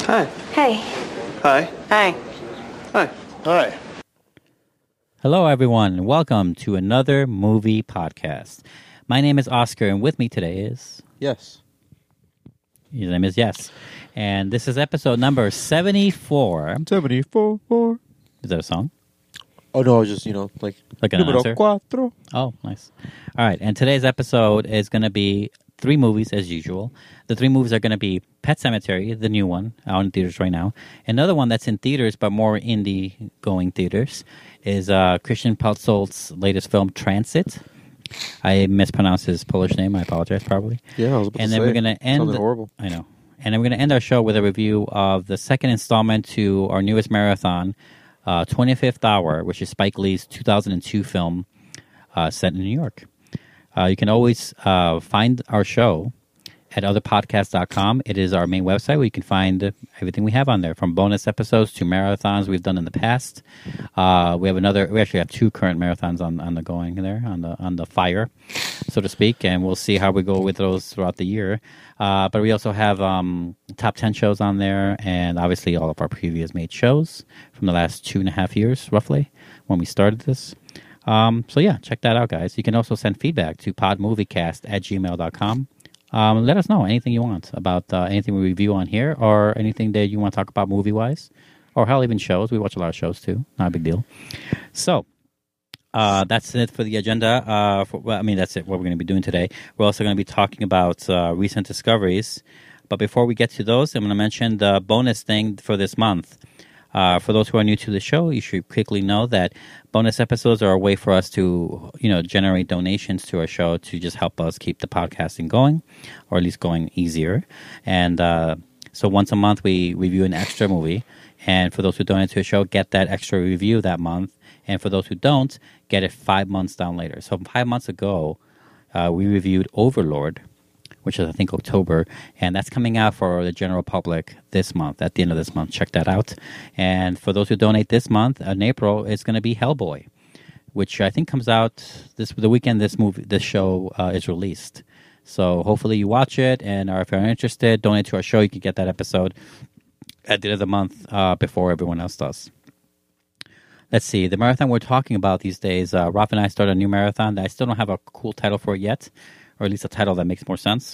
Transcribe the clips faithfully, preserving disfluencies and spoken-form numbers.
Hi. Hey. Hi. Hi. Hi. Hi. Hello, everyone. Welcome to another movie podcast. My name is Oscar, and with me today is... Yes. His name is Yes. And this is episode number seventy-four. seventy-four. Is that a song? Oh, no, just, you know, like... Like an Numero announcer? cuatro. Oh, nice. All right. And today's episode is going to be three movies, as usual. The three movies are going to be Pet Sematary, the new one, out in theaters right now. Another one that's in theaters, but more indie-going theaters, is uh, Christian Petzold's latest film, Transit. I mispronounced his Polish name. I apologize, probably. Yeah, I was about and to then say. we're going to end. Something horrible. I know. And then we're going to end our show with a review of the second installment to our newest marathon, uh, twenty-fifth Hour, which is Spike Lee's two thousand two film uh, set in New York. Uh, you can always uh, find our show at other podcast dot com. It is our main website where you can find everything we have on there, from bonus episodes to marathons we've done in the past. Uh, we have another. We actually have two current marathons on, on the going there, on the on the fire, so to speak, and we'll see how we go with those throughout the year. Uh, but we also have um, top ten shows on there, and obviously all of our previous made shows from the last two and a half years, roughly, when we started this. Um, so yeah, check that out, guys. You can also send feedback to podmoviecast at gmail dot com. Um, let us know anything you want about uh, anything we review on here, or anything that you want to talk about movie-wise, or hell, even shows. We watch a lot of shows, too. Not a big deal. So, uh, that's it for the agenda. Uh, for, well, I mean, that's it, what we're going to be doing today. We're also going to be talking about uh, recent discoveries. But before we get to those, I'm going to mention the bonus thing for this month. Uh, for those who are new to the show, you should quickly know that bonus episodes are a way for us to, you know, generate donations to our show to just help us keep the podcasting going, or at least going easier. And uh, so once a month, we review an extra movie. And for those who donate to a show, get that extra review that month. And for those who don't, get it five months down later. So five months ago, uh, we reviewed Overlord, which is, I think, October, and that's coming out for the general public this month, at the end of this month. Check that out. And for those who donate this month, in April, it's going to be Hellboy, which I think comes out this the weekend this movie, this show uh, is released. So hopefully you watch it, and or if you're interested, donate to our show. You can get that episode at the end of the month uh, before everyone else does. Let's see. The marathon we're talking about these days, uh, Ralph and I started a new marathon that I still don't have a cool title for it yet, or at least a title that makes more sense.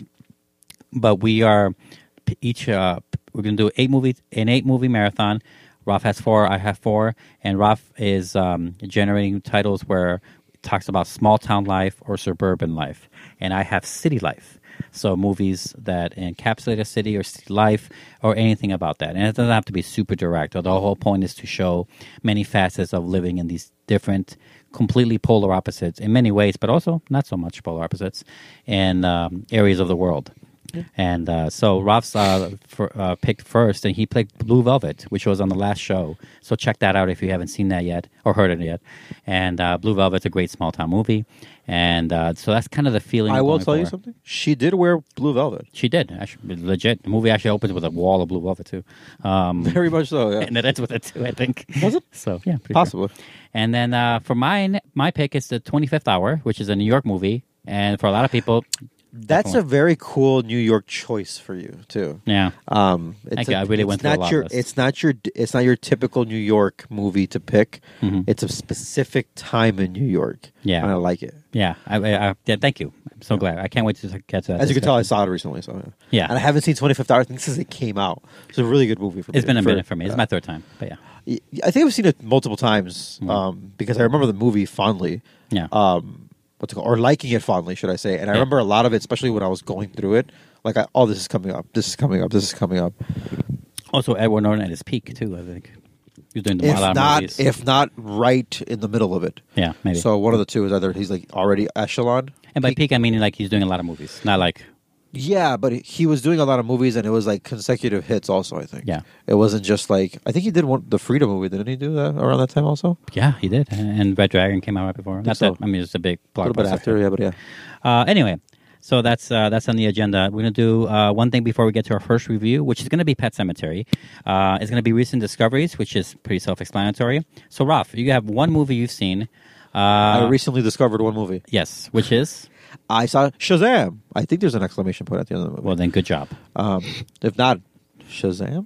But we are each, uh, we're going to do eight movie, an eight movie marathon. Ralph has four, I have four. And Ralph is um, generating titles where it talks about small town life or suburban life. And I have city life. So movies that encapsulate a city or city life or anything about that. And it doesn't have to be super direct. The whole point is to show many facets of living in these different, completely polar opposites in many ways, but also not so much polar opposites in um, areas of the world. Yeah. And uh, so Ralph's uh, for, uh, picked first, and he picked Blue Velvet, which was on the last show. So check that out if you haven't seen that yet or heard it yet. And uh, Blue Velvet's a great small-town movie. And uh, so that's kind of the feeling. I will tell for. you something. She did wear Blue Velvet. She did. Actually, legit. The movie actually opens with a wall of Blue Velvet, too. Um, Very much so, yeah. And it ends with it, too, I think. Was it? So, yeah. Possibly. Sure. And then uh, for mine, my pick is the twenty-fifth Hour, which is a New York movie. And for a lot of people... That's definitely. a very cool New York choice for you too. Yeah, um, it's okay, a, I really it's went through not a lot your. of this. It's not your. It's not your typical New York movie to pick. Mm-hmm. It's a specific time in New York. Yeah, and I like it. Yeah, I, I, I, yeah thank you. I'm so glad. I can't wait to get to that. As you can tell, I discussion. saw it recently. So yeah. Yeah. and I haven't seen twenty-fifth Hour since it came out. It's a really good movie for me. It's been a for, minute for me. It's uh, my third time, but yeah. I think I've seen it multiple times Mm-hmm. um, because I remember the movie fondly. Yeah. Um, what's it called? Or liking it fondly, should I say? And I Yeah. remember a lot of it, especially when I was going through it. Like, I, oh, this is coming up. This is coming up. This is coming up. Also, Edward Norton at his peak too. I think he was doing the If a lot of not, movies. if not, right in the middle of it. Yeah, maybe. So one of the two is either he's like already echelon. and by he, peak, I mean like he's doing a lot of movies, not like yeah, but he was doing a lot of movies, and it was like consecutive hits. Also, I think. Yeah. It wasn't just like I think he did one the Freedom movie. Didn't he do that around that time also? yeah, he did. And Red Dragon came out right before. Not so. that I mean it's a big A little bit blockbuster. after, yeah, but yeah. Uh, anyway, so that's uh, that's on the agenda. We're going to do uh, one thing before we get to our first review, which is going to be Pet Sematary. Uh, it's going to be recent discoveries, which is pretty self-explanatory. So, Ralph, you have one movie you've seen. Uh, I recently discovered one movie. yes, which is? I saw Shazam. I think there's an exclamation point at the end of the movie. Well, then, good job. Um, if not, Shazam?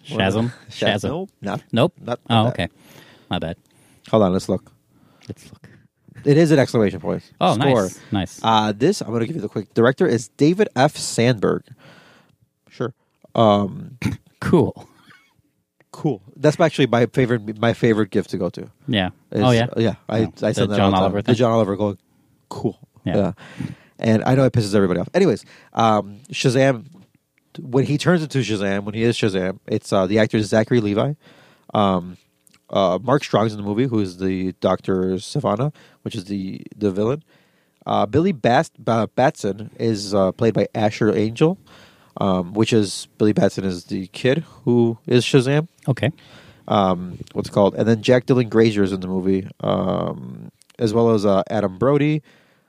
Shazam? Shaz- Shazam. No, not. Nope. Not, Oh, not that. okay. My bad. Hold on, let's look. Let's look. It is an exclamation point. Oh, Score. nice. Nice. Uh, this, I'm going to give you the quick. Director is David F. Sandberg. Sure. Um, Cool. cool. That's actually my favorite. My favorite gift to go to. Yeah. Is- oh, yeah? yeah. I, Oh, I the said that John all the Oliver time. thing? The John Oliver going, cool. Yeah. Yeah. And I know it pisses everybody off. Anyways, um, Shazam, when he turns into Shazam, when he is Shazam, it's uh, the actor is Zachary Levi. Um, uh, Mark Strong's in the movie, who is the Doctor Savannah, which is the, the villain. Uh, Billy Bast- uh, Batson is uh, played by Asher Angel, um, which is Billy Batson is the kid who is Shazam. Okay. Um, what's it called? And then Jack Dylan Grazer is in the movie, um, as well as uh, Adam Brody.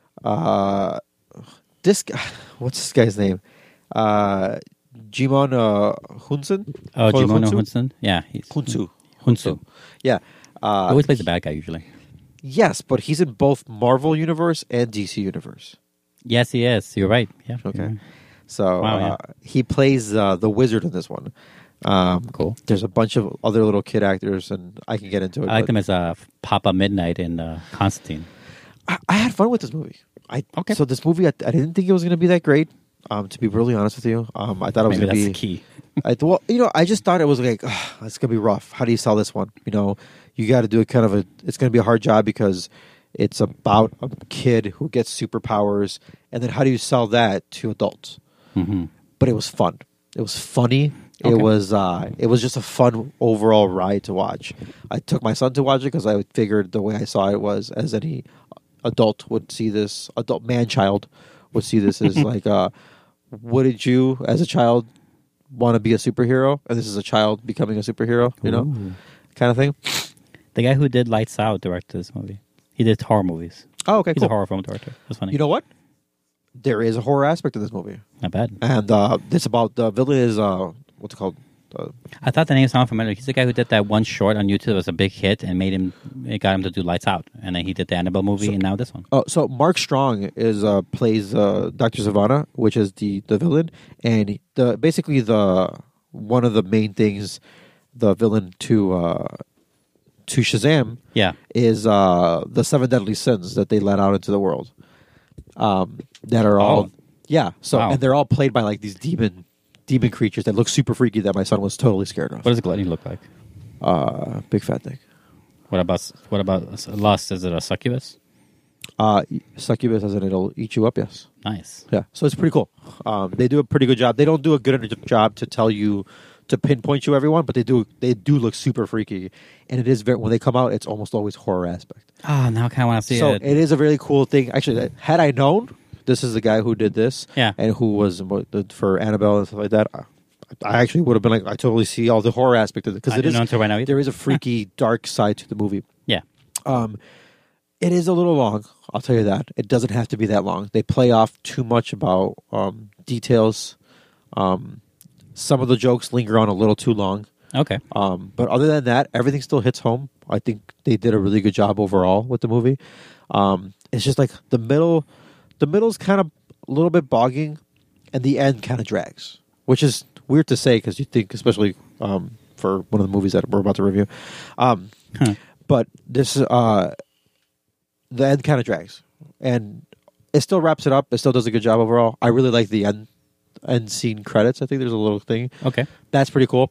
Uh, this guy, what's this guy's name? Uh, Jimon uh, Hunsen. Oh, Hun- Jimono Hunsu? Hunsun? Yeah. He's, Hunsu. Hunsu. Yeah. He Uh, always plays the bad guy, usually. yes, but he's in both Marvel Universe and D C Universe. Yes, he is. You're right. Yeah. Okay. you're right. So Wow, uh, yeah. he plays uh, the wizard in this one. Um, Cool. There's a bunch of other little kid actors, and I can get into it. I like but them as uh, Papa Midnight in uh, Constantine. I, I had fun with this movie. I Okay. So this movie, I, I didn't think it was going to be that great. Um, to be brutally honest with you, um, I thought it was Maybe going that's to the be. key. I, well, you know, I just thought it was like, ugh, it's going to be rough. How do you sell this one? You know, you got to do it kind of a. It's going to be a hard job because it's about a kid who gets superpowers, and then how do you sell that to adults? hmm But it was fun. It was funny. It Okay. was uh, it was just a fun overall ride to watch. I took my son to watch it because I figured the way I saw it was as any adult would see this, adult man child would see this as like, uh, wouldn't you as a child want to be a superhero? And this is a child becoming a superhero, you know, Ooh. kind of thing. The guy who did Lights Out directed this movie. He did horror movies. Oh, okay, He's cool. a horror film director. That's funny. You know what? There is a horror aspect of this movie, Not bad. and uh, it's about the villain is uh, what's it called? Uh, I thought the name sounded familiar. He's the guy who did that one short on YouTube that was a big hit and made him, it got him to do Lights Out. And then he did the Annabelle movie and now this one. Oh, so Mark Strong is uh, plays uh, Doctor Savannah, which is the, the villain, and the basically the one of the main things the villain to uh, to Shazam Yeah. is uh, the seven deadly sins that they let out into the world. Um, that are all Oh. yeah. So Wow. and they're all played by like these demon demon creatures that look super freaky that my son was totally scared of. What does Gluttony look like? Uh, big fat thing. What about what about Lust? Is it a succubus? Uh, succubus as in it'll eat you up. Yes. Nice. Yeah, so it's pretty cool. Um, they do a pretty good job. They don't do a good enough job to tell you to pinpoint you everyone, but they do. They do look super freaky, and it is very when they come out, it's almost always horror aspect. Oh, now I kind of want to see so it. it is a really cool thing. Actually, had I known this is the guy who did this, Yeah. and who was for Annabelle and stuff like that, I, I actually would have been like, I totally see all the horror aspect of it because I it didn't is know until right now either. there is a freaky dark side to the movie. Yeah. Um, it is a little long. I'll tell you that. It doesn't have to be that long. They play off too much about um, details. Um, some of the jokes linger on a little too long. Okay. Um, but other than that, everything still hits home. I think they did a really good job overall with the movie. Um, it's just like the middle, the middle's kind of a little bit bogging, and the end kind of drags, which is weird to say because you think, especially um, for one of the movies that we're about to review. Um, Huh. But this, uh, the end kind of drags, and it still wraps it up. It still does a good job overall. I really like the end end scene credits. I think there's a little thing Okay. that's pretty cool.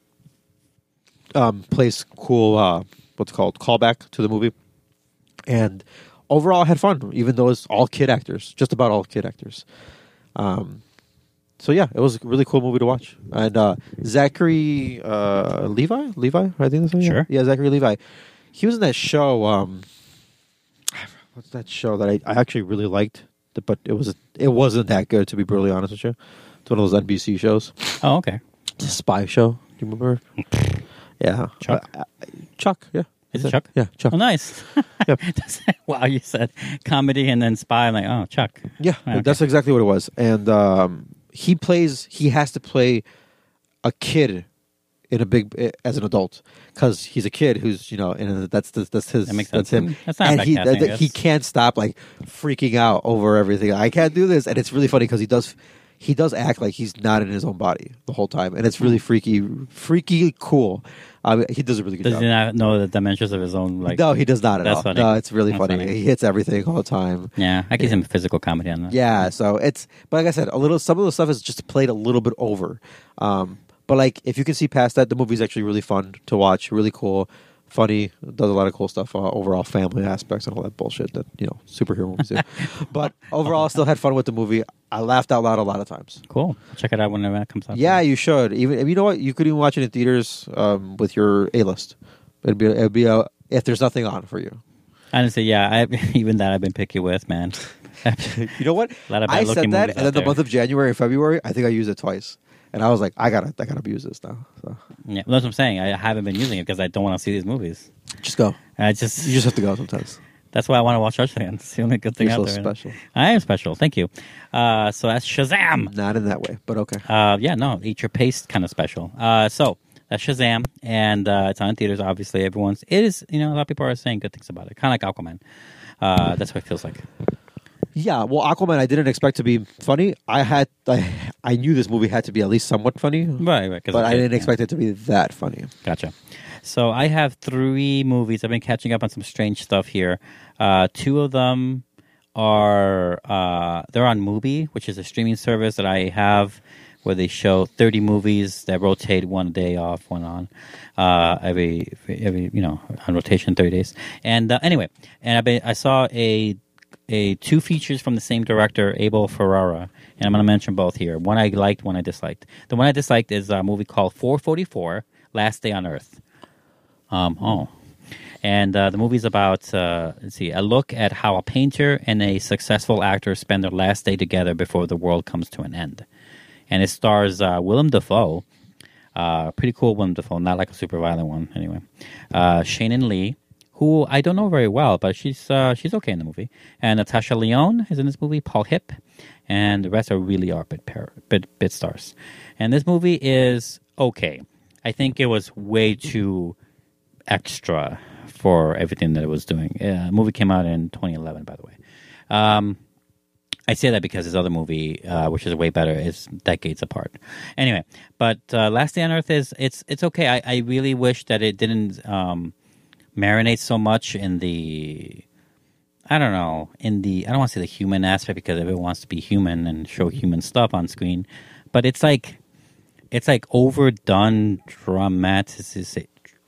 Um, plays cool. Uh, what's it called callback to the movie, and overall I had fun. Even though it's all kid actors, just about all kid actors. Um, so yeah, it was a really cool movie to watch. And uh, Zachary uh, Levi, Levi, I think that's what Sure. Yeah, Zachary Levi. He was in that show. Um, what's that show that I, I actually really liked, but it was it wasn't that good, to be brutally honest with you. It's one of those N B C shows. Oh, okay. It's a spy show. Do you remember? Yeah. Chuck? Uh, uh, Chuck, yeah. Is That's it Chuck? Yeah, Chuck. Oh, nice. Yep. Wow, you said comedy and then spy. I'm like, oh, Chuck. Yeah, Okay. that's exactly what it was. And um, he plays, he has to play a kid in a big, eh, as an adult, because he's a kid who's, you know, and that's that's, that's his, That makes that's sense. him. That's not and bad he, casting, I that- he guess. can't stop like freaking out over everything. I can't do this. And it's really funny because he does, he does act like he's not in his own body the whole time, and it's really freaky, freaky cool. Um, he does a really good Does job. he not know the dimensions of his own? Like, no, he does not at That's all. funny. No, it's really That's funny. funny. He hits everything all the time. yeah, I give him physical comedy on that. Yeah, so it's but like I said, a little some of the stuff is just played a little bit over. Um, but like if you can see past that, the movie's actually really fun to watch, really cool, funny, does a lot of cool stuff, uh, overall family aspects and all that bullshit that, you know, superhero movies do. But overall I still had fun with the movie. I laughed out loud a lot of times. Cool. Check it out whenever it comes out. Yeah, you should. Even you know what, you could even watch it in theaters um, with your A list. It'd be it'd be a, if there's nothing on for you. Honestly, yeah, I, even that I've been picky with, man. You know what? A lot of I bad-looking said that, movies and out then the there. month of January and February, I think I used it twice, and I was like, I gotta, I gotta abuse this now. So Yeah, that's what I'm saying. I haven't been using it because I don't want to see these movies. just go. I just, You just have to go sometimes. that's why I want to watch Shazam. It's the only good thing You're out so there. special. I am special. Thank you. Uh, so that's Shazam. Not in that way, but okay. Uh, yeah, no, eat your paste kind of special. Uh, so that's Shazam, and uh, it's on in theaters. Obviously, everyone's. It is. You know, a lot of people are saying good things about it. Kind of like Aquaman. Uh, that's what it feels like. Yeah, well, Aquaman, I didn't expect to be funny. I had, I, I knew this movie had to be at least somewhat funny, Right, right. 'cause but it's I good, didn't yeah. expect it to be that funny. Gotcha. So I have three movies. I've been catching up on some strange stuff here. Uh, two of them are uh, they're on Mubi, which is a streaming service that I have, where they show thirty movies that rotate one day off, one on, uh, every every you know on rotation thirty days. And uh, anyway, and I been, I saw a a two features from the same director, Abel Ferrara, and I'm going to mention both here. One I liked, one I disliked. The one I disliked is a movie called four forty-four, Last Day on Earth. Um, oh. And uh, the movie's about, uh, let's see, a look at how a painter and a successful actor spend their last day together before the world comes to an end. And it stars uh, Willem Dafoe. Uh, pretty cool Willem Dafoe, not like a super violent one, anyway. Uh, Shannon Lee, who I don't know very well, but she's uh, she's okay in the movie. And Natasha Lyonne is in this movie, Paul Hipp, and the rest are really are bit, pair, bit, bit stars. And this movie is okay. I think it was way too extra for everything that it was doing. Uh, the movie came out in twenty eleven, by the way. Um, I say that because his other movie, uh, which is way better, is decades apart. Anyway, but uh, Last Day on Earth is it's it's okay. I, I really wish that it didn't um, marinate so much in the I don't know in the I don't want to say the human aspect because everyone wants to be human and show human stuff on screen, but it's like it's like overdone dramatic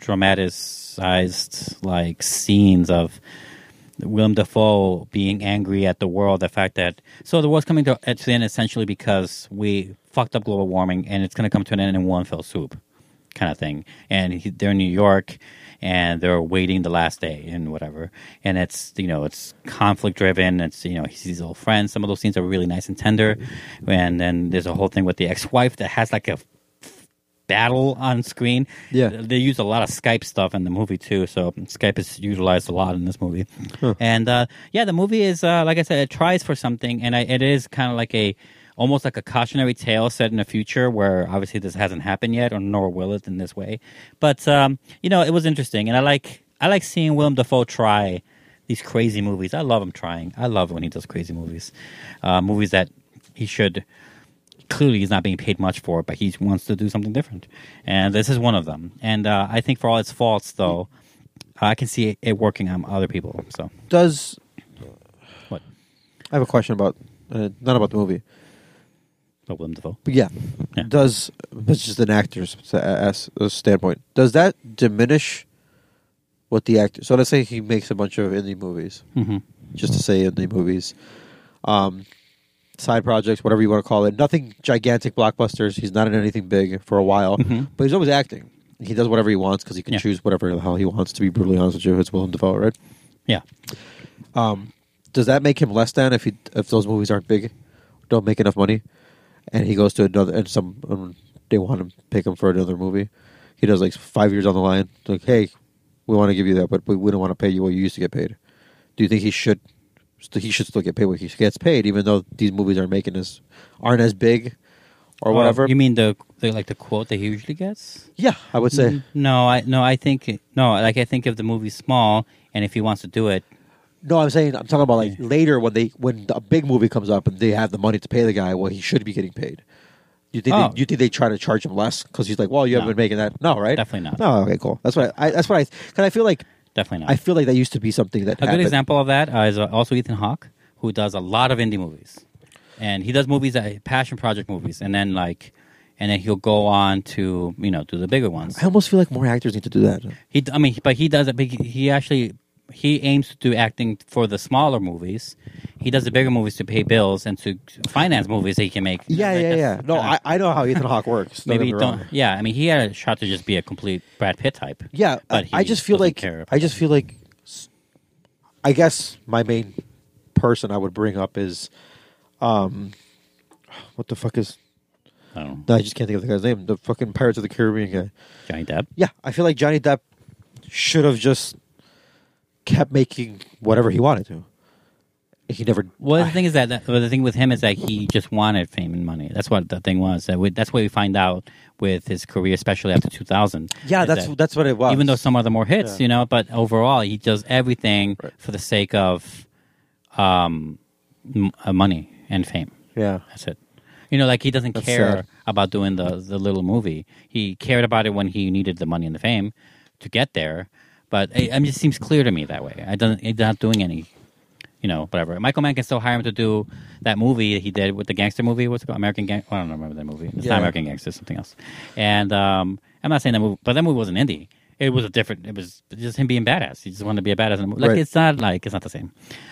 dramatized like scenes of Willem Dafoe being angry at the world, the fact that so the world's coming to, to the end essentially because we fucked up global warming and it's going to come to an end in one fell swoop, kind of thing. And he, they're in New York and they're waiting the last day and whatever. And it's you know it's conflict driven. It's you know he sees his old friends. Some of those scenes are really nice and tender. And then there's a whole thing with the ex-wife that has like a battle on screen. Yeah. They use a lot of Skype stuff in the movie too, so Skype is utilized a lot in this movie. Huh. And uh, yeah, the movie is uh, like I said, it tries for something, and I, it is kind of like a almost like a cautionary tale set in the future, where obviously this hasn't happened yet, or nor will it in this way. But um, you know, it was interesting, and I like I like seeing Willem Dafoe try these crazy movies. I love him trying. I love when he does crazy movies, uh, movies that he should. Clearly, he's not being paid much for it, but he wants to do something different. And this is one of them. And uh, I think for all its faults, though, I can see it, it working on other people. So, Does what? I have a question about uh, not about the movie, Oh, Willem Dafoe. but yeah, Yeah. does it's just an actor's s- s- standpoint? Does that diminish what the actor? So let's say he makes a bunch of indie movies, Mm-hmm. just to say indie movies, um, side projects, whatever you want to call it. Nothing gigantic blockbusters. He's not in anything big for a while, Mhm. but he's always acting. He does whatever he wants because he can Yeah. choose whatever the hell he wants. To be brutally honest with you, it's Willem Dafoe, right? Yeah. Um, does that make him less than if he if those movies aren't big, don't make enough money, and he goes to another and some um, they want to pick him for another movie? He does like five years on the line, like, hey, we want to give you that, but we we don't want to pay you what you used to get paid. Do you think he should? He should still get paid what he gets paid, even though these movies aren't making as aren't as big or Oh, whatever. You mean the, the like the quote that he usually gets? Yeah, I would say. No, I no, I think no. Like I think if the movie's small and if he wants to do it, No, I'm saying I'm talking about like later when they when a big movie comes up and they have the money to pay the guy. Well, he should be getting paid. You think Oh. they, you think they try to charge him less because he's like, well, you haven't No. been making that. No, right? Definitely not. No, okay, cool. That's what I. I that's what I. Because I feel like Definitely not. I feel like that used to be something that A good happened. example of that uh, is uh, also Ethan Hawke, who does a lot of indie movies, and he does movies that passion project movies, and then like, and then he'll go on to you know do the bigger ones. I almost feel like more actors need to do that. He, I mean, but he does it. But he, he actually he aims to do acting for the smaller movies. He does the bigger movies to pay bills and to finance movies that he can make. Yeah, Like, yeah, that's yeah. No, kinda- I, I know how Ethan Hawke works. Don't maybe get me don't. wrong. Yeah, I mean, he had a shot to just be a complete Brad Pitt type. Yeah, But I, I he just feel doesn't like care. I just feel like s- I guess my main person I would bring up is, um, what the fuck is? I don't know. No, I just can't think of the guy's name. The fucking Pirates of the Caribbean guy. Johnny Depp. Yeah, I feel like Johnny Depp should have just kept making whatever he wanted to. He never. Well, the thing is that that- well, the thing with him is that he just wanted fame and money. That's what the thing was. That we, that's what we find out with his career, especially after two thousand. Yeah, is that's that that's what it was. even though some of them were hits, Yeah. you know. But overall, he does everything Right. for the sake of um, m- uh, money and fame. yeah, That's it. You know, like he doesn't That's care sad. about doing the the little movie. He cared about it when he needed the money and the fame to get there. But it, it just seems clear to me that way. I don't. He's not doing any. You know, whatever. Michael Mann can still hire him to do that movie that he did with the gangster movie. What's it called? American Gang. I don't remember that movie. It's Yeah. not American Gangster. It's something else. And um, I'm not saying that movie, but that movie wasn't indie. It was a different. It was just him being badass. He just wanted to be a badass in the movie. Like Right. it's not like it's not the same.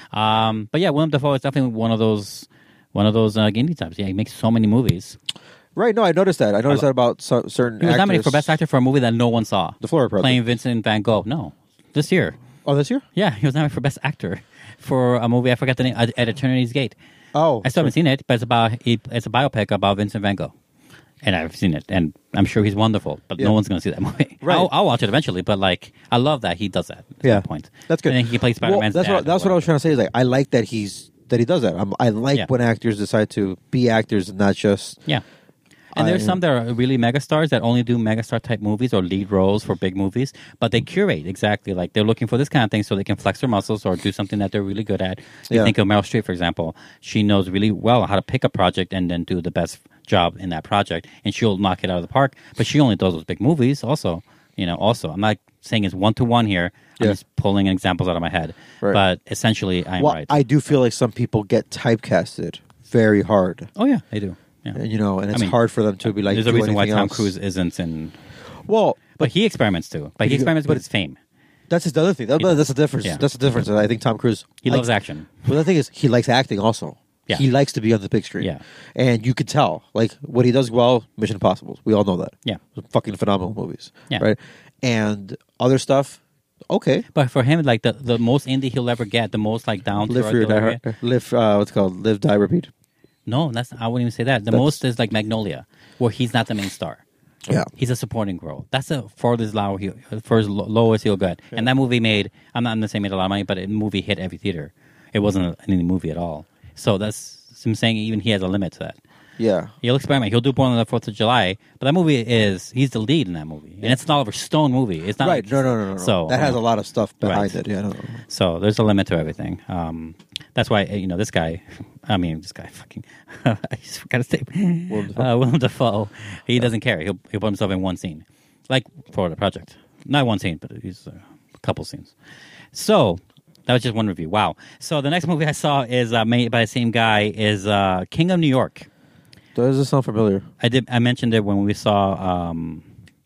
Um, but yeah, Willem Dafoe is definitely one of those one of those uh, indie types. Yeah, he makes so many movies. right. No, I noticed that. I noticed that about so, certain. He was nominated actors. for Best Actor for a movie that no one saw. The Florida Project. Playing Vincent Van Gogh. No, this year. Oh, this year? Yeah, he was nominated for Best Actor for a movie. I forgot the name. At at Eternity's Gate. Oh, I still haven't seen it, but it's about it's a biopic about Vincent Van Gogh, and I've seen it, and I'm sure he's wonderful. But Yeah. no one's going to see that movie. Right. I'll, I'll watch it eventually, but like I love that he does that. At Yeah. some point. That's good. And then he plays Spider Well, Man's that's dad. what that's what I was trying to say. Is like I like that he's that he does that. I'm, I like Yeah. when actors decide to be actors and not just. Yeah. And there's I- some that are really megastars that only do megastar type movies or lead roles for big movies, but they curate exactly like they're looking for this kind of thing so they can flex their muscles or do something that they're really good at. You Yeah. think of Meryl Streep, for example. She knows really well how to pick a project and then do the best job in that project, and she'll knock it out of the park. But she only does those big movies. Also, you know, also I'm not saying it's one to one here. I'm Yeah. just pulling examples out of my head. Right. But essentially, I'm Well, right. I do feel like some people get typecasted very hard, oh yeah, they do. Yeah. and, you know, and I it's mean, hard for them to be like. There's a do reason why anything Tom else. Cruise isn't in. Well, But he experiments too. But he you- experiments but- with his fame. that's the other thing. That, that's the difference. Yeah. That's the difference. I think Tom Cruise. He likes- loves action. Well, the thing is, he likes acting also. Yeah. He likes to be on the big screen. Yeah. And you could tell, like, what he does well, Mission Impossible. We all know that. Yeah. Fucking phenomenal movies. Yeah. Right? And other stuff, okay. But for him, like the, the most indie he'll ever get, the most like down to Live for your die, earth hard- live, uh, what's it called? Live, die, repeat. No, that's I wouldn't even say that. The That's- most is like Magnolia, where he's not the main star. Yeah. He's a supporting role. That's the farthest low he, first lo- lowest he'll get. And that movie made I'm not going to say made a lot of money, but the movie hit every theater. It wasn't any movie at all. So that's I'm saying even he has a limit to that. Yeah. He'll experiment. He'll do Born on the Fourth of July, but that movie is he's the lead in that movie, and it's an Oliver Stone movie. It's not Right. like- No, no, no, no, no. So that has uh, a lot of stuff behind right. it. Yeah. I don't know. So there's a limit to everything. Um, that's why you know this guy. I mean, this guy fucking. I just forgot his name. Willem Dafoe? Uh, Willem Dafoe. He doesn't care. He'll he'll put himself in one scene, like for the project. Not one scene, but he's uh, a couple scenes. So that was just one review. Wow. So the next movie I saw is uh, made by the same guy. Is uh, King of New York. Does this sound familiar? I did. I mentioned it when we saw um,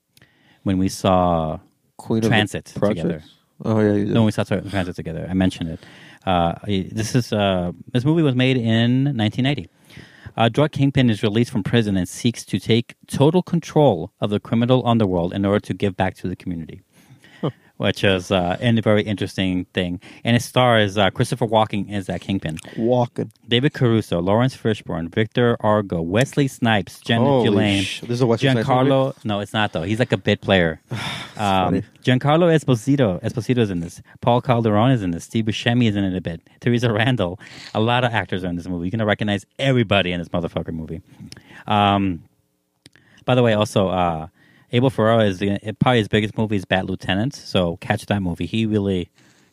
when we saw Queen Transit of the Projects? together. Oh, yeah. You did. No, we saw Transit together. I mentioned it. Uh, this is uh, this movie was made in nineteen eighty. A drug kingpin is released from prison and seeks to take total control of the criminal underworld in order to give back to the community. Which is uh, a very interesting thing. And it stars uh, Christopher Walken as that kingpin. Walking. David Caruso, Lawrence Fishburne, Victor Argo, Wesley Snipes, Jenna Holy Gillane, sh- this is a Wesley Snipes Giancarlo. No, it's not though. He's like a bit player. um, funny. Giancarlo Esposito. Esposito is in this. Paul Calderon is in this. Steve Buscemi is in it a bit. Teresa Randall. A lot of actors are in this movie. You're gonna recognize everybody in this motherfucker movie. Um, by the way, also. Uh, Abel Ferrara is the, probably his biggest movie is Bad Lieutenant, so catch that movie. He really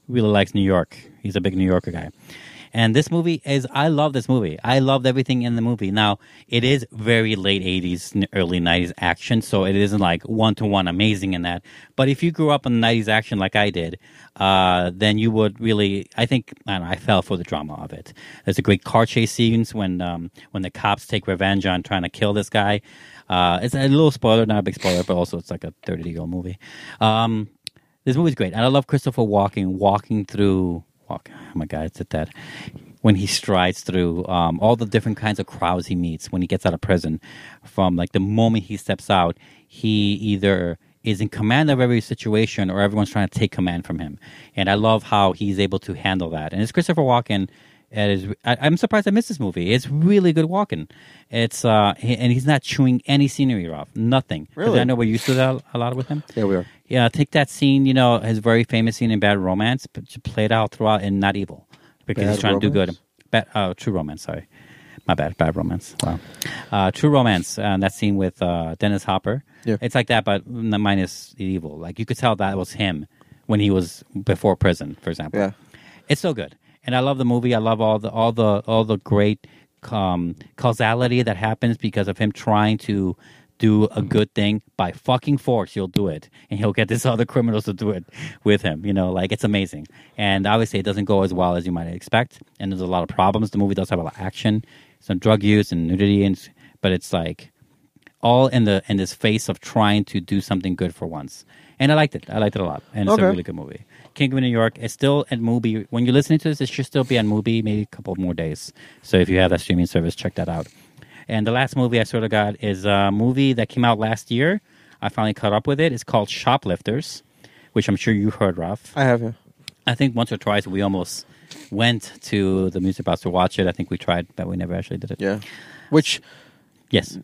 really likes New York. He's a big New Yorker guy. And this movie is, I love this movie. I loved everything in the movie. Now, it is very late eighties, early nineties action, so it isn't like one-to-one amazing in that. But if you grew up in the nineties action like I did, uh, then you would really, I think, I don't know, I fell for the drama of it. There's a great car chase scenes when um, when the cops take revenge on trying to kill this guy. Uh, it's a little spoiler, not a big spoiler, but also it's like a thirty-year-old movie. Um, this movie's great. And I love Christopher Walken walking through... Walk. Oh my God, it's at that when he strides through um, all the different kinds of crowds he meets when he gets out of prison. From like the moment he steps out, he either is in command of every situation or everyone's trying to take command from him. And I love how he's able to handle that. And it's Christopher Walken. It is, I, I'm surprised I missed this movie. It's really good Walken. It's uh, he, and he's not chewing any scenery off. Nothing. 'Cause Really? I know we're used to that a lot with him. Yeah, we are. Yeah, take that scene, you know, his very famous scene in Bad Romance, but to play it out throughout in Not Evil. Because Bad he's trying to do good. Romance? Bad, uh, True Romance, sorry. My bad, Bad Romance. Wow. Uh, True Romance, uh, that scene with uh, Dennis Hopper. Yeah. It's like that, but minus the evil. Like, you could tell that was him when he was before prison, for example. Yeah. It's so good. And I love the movie. I love all the all the all the great um, causality that happens because of him trying to do a good thing by fucking force. He'll do it, and he'll get these other criminals to do it with him. You know, like it's amazing. And obviously, it doesn't go as well as you might expect. And there's a lot of problems. The movie does have a lot of action, some drug use and nudity, and but it's like all in the in this face of trying to do something good for once. And I liked it. I liked it a lot, and it's Okay. a really good movie. King of New York is still at Mubi. When you're listening to this, it should still be on Mubi, maybe a couple more days. So if you have that streaming service, check that out. And the last movie I sort of got is a movie that came out last year. I finally caught up with it. It's called Shoplifters, which I'm sure you heard, Ralph. I have, yeah. I think once or twice we almost went to the music box to watch it. I think we tried, but we never actually did it. Yeah. Which, Yes.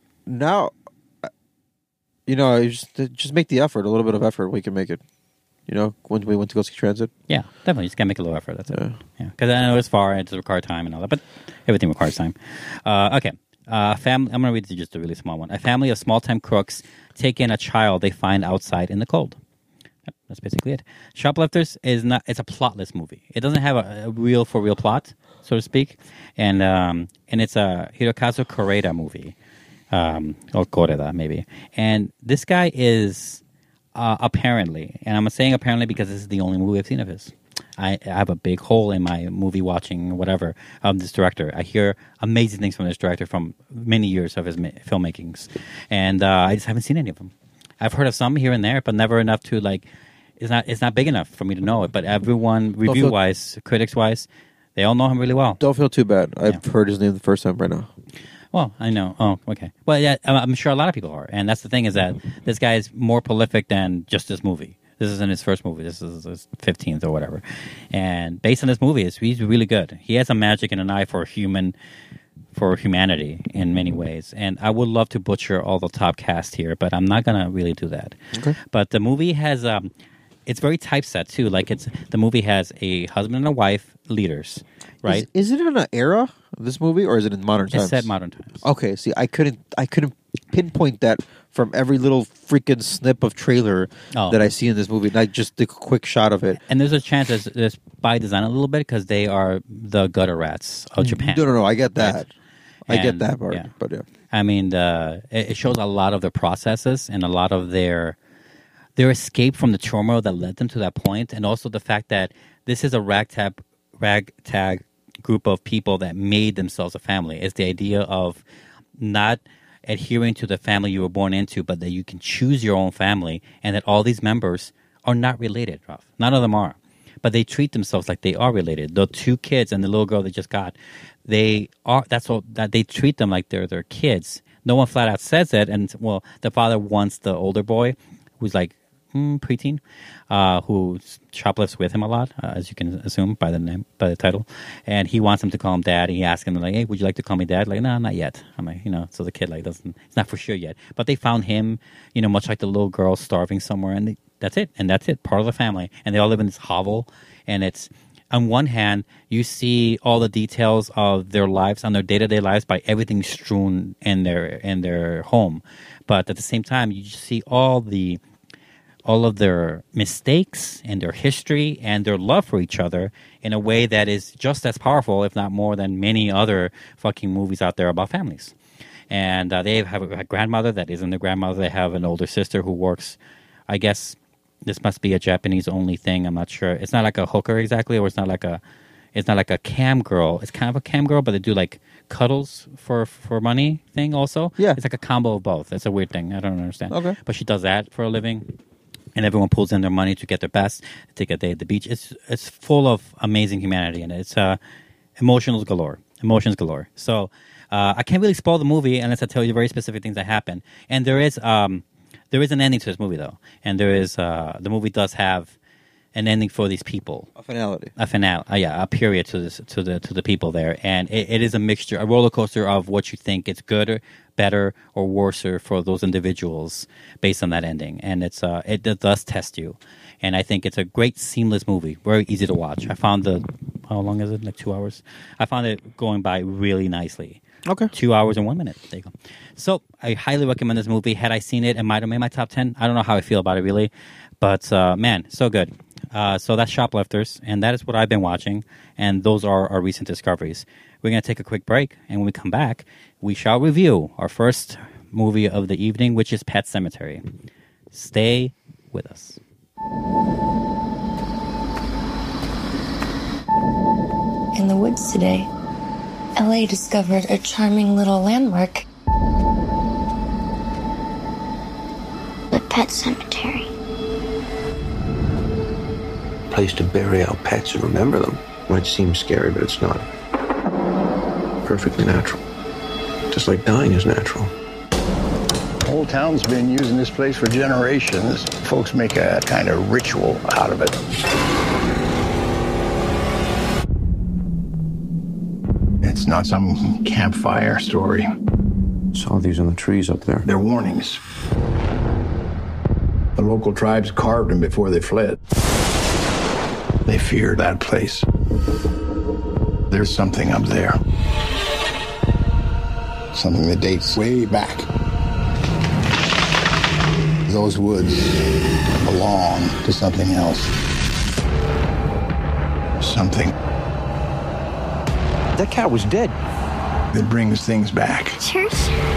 now, uh, you know, you just, just make the effort, a little bit of effort, we can make it. You know, when we went to go see Transit. Yeah, definitely. Just got to make a little effort. That's it. Yeah. Yeah. Because I know it's far and it's required time and all that, but everything requires time. Uh, okay. Uh, fam- I'm going to read just a really small one. A family of small-time crooks take in a child they find outside in the cold. Yep, that's basically it. Shoplifters is not. It's a plotless movie. It doesn't have a, a real for real plot, so to speak, and um, and it's a Hirokazu Koreeda movie, um, or Koreeda maybe. And this guy is uh, apparently, and I'm saying apparently because this is the only movie I've seen of his. I, I have a big hole in my movie watching, whatever, of this director. I hear amazing things from this director from many years of his ma- filmmakings, and uh, I just haven't seen any of them. I've heard of some here and there, but never enough to like. It's not. It's not big enough for me to know it. But everyone, review wise, critics wise, they all know him really well. Don't feel too bad. I've Yeah. heard his name the first time right now. Well, I know. Oh, okay. Well, yeah, I'm I'm sure a lot of people are, and that's the thing is that this guy is more prolific than just this movie. This isn't his first movie. This is his fifteenth or whatever. And based on this movie, it's, he's really good. He has a magic and an eye for human, for humanity in many ways. And I would love to butcher all the top cast here, but I'm not gonna really do that. Okay. But the movie has, um, it's very typeset too. Like it's the movie has a husband and a wife leaders, right? Is, is it in an era of this movie, or is it in modern times? It's set modern times. Okay, see, I couldn't, I couldn't pinpoint that from every little freaking snip of trailer Oh. that I see in this movie. Not just the quick shot of it. And there's a chance it's, it's by design a little bit because they are the gutter rats of Japan. No, no, no. I get that. Right. I get And, that part. yeah. But yeah, I mean, the, it it shows a lot of their processes and a lot of their their escape from the turmoil that led them to that point, and also the fact that this is a ragtag ragtag group of people that made themselves a family. It's the idea of not adhering to the family you were born into, but that you can choose your own family, and that all these members are not related, Ralph. None of them are. But they treat themselves like they are related. The two kids and the little girl they just got, they are. That's all. That they treat them like they're their kids. No one flat out says it. And well, the father wants the older boy, who's like hmm, preteen, uh, who shoplifts with him a lot, uh, as you can assume by the name, by the title. And he wants him to call him dad. He asks him like, "Hey, would you like to call me dad?" Like, no, not yet. I'm like, you know. So the kid like doesn't. It's not for sure yet. But they found him, you know, much like the little girl starving somewhere, and they, that's it. And that's it. Part of the family, and they all live in this hovel. And it's, on one hand, you see all the details of their lives, on their day-to-day lives, by everything strewn in their in their home. But at the same time, you just see all the all of their mistakes and their history and their love for each other in a way that is just as powerful, if not more, than many other fucking movies out there about families. And uh, they have a grandmother that isn't their grandmother. They have an older sister who works, I guess this must be a Japanese only thing. I'm not sure. It's not like a hooker exactly, or it's not like a, it's not like a cam girl. It's kind of a cam girl, but they do like cuddles for, for money thing also. Yeah. It's like a combo of both. It's a weird thing. I don't understand. Okay. But she does that for a living. And everyone pulls in their money to get their best, to take a day at the beach. It's it's full of amazing humanity, and it's uh, emotions galore. Emotions galore. So uh, I can't really spoil the movie unless I tell you very specific things that happen. And there is um, there is an ending to this movie, though. And there is uh, the movie does have an ending for these people. A finality. A finale, uh, yeah, a period to this to the to the people there, and it, it is a mixture, a roller coaster of what you think it's good or better or worser for those individuals based on that ending, and it's uh it, it does test you, and I think it's a great seamless movie, very easy to watch. I found the how long is it? Like two hours. I found it going by really nicely. Okay. Two hours and one minute. There you go. So I highly recommend this movie. Had I seen it, it might have made my top ten. I don't know how I feel about it really, but uh, man, so good. Uh, so that's Shoplifters, and that is what I've been watching, and those are our recent discoveries. We're going to take a quick break, and when we come back, we shall review our first movie of the evening, which is Pet Sematary. Stay with us. In the woods today, L A discovered a charming little landmark. The Pet Cemetery. Place to bury our pets and remember them. Might seem scary, but it's not. Perfectly natural. Just like dying is natural. Whole town's been using this place for generations. Folks make a kind of ritual out of it. It's not some campfire story. Saw these on the trees up there. They're warnings. The local tribes carved them before they fled. They fear that place. There's something up there. Something that dates way back. Those woods belong to something else. Something That cat was dead. that brings things back. Church?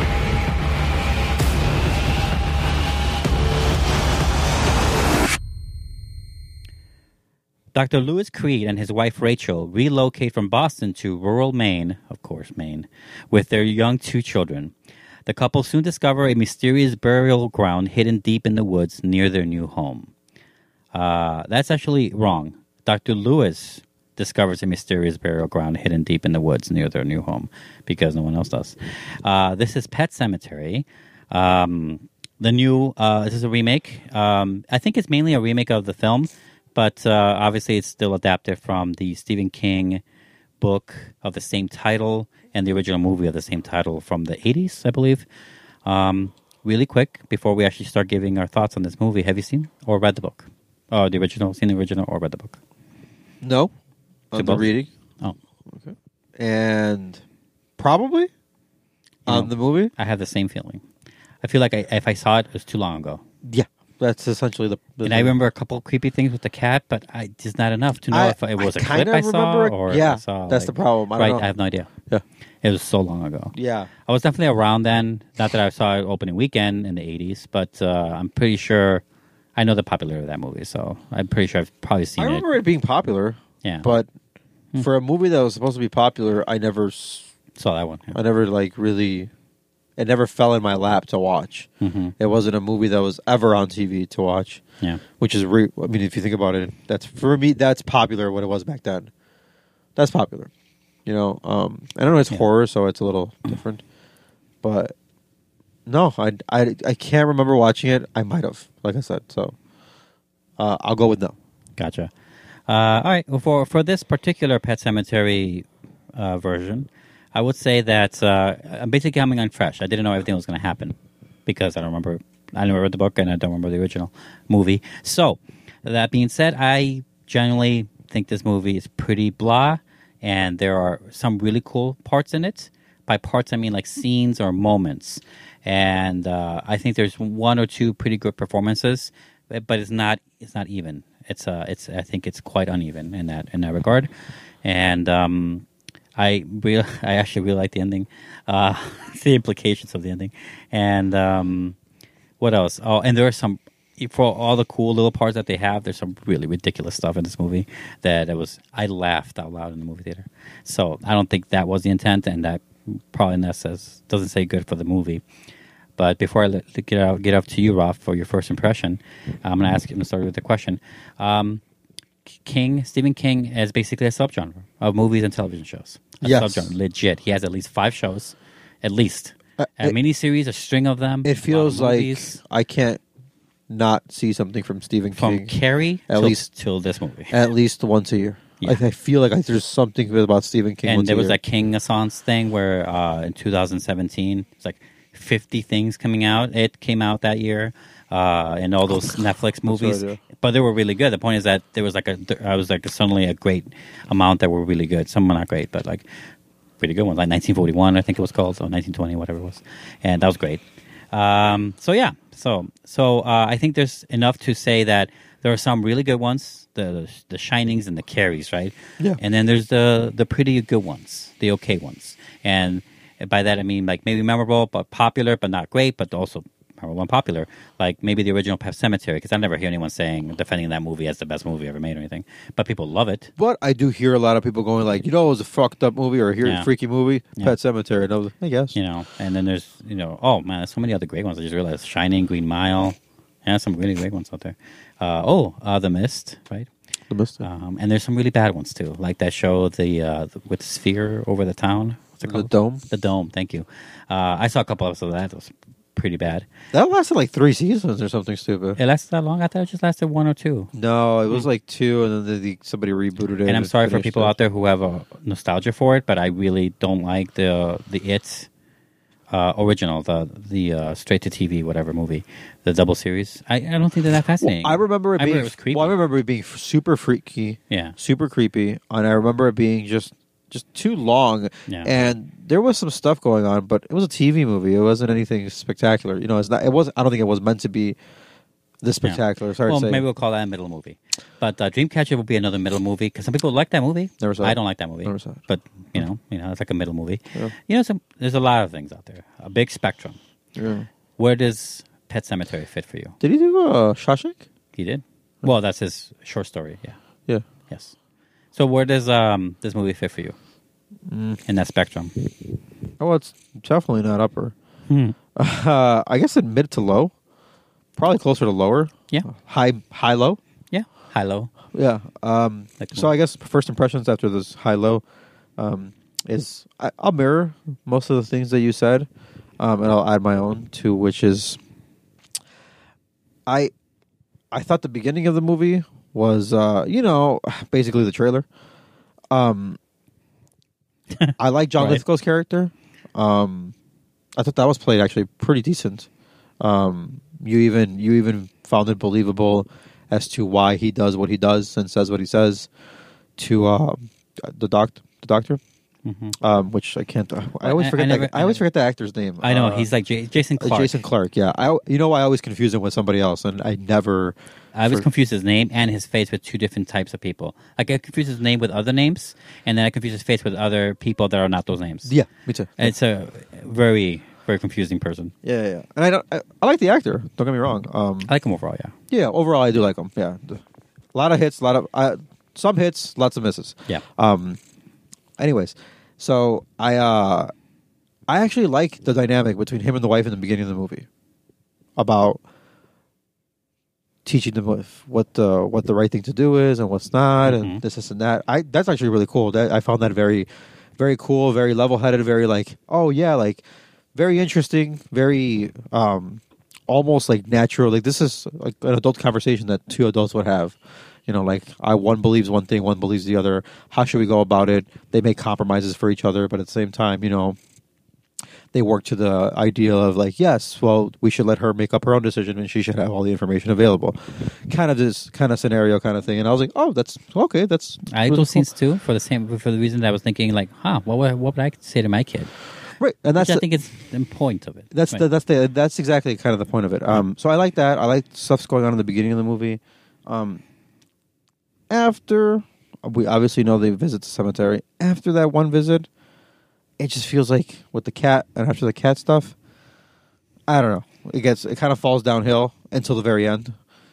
Doctor Lewis Creed and his wife Rachel relocate from Boston to rural Maine, of course, Maine, with their young two children. The couple soon discover a mysterious burial ground hidden deep in the woods near their new home. Uh, that's actually wrong. Doctor Lewis discovers a mysterious burial ground hidden deep in the woods near their new home because no one else does. Uh, this is Pet Sematary. Um, the new, uh, this is a remake. Um, I think it's mainly a remake of the film. But uh, obviously, it's still adapted from the Stephen King book of the same title and the original movie of the same title from the eighties, I believe. Um, really quick, before we actually start giving our thoughts on this movie, have you seen or read the book? Oh, the original, seen the original or read the book? No. To On the both? reading. Oh, Okay. And probably on know, the movie. I have the same feeling. I feel like I, if I saw it, it was too long ago. Yeah. That's essentially the. the And I remember a couple creepy things with the cat, but I just not enough to know I- if it was I a clip kinda I saw remember it. or if Yeah, I saw, that's the problem. I don't right, know. I have no idea. Yeah. It was so long ago. Yeah. I was definitely around then. Not that I saw it opening weekend in the eighties, but uh, I'm pretty sure I know the popularity of that movie, so I'm pretty sure I've probably seen I remember it. being popular. Yeah. But for a movie that was supposed to be popular, I never, s- it. Saw that one. Yeah. I never like really, it never fell in my lap to watch. Mm-hmm. It wasn't a movie that was ever on T V to watch. Yeah. Which is, re- I mean, if you think about it, that's for me. That's popular. What it was back then. That's popular. You know, um, I don't know. It's Yeah. horror, so it's a little different. But no, I, I, I can't remember watching it. I might have, like I said. So uh, I'll go with no. Gotcha. Uh, all right. Well, for for this particular Pet Cemetery uh, version, I would say that uh, I'm basically coming on fresh. I didn't know everything was going to happen because I don't remember. I never read the book and I don't remember the original movie. So that being said, I generally think this movie is pretty blah, and there are some really cool parts in it. By parts, I mean like scenes or moments. And uh, I think there's one or two pretty good performances. but it's not it's not even. It's uh it's I think it's quite uneven in that in that regard, and um, I real I actually really like the ending, uh, the implications of the ending, and um, what else? Oh, and there are some. For all the cool little parts that they have, there's some really ridiculous stuff in this movie that it was. I laughed out loud in the movie theater. So I don't think that was the intent, and that probably that says doesn't say good for the movie. But before I let, get out, get up to you, Roth, for your first impression, I'm going to ask you. I'm going to start with the question. Um, King Stephen King is basically a subgenre of movies and television shows. A Yes. subgenre, legit. He has at least five shows, at least Uh, a it- miniseries, a string of them. It a lot of feels like movies. I can't not see something from Stephen From King Carrie at till, least- till this movie. at least once a year. Yeah. Like, I feel like I, there's something about Stephen King. And once there a was year. that King Assance thing where uh, in two thousand seventeen, it's like fifty things coming out. It came out that year, uh, and all those Netflix movies. right, yeah. But they were really good. The point is that there was like a, I was like suddenly a great amount that were really good. Some were not great, but like pretty good ones. Like nineteen forty-one, I think it was called, or nineteen twenty, whatever it was, and that was great. Um, so yeah, so so uh, I think there's enough to say that there are some really good ones, the the, the Shinings and the Carries, right? Yeah. And then there's the the pretty good ones, the okay ones, and by that I mean like maybe memorable but popular, but not great, but also memorable and popular. Like maybe the original Pet Sematary, because I never hear anyone saying defending that movie as the best movie ever made or anything, but people love it. But I do hear a lot of people going like, you know, it was a fucked up movie or here Yeah. a freaky movie, Yeah. Pet Cemetery. And I was like, I guess. You know, and then there's, you know, oh man, there's so many other great ones. I just realized Shining, Green Mile, yeah, some really great ones out there. Uh, oh, uh, The Mist, right? The Mist. Um, and there's some really bad ones too, like that show, the, uh, the with the sphere over the town. What's it The called? Dome. The Dome. Thank you. Uh, I saw a couple episodes of that. It was pretty bad. That lasted like three seasons or something stupid. It lasted that long? I thought it just lasted one or two. No, it was like two, and then the, the, somebody rebooted it. And I'm sorry for finished people it. out there who have a nostalgia for it, but I really don't like the the It uh, original, the the uh, straight to T V whatever movie, the double series. I, I don't think they're that Well, fascinating. I remember it I being. it was creepy. Well, I remember it being f- super freaky. Yeah. super creepy, and I remember it being just just too long. Yeah. And there was some stuff going on, but it was a T V movie. It wasn't anything spectacular. You know, it's not. It was. I don't think it was meant to be this Yeah. spectacular. Sorry Well, to say. maybe we'll call that a middle movie. But uh, Dreamcatcher will be another middle movie because some people like that movie. Never saw I it. don't like that movie. Never saw it. But you know, you know, it's like a middle movie. Yeah. You know, some, there's a lot of things out there. A big spectrum. Yeah. Where does Pet Cemetery fit for you? Did he do uh, Shawshank? He did. Well, that's his short story. Yeah. Yeah. Yes. So where does um this movie fit for you Mm. in that spectrum? Oh, it's definitely not upper. Hmm. Uh, I guess in mid to low. Probably closer to lower. Yeah. High, high, low. Yeah. High low. Yeah. Um, Like the so I guess first impressions after this high low um, is I, I'll mirror most of the things that you said, um, and I'll add my own to which is I I thought the beginning of the movie was uh, you know basically the trailer. Um, I like John Right. Lithgow's character. Um, I thought that was played actually pretty decent. Um, you even you even found it believable as to why he does what he does and says what he says to uh, the doc the doctor, Mhm. um, which I can't. I I- always I forget. never- that, I I always never- forget the actor's name. I know Uh, he's like J- Jason uh, Clark. Jason Clark. Yeah, I you know I always confuse him with somebody else, and I never. I always for- confuse his name and his face with two different types of people. Like I confuse his name with other names, and then I confuse his face with other people that are not those names. Yeah, me too. It's a very, very confusing person. Yeah, yeah, yeah. And I don't. I, I like the actor. Don't get me wrong. Um, I like him overall. Yeah, yeah, overall I do like him. Yeah, a lot of hits, a lot of uh, some hits, lots of misses. yeah. Um. Anyways, so I uh, I actually like the dynamic between him and the wife in the beginning of the movie about teaching them what what the what the right thing to do is and what's not, Mhm. and this, this, and that. I that's actually really cool. That I found that very, very cool, very level headed, very like oh yeah, like very interesting, very um almost like natural. Like this is like an adult conversation that two adults would have. You know, like I one believes one thing, one believes the other. How should we go about it? They make compromises for each other, but at the same time, you know, they work to the idea of like, yes, well, we should let her make up her own decision, and she should have all the information available. Kind of this kind of scenario, kind of thing. And I was like, oh, that's okay. That's I like really those cool. scenes too for the same for the reason that I was thinking like, huh, what would what would I say to my kid? Right, and that's Which I the- think is the point of it. That's Right. the, that's the that's exactly kind of the point of it. Um, so I like that. I like stuff's going on in the beginning of the movie. Um, after we obviously know they visit the cemetery. After that one visit, it just feels like with the cat and after the cat stuff, I don't know. It gets it kind of falls downhill until the very end.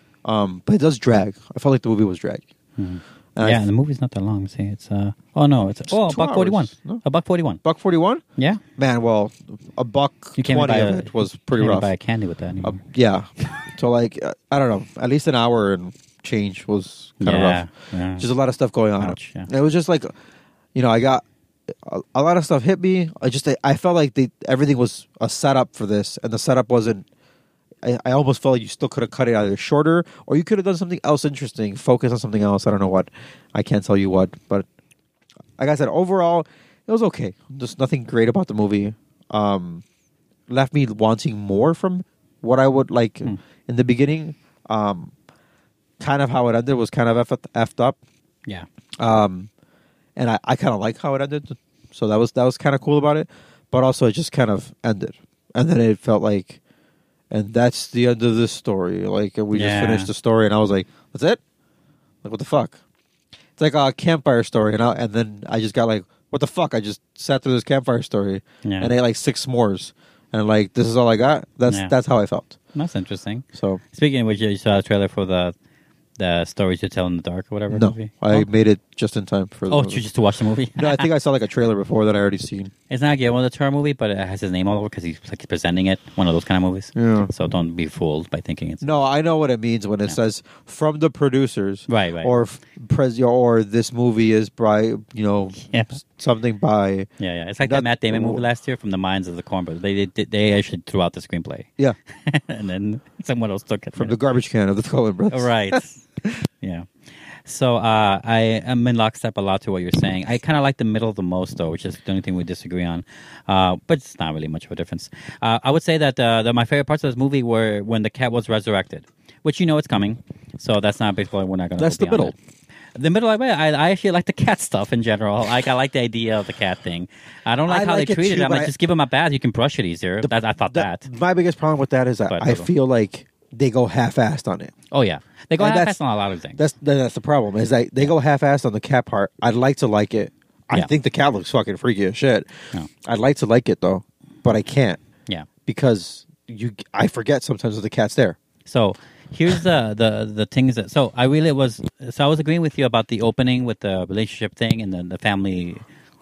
Um, but it does drag. I felt like the movie was dragging. Mhm. And I Yeah, f- and the movie's not that long. See, it's uh oh no, it's oh a two buck forty one, hours, no? a buck forty one. Buck forty one. Yeah, Man, well, a buck you can't even twenty buy of a, it was you pretty can't even rough. Buy a candy with that anymore. Uh, yeah. So like uh, I don't know, at least an hour and change was kind of yeah, rough. yeah. Just a lot of stuff going on. Ouch, yeah. It was just like, you know, I got a, a lot of stuff hit me. I just I felt like they everything was a setup for this, and the setup wasn't. I, I almost felt like you still could have cut it either shorter, or you could have done something else interesting. Focus on something else. I don't know what. I can't tell you what, but like I said, overall, it was okay. Just nothing great about the movie. Um, left me wanting more from what I would like Hmm. in the beginning. Um, kind of how it ended was kind of effed, effed up. Yeah, Um, and I, I kind of like how it ended, so that was that was kind of cool about it. But also, it just kind of ended, and then it felt like, and that's the end of this story. Like we Yeah. just finished the story, and I was like, "That's it? Like what the fuck?" It's like a campfire story, and I, and then I just got like, "What the fuck?" I just sat through this campfire story Yeah. and ate like six s'mores, and like this is all I got. That's Yeah. that's how I felt. that's interesting. So Speaking of which, you saw a trailer for the the stories you tell in the dark or whatever. no, movie? I oh, made it just in time for. The oh movie. just to watch the movie. No, I think I saw like a trailer before that I already seen. It's not a Guillermo del Toro movie, but it has his name all over because he's like presenting it. One of those kind of movies. Yeah. So don't be fooled by thinking it's No, I know what it means when it Yeah. says from the producers, Right, right. or f- pres- or this movie is by you know Yeah. s- something by Yeah, yeah. It's like That- that Matt Damon movie last year, From the Minds of the Corn Brothers. They they, they actually threw out the screenplay, yeah and then someone else took it from the garbage can of the Coen Brothers. right. Yeah. So uh, I am in lockstep a lot to what you're saying. I kind of like the middle the most, though, which is the only thing we disagree on. Uh, but it's not really much of a difference. Uh, I would say that, uh, that my favorite parts of this movie were when the cat was resurrected, which you know it's coming. So that's not a big spoiler. We're not going to. That's the middle. The middle, I, I I actually like the cat stuff in general. Like I like the idea of the cat thing. I don't like I how like they it treated too, it. I'm but like, I- just give him a bath. You can brush it easier. that, I thought that. My biggest problem with that is that But- I feel like they go half-assed on it. Oh yeah, they go And half that's- on a lot of things. That's that's the problem. Is that they go half-assed on the cat part. I'd like to like it. I Yeah. think the cat looks fucking freaky as shit. No. I'd like to like it though, but I can't Yeah. because you. I forget sometimes that the cat's there. So here's the, the the things that. So I really was. So I was agreeing with you about the opening with the relationship thing and then the family,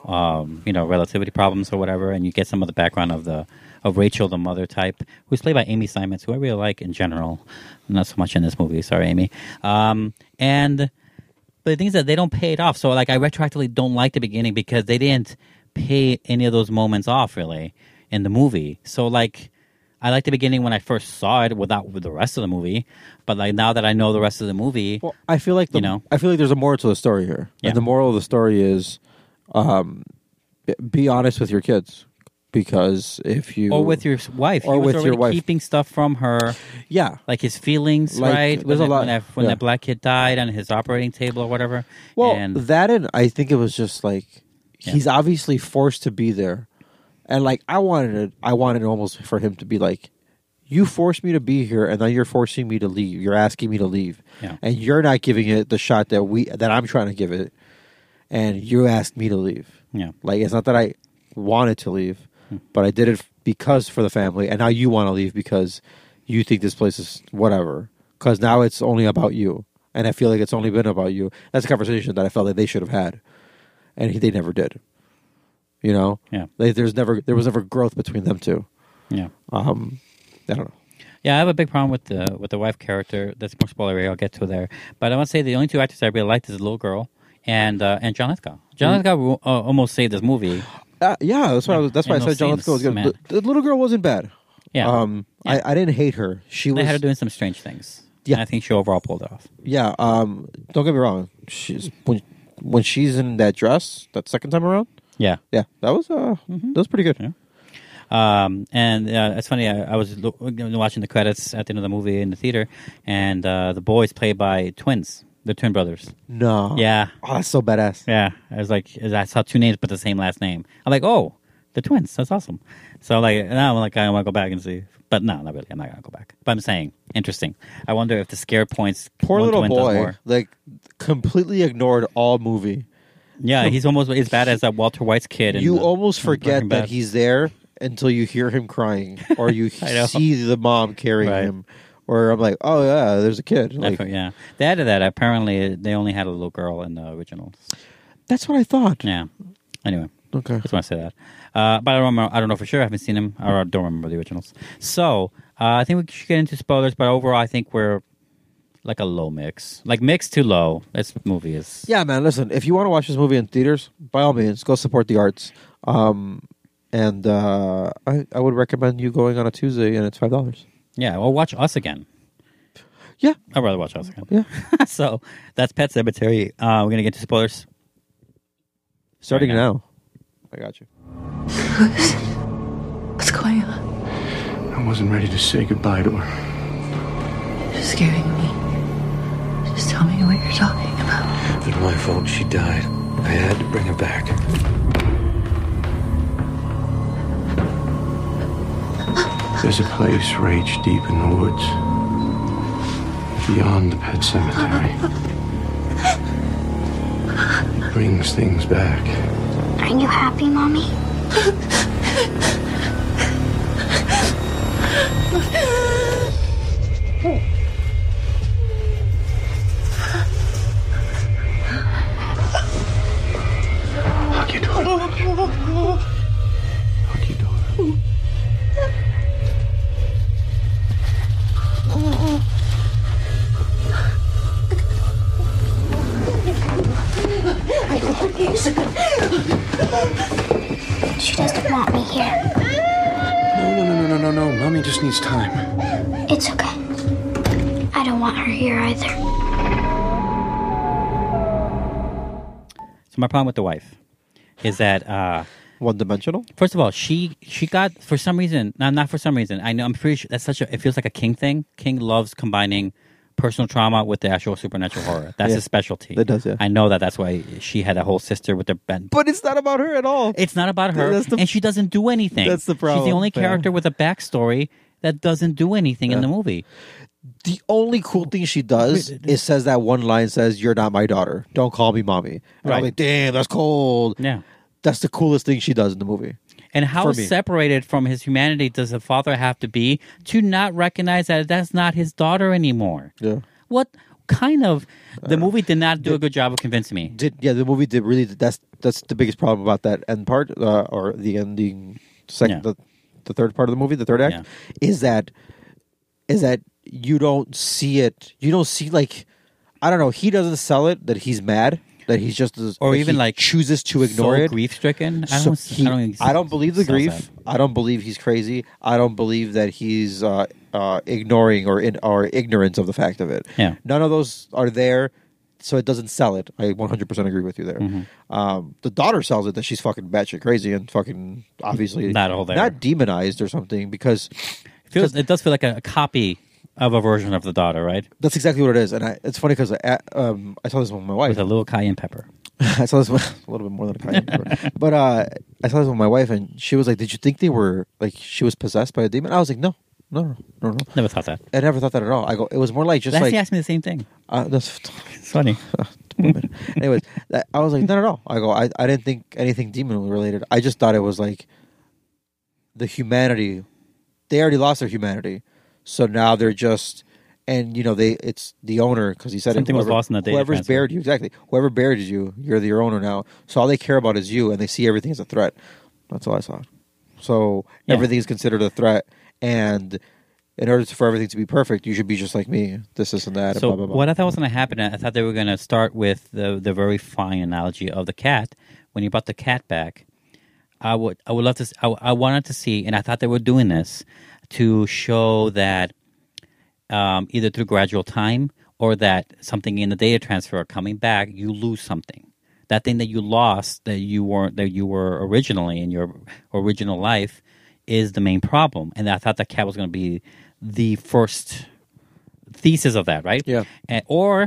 um, you know, relativity problems or whatever, and you get some of the background of the of Rachel, the mother type, who's played by Amy Simons, who I really like in general. Not so much in this movie. Sorry, Amy. Um, and but the thing is that they don't pay it off. So like I retroactively don't like the beginning because they didn't pay any of those moments off really in the movie. So like. I liked the beginning when I first saw it without with the rest of the movie, but like now that I know the rest of the movie, Well, I feel like the, You know? I feel like there's a moral to the story here, Yeah. and the moral of the story is, um, b- be honest with your kids, because if you or with your wife, Or he was with your already wife. keeping stuff from her, yeah, like his feelings, Like, right? there's When, a lot- when, that, when yeah. that black kid died on his operating table or whatever. well, and that and I think it was just like Yeah. he's obviously forced to be there, and like I wanted it, I wanted almost for him to be like, you forced me to be here, and now you're forcing me to leave. You're asking me to leave, Yeah. and you're not giving it the shot that we that I'm trying to give it, and you asked me to leave. yeah, Like, it's not that I wanted to leave, but I did it because for the family, and now you want to leave because you think this place is whatever. Because now it's only about you, and I feel like it's only been about you. That's a conversation that I felt like they should have had, and he, they never did. You know, Yeah. They, there's never there was never growth between them two. yeah. Um, I don't know. Yeah, I have a big problem with the with the wife character. That's more spoilery. I'll get to there. But I want to say the only two actors I really liked is the little girl and uh, and John Lithgow. John Lithgow uh, almost saved this movie. Uh, yeah, that's why I was, that's why I And said those John scenes, Lithgow was good. man. The, the little girl wasn't bad. Yeah, Um, Yeah. I, I didn't hate her. She they was had her doing some strange things. Yeah. And I think she overall pulled it off. Yeah, um, don't get me wrong. She's when when she's in that dress that second time around. Yeah. Yeah, that was uh, that was pretty good. Yeah. Um, and uh, it's funny. I, I was lo- watching the credits at the end of the movie in the theater, and uh, the boys played by twins. They're twin brothers. No, Yeah, oh, that's so badass. yeah. I was like, that's how two names but the same last name. I'm like, oh, The twins. That's awesome. So like now, I'm like I want to go back and see, but no, not really. I'm not gonna go back. But I'm saying, interesting. I wonder if the scared points. Poor one little twin does boy, more. like completely ignored all movie. Yeah, he's almost as bad as that Walter White's kid. In You the, almost in forget Breaking that Bad. he's there until you hear him crying, or you I know. see the mom carrying Right. him. Or I'm like, oh yeah, there's a kid. Like, Definitely, yeah, they added that. Apparently, they only had a little girl in the originals. that's what I thought. Yeah. Anyway, Okay. just want to say that. Uh, but I don't remember. I don't know for sure. I haven't seen him, or I don't remember the originals. So uh, I think we should get into spoilers. But overall, I think we're like a low mix, like mix to low. This movie is. Yeah, man. Listen, if you want to watch this movie in theaters, by all means, go support the arts. Um, and uh, I, I would recommend you going on a Tuesday, and it's five dollars. Yeah, or watch Us again. Yeah. I'd rather watch Us again. Yeah. So that's Pet Sematary. Uh, we're gonna get to spoilers. Starting Right now. I got you. What's going on? I wasn't ready to say goodbye to her. You're scaring me. Just tell me what you're talking about. It was my fault she died. I had to bring her back. There's a place rage deep in the woods, beyond the pet cemetery. It brings things back. Are you happy, Mommy? Hug your daughter. Hug your daughter. She doesn't want me here. No, no, no, no, no, no, no. Mommy just needs time. It's okay. I don't want her here either. So my problem with the wife is that. Uh, One dimensional? First of all, she she got for some reason, no, not for some reason. I know I'm pretty sure that's such a. It feels like a King thing. King loves combining personal trauma with the actual supernatural horror. That's Yeah. his specialty. It does, yeah. I know that. That's why she had a whole sister with the bend. But it's not about her at all. It's not about her, That's the- and she doesn't do anything. That's the She's problem, the only yeah. character with a backstory that doesn't do anything in Yeah. the movie. The only cool thing she does is says that one line says, "You're not my daughter. Don't call me mommy." And I'm Right. like, damn, that's cold. Yeah. That's the coolest thing she does in the movie. And how For me. separated from his humanity does the father have to be to not recognize that that's not his daughter anymore? Yeah. What kind of the movie did not do a good job of convincing me. Did yeah, the movie did really. That's that's the biggest problem about that end part, uh, or the ending, second, Yeah. the, the third part of the movie, the third act, Yeah. is that is that you don't see it. You don't see like I don't know. He doesn't sell it that he's mad. That he's just Or that even, he like, chooses to ignore so it. grief stricken. I So don't. he- I don't. think I don't believe the sells grief. that. I don't believe he's crazy. I don't believe that he's uh, uh, ignoring or in or ignorance of the fact of it. Yeah. None of those are there, so it doesn't sell it. I one hundred percent agree with you there. Mm-hmm. Um, the daughter sells it that she's fucking batshit crazy and fucking obviously Not all there. not demonized or something because It feels. It does feel like a, a copy of a version of the daughter, right? that's exactly what it is. And I, it's funny because I, um, I saw this with my wife. With a little cayenne pepper. I saw this one, a little bit more than a cayenne pepper. But uh, I saw this with my wife, and she was like, "Did you think they were like she was possessed by a demon?" I was like, "No, no, no, no, no." Never thought that. I never thought that at all. I go, it was more like just Lassie like asked me the same thing. uh, that's. It's funny. Anyways, that, I was like, not at all. I go, I, I didn't think anything demon related. I just thought it was like the humanity. They already lost their humanity, so now they're just. And you know they, it's the owner because he said Something it, was whoever- lost in the data Whoever's transfer. buried you, exactly. Whoever buried you, you're the your owner now. So all they care about is you, and they see everything as a threat. That's all I saw. So Yeah. everything is considered a threat, and in order for everything to be perfect, you should be just like me. This, this, and that. and So blah, blah, blah. what I thought was going to happen, I thought they were going to start with the the very fine analogy of the cat. When you brought the cat back, I would I would love to. s- I, I wanted to see, and I thought they were doing this to show that um, either through gradual time or that something in the data transfer coming back, you lose something. That thing that you lost, that you weren't, that you were originally in your original life, is the main problem. And I thought that cat was going to be the first thesis of that, right? Yeah. And, or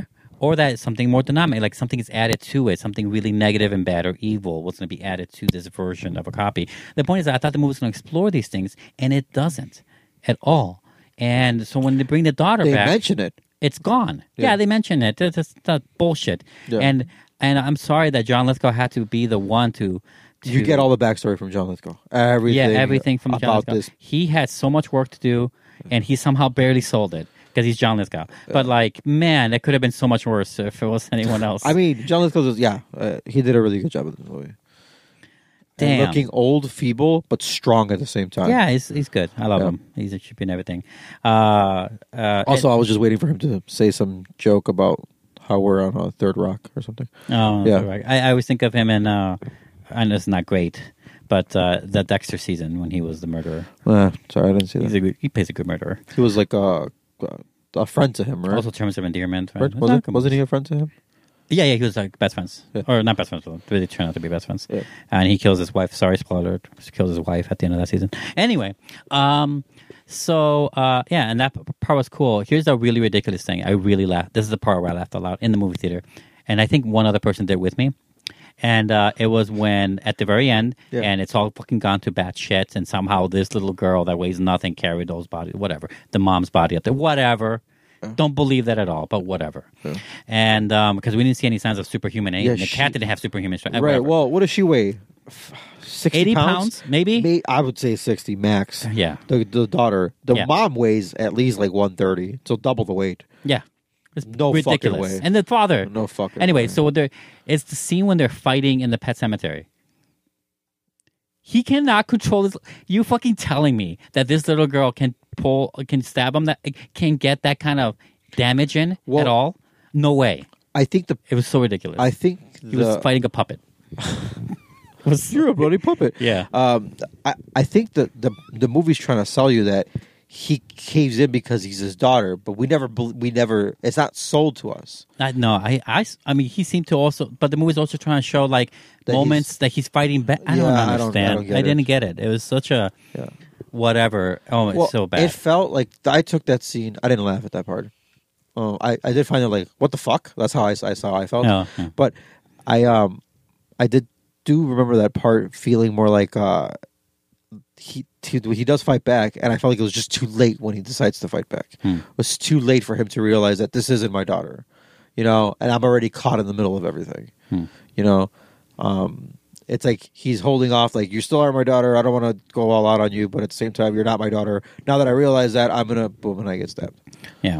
or that something more dynamic, like something is added to it, something really negative and bad or evil was going to be added to this version of a copy. The point is that I thought the movie was going to explore these things, and it doesn't at all. And so when they bring the daughter They back, mention it. it's gone. Yeah, Yeah. they mention it. That's, that's, that's bullshit. Yeah. And and I'm sorry that John Lithgow had to be the one to. to You get all the backstory from John Lithgow. Everything. yeah, everything from John about Lithgow. this. He had so much work to do, and he somehow barely sold it because he's John Lithgow. But like, man, that could have been so much worse if it was anyone else. I mean, John Lithgow was, yeah, uh, he did a really good job with this movie. And Damn. looking old, feeble, but strong at the same time. yeah, he's he's good. I love Yeah. him. He's a champion and everything. Uh, uh, Also, I was just waiting for him to say some joke about how we're on a third rock or something. Oh, Yeah. yeah. Right. I, I always think of him in, uh, I know it's not great, but uh, the Dexter season when he was the murderer. Uh, sorry, I didn't see He's that. a good, he plays a good murderer. He was like a, a friend to him, right? Also, terms of endearment. Right? Right? It's Was not it, good. wasn't he a friend to him? Yeah, yeah, he was like best friends, Yeah. or not best friends, but they turned out to be best friends. Yeah. And he kills his wife. Sorry, spoiler alert. He kills his wife at the end of that season. Anyway, um, so uh, yeah, and that p- part was cool. Here's a really ridiculous thing. I really laughed. This is the part where I laughed out loud in the movie theater, and I think one other person did with me. And uh, it was when at the very end, Yeah. and it's all fucking gone to bat shit, and somehow this little girl that weighs nothing carried those bodies, whatever, the mom's body up there, whatever. Don't believe that at all, but whatever. And because we didn't see any signs of superhuman aid, Yeah, and the she- cat didn't have superhuman strength. Right. whatever. Well, what does she weigh? F- Sixty eighty pounds? pounds, maybe? May- I would say sixty max. Yeah. The the daughter, the Yeah. mom weighs at least like one thirty, so double the weight. Yeah. It's No fucking ridiculous. way. And the father. No fucking Anyway, way. so they're, it's the scene when they're fighting in the pet cemetery. He cannot control this. You fucking telling me that this little girl can pull, can stab him, that can get that kind of damage in Well- at all? No way. I think the It was so ridiculous. I think he was the- fighting a puppet. Was- You're a bloody puppet. Yeah. Um, I, I think that the the movie's trying to sell you that he caves in because he's his daughter, but we never bel- we never it's not sold to us. I, no, I, I, I mean, he seemed to also, but the movie's also trying to show like That moments he's- that he's fighting back. I Yeah, don't I don't- I understand. don't get I it. didn't get it. It was such a Yeah. whatever. Oh, it's Well, so bad. It felt like I took that scene. I didn't laugh at that part. Oh, I, I did find it like what the fuck. That's how I, I saw. I felt. Oh, yeah. But I um I did do remember that part feeling more like uh he he, he does fight back, and I felt like it was just too late when he decides to fight back. Hmm. It was too late for him to realize that this isn't my daughter, you know, and I'm already caught in the middle of everything. Hmm. You know, um, it's like he's holding off, like you still are my daughter. I don't want to go all out on you, but at the same time, you're not my daughter. Now that I realize that, I'm gonna boom, and I get stabbed. Yeah.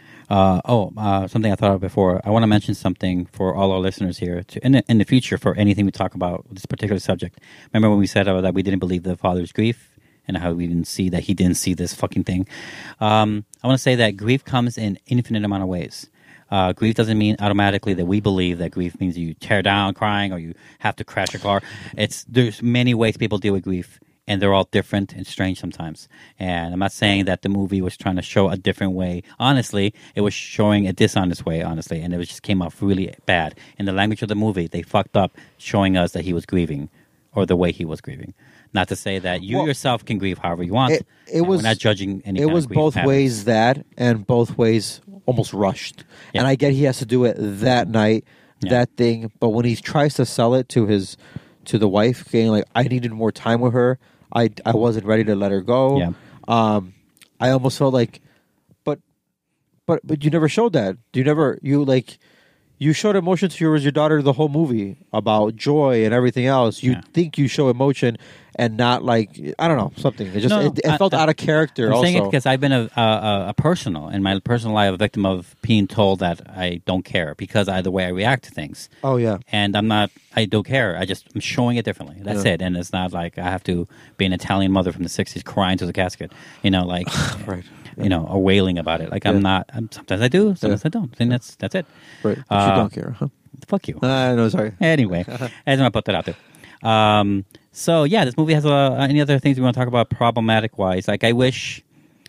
Uh, oh, uh, something I thought of before. I want to mention something for all our listeners here to, in, the, in the future for anything we talk about with this particular subject. Remember when we said uh, that we didn't believe the father's grief and how we didn't see that he didn't see this fucking thing? Um, I want to say that grief comes in infinite amount of ways. Uh, grief doesn't mean automatically that we believe that grief means you tear down crying or you have to crash your car. It's there's many ways people deal with grief. And they're all different and strange sometimes. And I'm not saying that the movie was trying to show a different way. Honestly, it was showing a dishonest way, honestly. And it was just came off really bad. In the language of the movie, they fucked up showing us that he was grieving or the way he was grieving. Not to say that you Well, yourself can grieve however you want. It, it And was we're not judging any It kind was of grief both patterns. ways that, and both ways almost rushed. Yeah. And I get he has to do it that night, Yeah. that thing. But when he tries to sell it to his to the wife, saying like, "I needed more time with her. I, I wasn't ready to let her go." Yeah. Um, I almost felt like, but but but you never showed that. You never you like. You showed emotion to your, your daughter the whole movie about joy and everything else. You Yeah. think you show emotion and not like I don't know something. It just No, it, it I- felt I- out of character. I'm also, saying it because I've been a, a, a personal, in my personal life, a victim of being told that I don't care because of the way I react to things. oh yeah, And I'm not, I don't care. I just, I'm showing it differently. That's Yeah. it. And it's not like I have to be an Italian mother from the sixties crying to the casket, you know, like, right, you know, or wailing about it. Like, I'm Yeah. not, I'm, sometimes I do, sometimes Yeah. I don't. And that's, that's it. right. But Uh, you don't care, huh? Fuck you. Uh, no, sorry. Anyway, I just want to put that out there. Um, so yeah, this movie has uh, any other things we want to talk about problematic wise. Like I wish.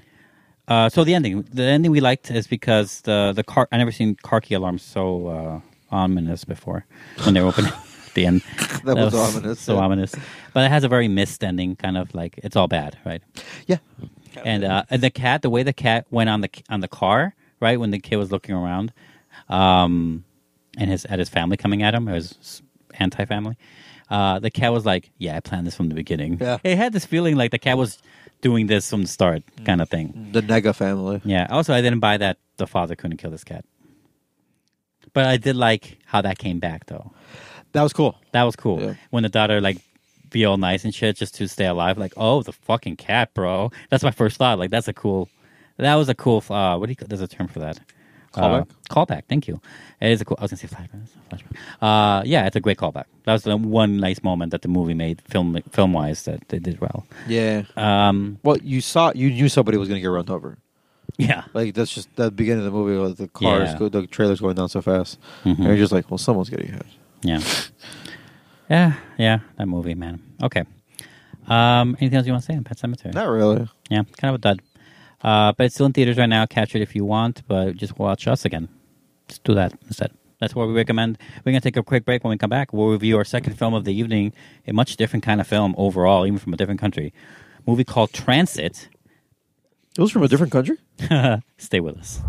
Uh, so the ending, the ending we liked is because the the car. I never seen car key alarms so uh, ominous before when they were opening at the end. That was ominous, So yeah. ominous, but it has a very mist ending, kind of like it's all bad, right? Yeah, And uh, and the cat, the way the cat went on the on the car, right when the kid was looking around. um, and his at his family coming at him, it was anti-family. Uh, the cat was like, "Yeah, I planned this from the beginning." Yeah. It had this feeling like the cat was doing this from the start, kind of thing. The Nega family. Yeah. Also, I didn't buy that the father couldn't kill this cat, but I did like how that came back, though. That was cool. That was cool. Yeah. When the daughter like be all nice and shit just to stay alive. Like, oh, the fucking cat, bro. That's my first thought. Like, that's a cool. That was a cool. Uh, what do you? There's a term for that. Callback? Uh, callback. Thank you. It is a cool. I was gonna say flashback. flashback. Uh, yeah, it's a great callback. That was the one nice moment that the movie made film film wise that they did well. Yeah. Um, Well, you saw, you knew somebody was going to get run over. yeah. Like, that's just the beginning of the movie with the cars, Yeah. go, the trailers going down so fast. Mhm. And you're just like, well, someone's getting hit. Yeah. Yeah. Yeah. That movie, man. Okay. Um, anything else you want to say on Pet Sematary? Not really. Yeah, kind of a dud. Uh, but it's still in theaters right now. Catch it if you want, but just watch us again. Just do that instead. That's what we recommend. We're going to take a quick break. When we come back, we'll review our second film of the evening, a much different kind of film overall, even from a different country. A movie called Transit. It was from a different country? Stay with us.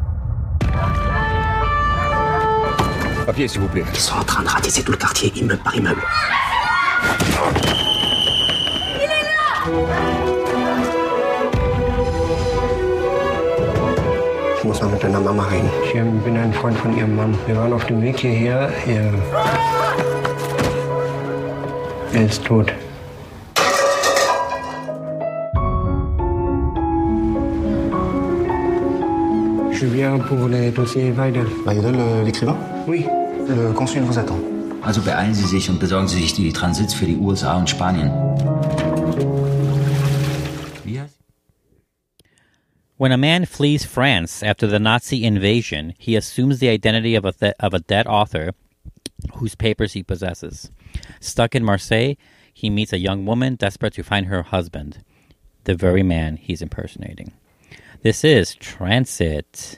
Papier, s'il vous plaît. Ils sont en train de ratisser tout le quartier, immeuble par immeuble. Ich muss mal mit deiner Mama reden. Ich bin ein Freund von ihrem Mann. Wir waren auf dem Weg hierher. Er, er ist tot. Je viens pour les dossiers Weidel. Weidel, euh, l'écrivain? Oui. Le consul vous attend. Also beeilen Sie sich und besorgen Sie sich die Transits für die U S A und Spanien. Wie heißt? When a man flees France after the Nazi invasion, he assumes the identity of a, th- of a dead author whose papers he possesses. Stuck in Marseille, he meets a young woman desperate to find her husband, the very man he's impersonating. This is Transit,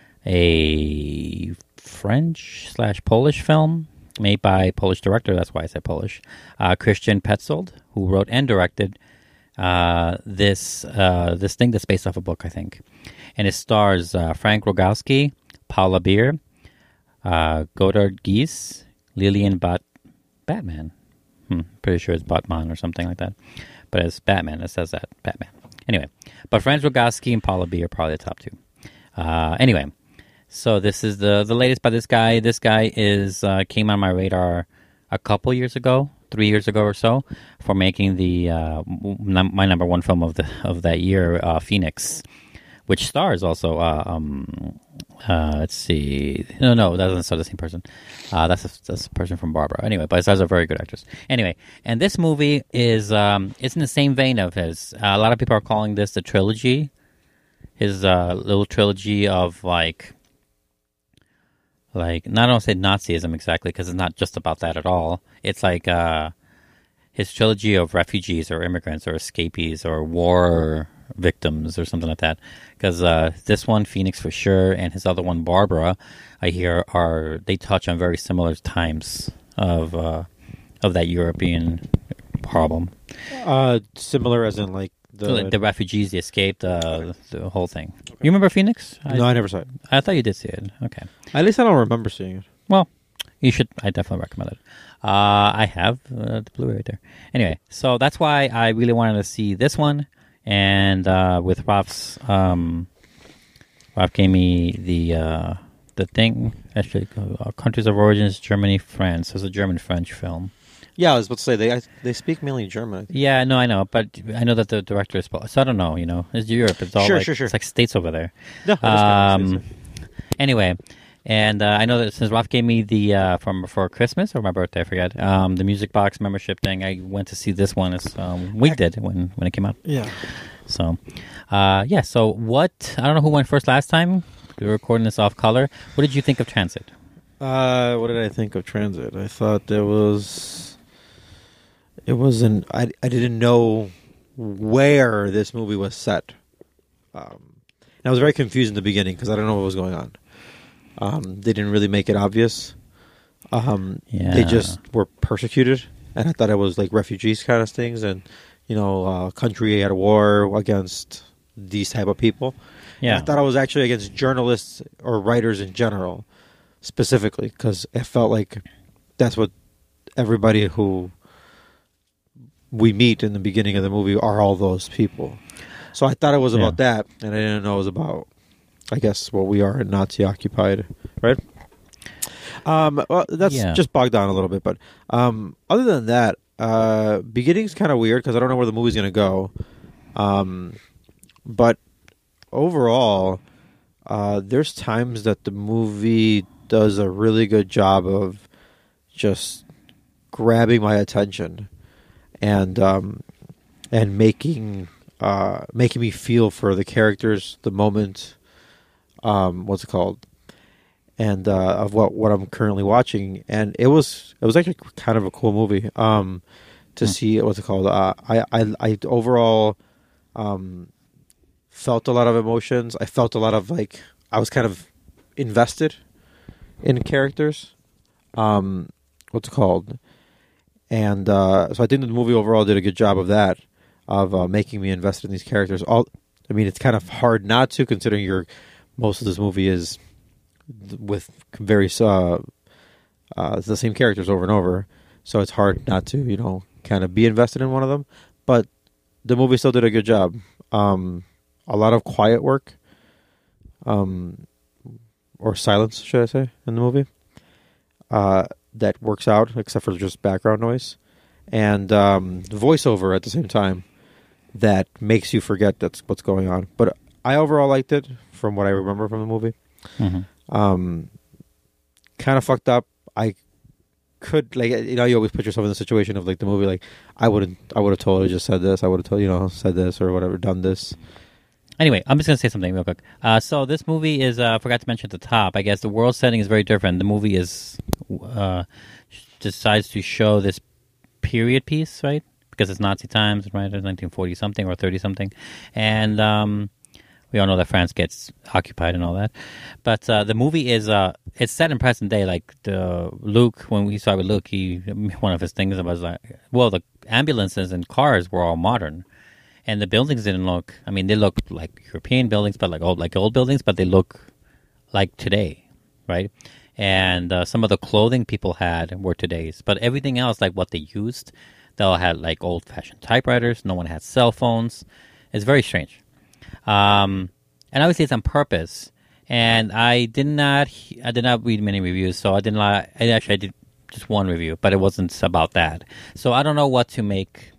a French slash Polish film made by a Polish director. That's why I said Polish. Uh, Christian Petzold, who wrote and directed uh, this uh, this thing that's based off a book, I think. And it stars uh, Frank Rogowski, Paula Beer, uh, Godard Gies, Lillian Bat Batman. Hmm, pretty sure it's Batman or something like that. But it's Batman. It says that. Batman. Anyway. But Frank Rogowski and Paula Beer are probably the top two. Uh, anyway. So this is the, the latest by this guy. This guy is uh, came on my radar a couple years ago, three years ago or so, for making the uh, num- my number one film of the of that year, uh, Phoenix, which stars also. Uh, um, uh, let's see, no, no, that doesn't star the same person. Uh, that's a, that's a person from Barbara. Anyway, but it stars a very good actress. Anyway, and this movie is um, it's in the same vein of his. Uh, a lot of people are calling this the trilogy, his uh, little trilogy of like. Like, not I don't say Nazism exactly, because it's not just about that at all. It's like uh, his trilogy of refugees or immigrants or escapees or war victims or something like that. Because uh, this one, Phoenix for sure, and his other one, Barbara, I hear are they touch on very similar times of uh, of that European problem. Uh, similar as in like the So, like, the refugees, the escaped, uh, the whole thing. You remember Phoenix? No, I never saw it. I thought you did see it. Okay. At least I don't remember seeing it. Well, you should. I definitely recommend it. Uh, I have uh, the Blu-ray right there. Anyway, so that's why I really wanted to see this one. And uh, with Ralph's, um, Ralph gave me the uh, the thing. Actually, uh, countries of origins: Germany, France. It's a German-French film. Yeah, I was about to say they I, they speak mainly German. Yeah, no, I know, but I know that the director is. So I don't know. You know, it's Europe. It's all Sure, like, sure, sure. It's like states over there. No, I understand. Um, anyway, and uh, I know that since Ralph gave me the uh, from for Christmas or my birthday, I forget, um, the Music Box membership thing, I went to see this one as um, we did when when it came out. Yeah. So, uh, yeah. So what? I don't know who went first last time. We were recording this off color. What did you think of Transit? Uh, what did I think of Transit? I thought there was. It wasn't. I I didn't know where this movie was set. Um, and I was very confused in the beginning because I don't know what was going on. Um, they didn't really make it obvious. Um, Yeah. They just were persecuted, and I thought it was like refugees kind of things, and you know, uh, country at a war against these type of people. Yeah. And I thought it was actually against journalists or writers in general. specifically because it felt like that's what everybody who we meet in the beginning of the movie are all those people. So I thought it was about Yeah. that, and I didn't know it was about, I guess, what we are in Nazi occupied, right? Um, well, that's Yeah. just bogged down a little bit, but um, other than that, uh, beginning's kind of weird because I don't know where the movie's going to go. Um, but overall, uh, there's times that the movie does a really good job of just grabbing my attention and um, and making uh, making me feel for the characters, the moment. Um, what's it called? And uh, of what, what I'm currently watching, and it was it was actually kind of a cool movie um, to see. What's it called? Uh, I, I I overall um, felt a lot of emotions. I felt a lot of like I was kind of invested in characters. Um, what's it called? And uh, so I think the movie overall did a good job of that, of uh, making me invested in these characters. All I mean, it's kind of hard not to, considering your most of this movie is with various uh, uh, the same characters over and over, so it's hard not to, you know, kind of be invested in one of them. But the movie still did a good job. Um, a lot of quiet work, um, or silence, should I say, in the movie. Uh, that works out, except for just background noise, and um, voiceover at the same time that makes you forget that's what's going on. But I overall liked it from what I remember from the movie. Mm-hmm. Um, kind of fucked up. I could, like, you know, you always put yourself in the situation of like the movie, like I wouldn't, I would have totally just said this. I would have told, you know, said this or whatever, done this. Anyway, I'm just going to say something real quick. Uh, so this movie is, uh, I forgot to mention at the top, I guess the world setting is very different. The movie is, uh, decides to show this period piece, right? Because it's Nazi times, right? It's nineteen forty something or thirty something. And, um, we all know that France gets occupied and all that. But uh, the movie is, uh, it's set in present day. Like the Luke, when we saw with Luke, he, one of his things was like, well, the ambulances and cars were all modern. And the buildings didn't look, I mean, they look like European buildings, but like old, like old buildings, but they look like today, right? And uh, some of the clothing people had were today's. But everything else, like what they used, they all had like old-fashioned typewriters. No one had cell phones. It's very strange. Um, and obviously it's on purpose. And I did not, I did not read many reviews, so I didn't. I actually I did just one review, but it wasn't about that. So I don't know what to make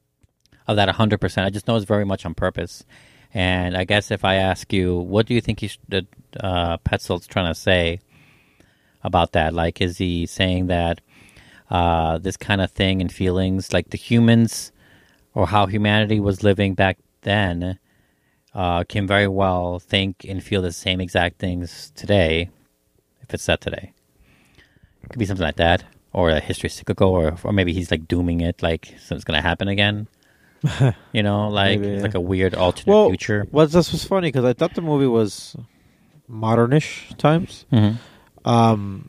of that one hundred percent. I just know it's very much on purpose. And I guess if I ask you, what do you think he sh- that uh, Petzold's trying to say about that? Like, is he saying that uh, this kind of thing and feelings, like the humans or how humanity was living back then, Uh, can very well think and feel the same exact things today, if it's set today. It could be something like that, or a history cyclical, or or maybe he's like dooming it, like something's going to happen again. You know, like Maybe, yeah. like a weird alternate Well, future. well, this was funny because I thought the movie was modernish times, Mm-hmm. um,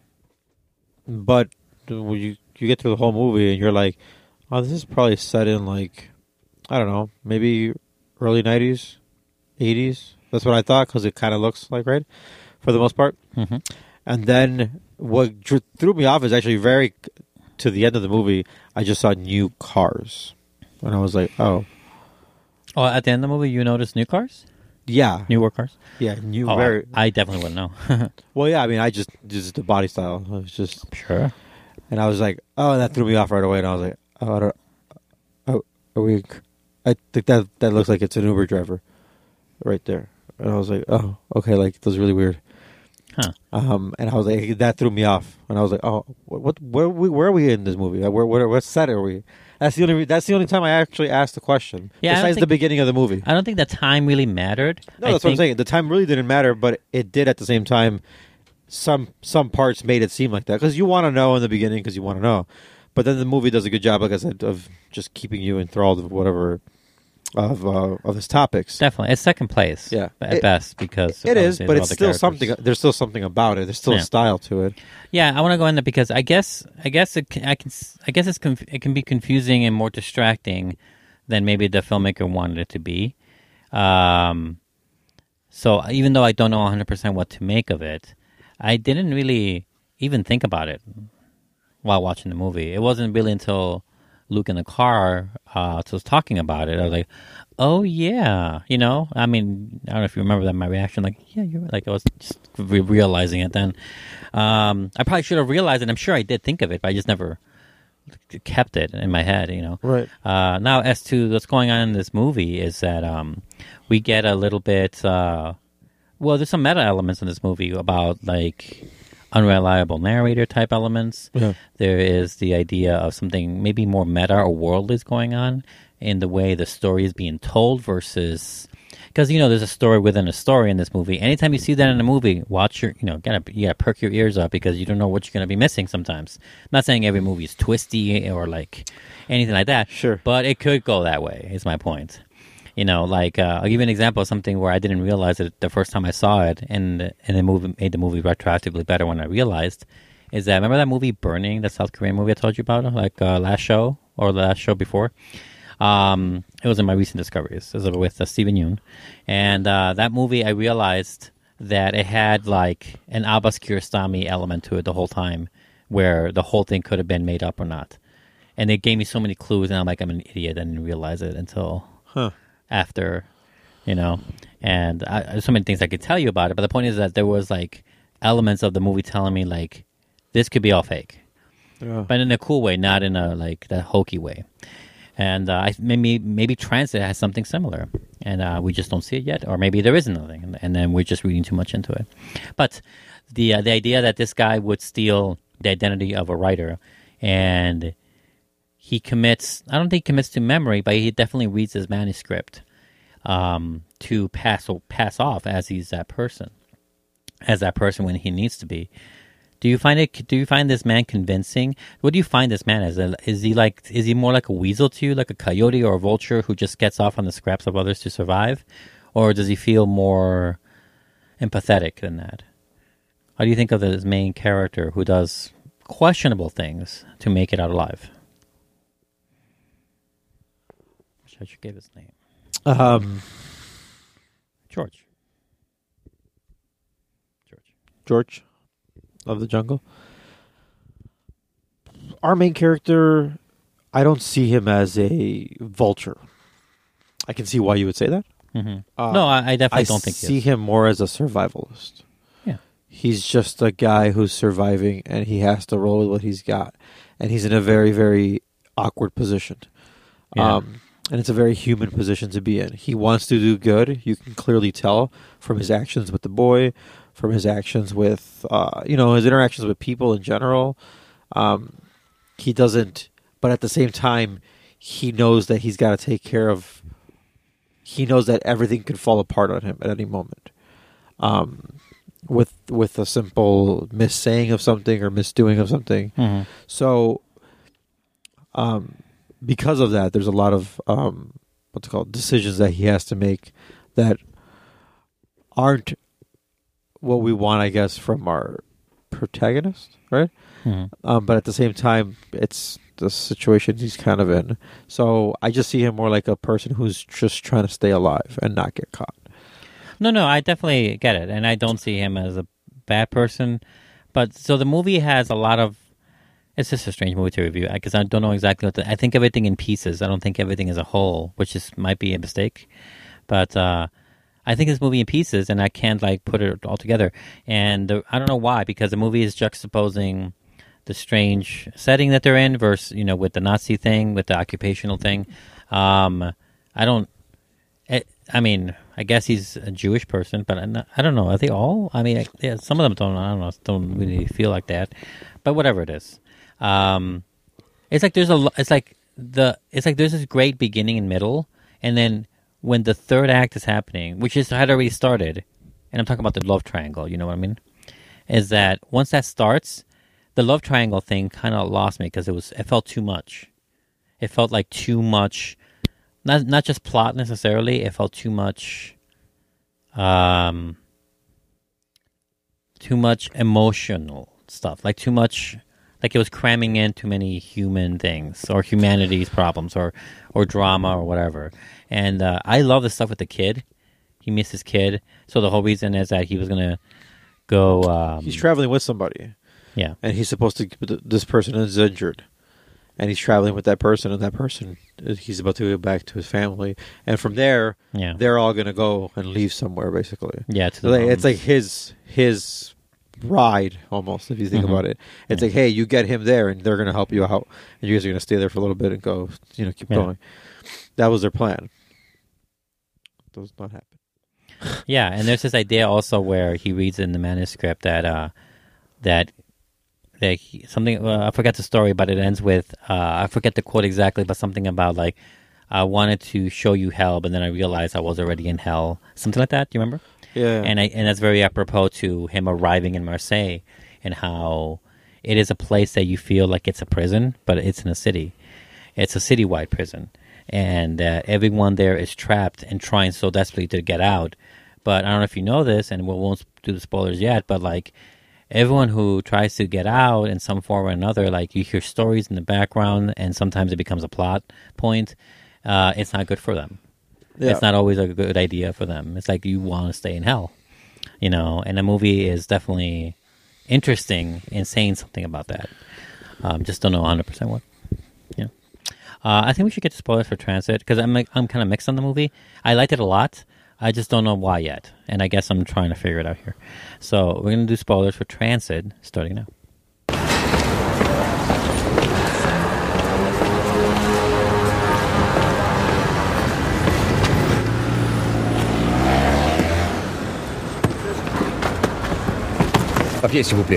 but when you you get through the whole movie and you're like, oh, this is probably set in like, I don't know, maybe early nineties, eighties. That's what I thought because it kind of looks like, right, for the most part. Mm-hmm. And then what drew, threw me off is actually very, to the end of the movie, I just saw new cars. And I was like, oh. Oh, at the end of the movie, you noticed new cars? Yeah. Newer cars? Yeah, new, Oh, very. I, I definitely wouldn't know. Well, yeah, I mean, I just, just the body style. It was just. Sure. And I was like, oh, and that threw me off right away. And I was like, oh, I don't, oh, are we, I think that that looks like it's an Uber driver right there. And I was like, oh, okay, like, that was really weird. Huh. Um, and I was like, that threw me off. And I was like, oh, what, what where, are we, where are we in this movie? Where, where, what set are we? That's the only, that's the only time I actually asked the question. Yeah, I don't besides think- the beginning of the movie. I don't think the time really mattered. No, I that's what I'm think- saying. The time really didn't matter, but it did at the same time. Some some parts made it seem like that because you want to know in the beginning because you want to know, but then the movie does a good job, like I said, of just keeping you enthralled of whatever of uh, of his topics. Definitely, it's second place. Yeah. at It- best because It is, obviously but of all it's the still characters. something. There's still something about it. There's still Yeah. a style to it. Yeah, I want to go in there because I guess I guess it can, I can I guess it's conf- it can be confusing and more distracting than maybe the filmmaker wanted it to be. Um, so even though I don't know one hundred percent what to make of it, I didn't really even think about it while watching the movie. It wasn't really until Luke in the car uh, was talking about it. I was like, "Oh yeah," you know. I mean, I don't know if you remember that. My reaction, like, "Yeah, you're right." Like I was just re- realizing it then. Um, I probably should have realized it. I'm sure I did think of it, but I just never kept it in my head. You know. Right. Uh, now, as to what's going on in this movie, is that um, we get a little bit. Uh, well, there's some meta elements in this movie about like unreliable narrator type elements. Yeah. There is the idea of something maybe more meta or worldly is going on in the way the story is being told versus because you know there's a story within a story in this movie. Anytime you see that in a movie, watch your you know gotta you gotta perk your ears up because you don't know what you're gonna be missing sometimes. I'm not saying every movie is twisty or like anything like that. Sure. But it could go that way. Is my point. You know, like uh, I'll give you an example of something where I didn't realize it the first time I saw it, and and the movie made the movie retroactively better when I realized. Is that remember that movie Burning, the South Korean movie I told you about, like uh, last show or the last show before? Um, it was in my recent discoveries. It was with uh, Steven Yeun, and uh, that movie I realized that it had like an Abbas Kiarostami element to it the whole time, where the whole thing could have been made up or not, and they gave me so many clues, and I'm like I'm an idiot. I didn't realize it until. Huh. After, you know, and I, there's so many things I could tell you about it, but the point is that there was like elements of the movie telling me like this could be all fake, yeah. but in a cool way, not in a like that hokey way. And uh, I maybe maybe Transit has something similar, and uh, we just don't see it yet, or maybe there is nothing, and, and then we're just reading too much into it. But the uh, the idea that this guy would steal the identity of a writer and he commits, I don't think he commits to memory, but he definitely reads his manuscript um, to pass pass off as he's that person, as that person when he needs to be. Do you find it? Do you find this man convincing? What do you find this man as? Is he like? Is he more like a weasel to you, like a coyote or a vulture who just gets off on the scraps of others to survive, or does he feel more empathetic than that? How do you think of this main character who does questionable things to make it out alive? I should give his name. Um, George. George. George of the Jungle. Our main character, I don't see him as a vulture. I can see why you would say that. Mm-hmm. Uh, no, I, I definitely I don't think see he is. him more as a survivalist. Yeah. He's just a guy who's surviving, and he has to roll with what he's got. And he's in a very, very awkward position. Yeah. Um, and it's a very human position to be in. He wants to do good. You can clearly tell from his actions with the boy, from his actions with, uh, you know, his interactions with people in general. Um, he doesn't, but at the same time, he knows that he's got to take care of, he knows that everything could fall apart on him at any moment. Um, with with a simple missaying of something or misdoing of something. Mm-hmm. So, um, because of that, there's a lot of um, what's it called decisions that he has to make that aren't what we want, I guess, from our protagonist, right? Mm-hmm. Um, but at the same time, it's the situation he's kind of in. So I just see him more like a person who's just trying to stay alive and not get caught. No, no, I definitely get it, and I don't see him as a bad person. But so the movie has a lot of. It's just a strange movie to review because I don't know exactly what. The, I think everything in pieces. I don't think everything as a whole, which is might be a mistake. But uh, I think this movie in pieces, and I can't like put it all together. And the, I don't know why, because the movie is juxtaposing the strange setting that they're in versus you know with the Nazi thing, with the occupational thing. Um, I don't. It, I mean, I guess he's a Jewish person, but I'm not, I don't know. Are they all? I mean, I, yeah, some of them don't. I don't know. Don't really feel like that. But whatever it is, um, it's like there's a. It's like the. It's like there's this great beginning and middle, and then when the third act is happening, which is had already started, and I'm talking about the love triangle. You know what I mean? Is that once that starts, the love triangle thing kind of lost me because it was. It felt too much. It felt like too much. Not not just plot necessarily. It felt too much, um, too much emotional stuff. Like too much, like it was cramming in too many human things or humanity's problems or or drama or whatever. And uh, I love the stuff with the kid. He missed his kid, so the whole reason is that he was gonna go. Um, He's traveling with somebody. Yeah. And he's supposed to, this person is injured. And he's traveling with that person, and that person, he's about to go back to his family. And from there, yeah. they're all going to go and leave somewhere, basically. Yeah. To so like, it's like his his ride, almost, if you think mm-hmm. about it. It's yeah. like, hey, you get him there, and they're going to help you out. And you guys are going to stay there for a little bit and go, you know, keep yeah. going. That was their plan. That does not happen. Yeah, and there's this idea also where he reads in the manuscript that uh, that that he, something uh, I forgot the story, but it ends with uh, I forget the quote exactly, but something about like I wanted to show you hell, but then I realized I was already in hell, something like that. Do you remember? Yeah. And I, and that's very apropos to him arriving in Marseille and how it is a place that you feel like it's a prison, but it's in a city. It's a citywide prison. And uh, everyone there is trapped and trying so desperately to get out. But I don't know if you know this, and we won't do the spoilers yet, but like everyone who tries to get out in some form or another, like you hear stories in the background, and sometimes it becomes a plot point. Uh, it's not good for them. Yeah. It's not always a good idea for them. It's like you want to stay in hell, you know. And the movie is definitely interesting in saying something about that. Um, just don't know one hundred percent what. Yeah. Uh, I think we should get to spoilers for Transit because I'm like, I'm kind of mixed on the movie. I liked it a lot. I just don't know why yet, and I guess I'm trying to figure it out here. So we're gonna do spoilers for Transit starting now. Papier, s'il vous plaît.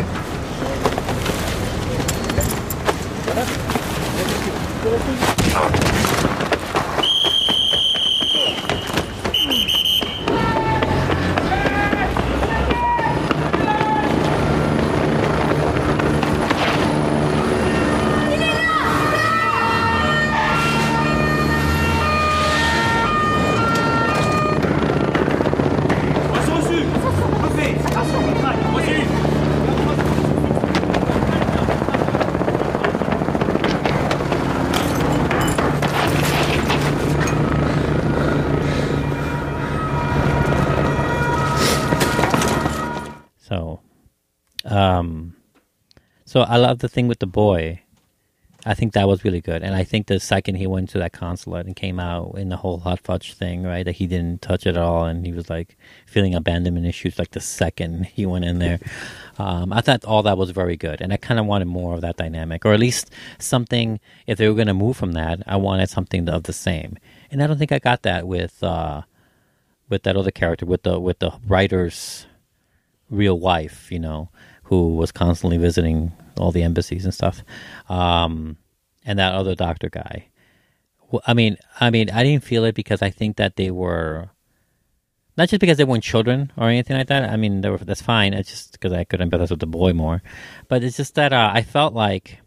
Um, so I love the thing with the boy. I think that was really good. And I think the second he went to that consulate and came out in the whole hot fudge thing, right, that he didn't touch it at all and he was like feeling abandonment issues like the second he went in there. Um, I thought all that was very good. And I kind of wanted more of that dynamic, or at least something, if they were going to move from that, I wanted something of the same. And I don't think I got that with, uh, with that other character, with the, with the writer's real wife, you know, who was constantly visiting all the embassies and stuff, um, and that other doctor guy. Well, I mean, I mean, I didn't feel it because I think that they were not just because they weren't children or anything like that. I mean, they were, that's fine. It's just because I could empathize with the boy more, but it's just that uh, I felt like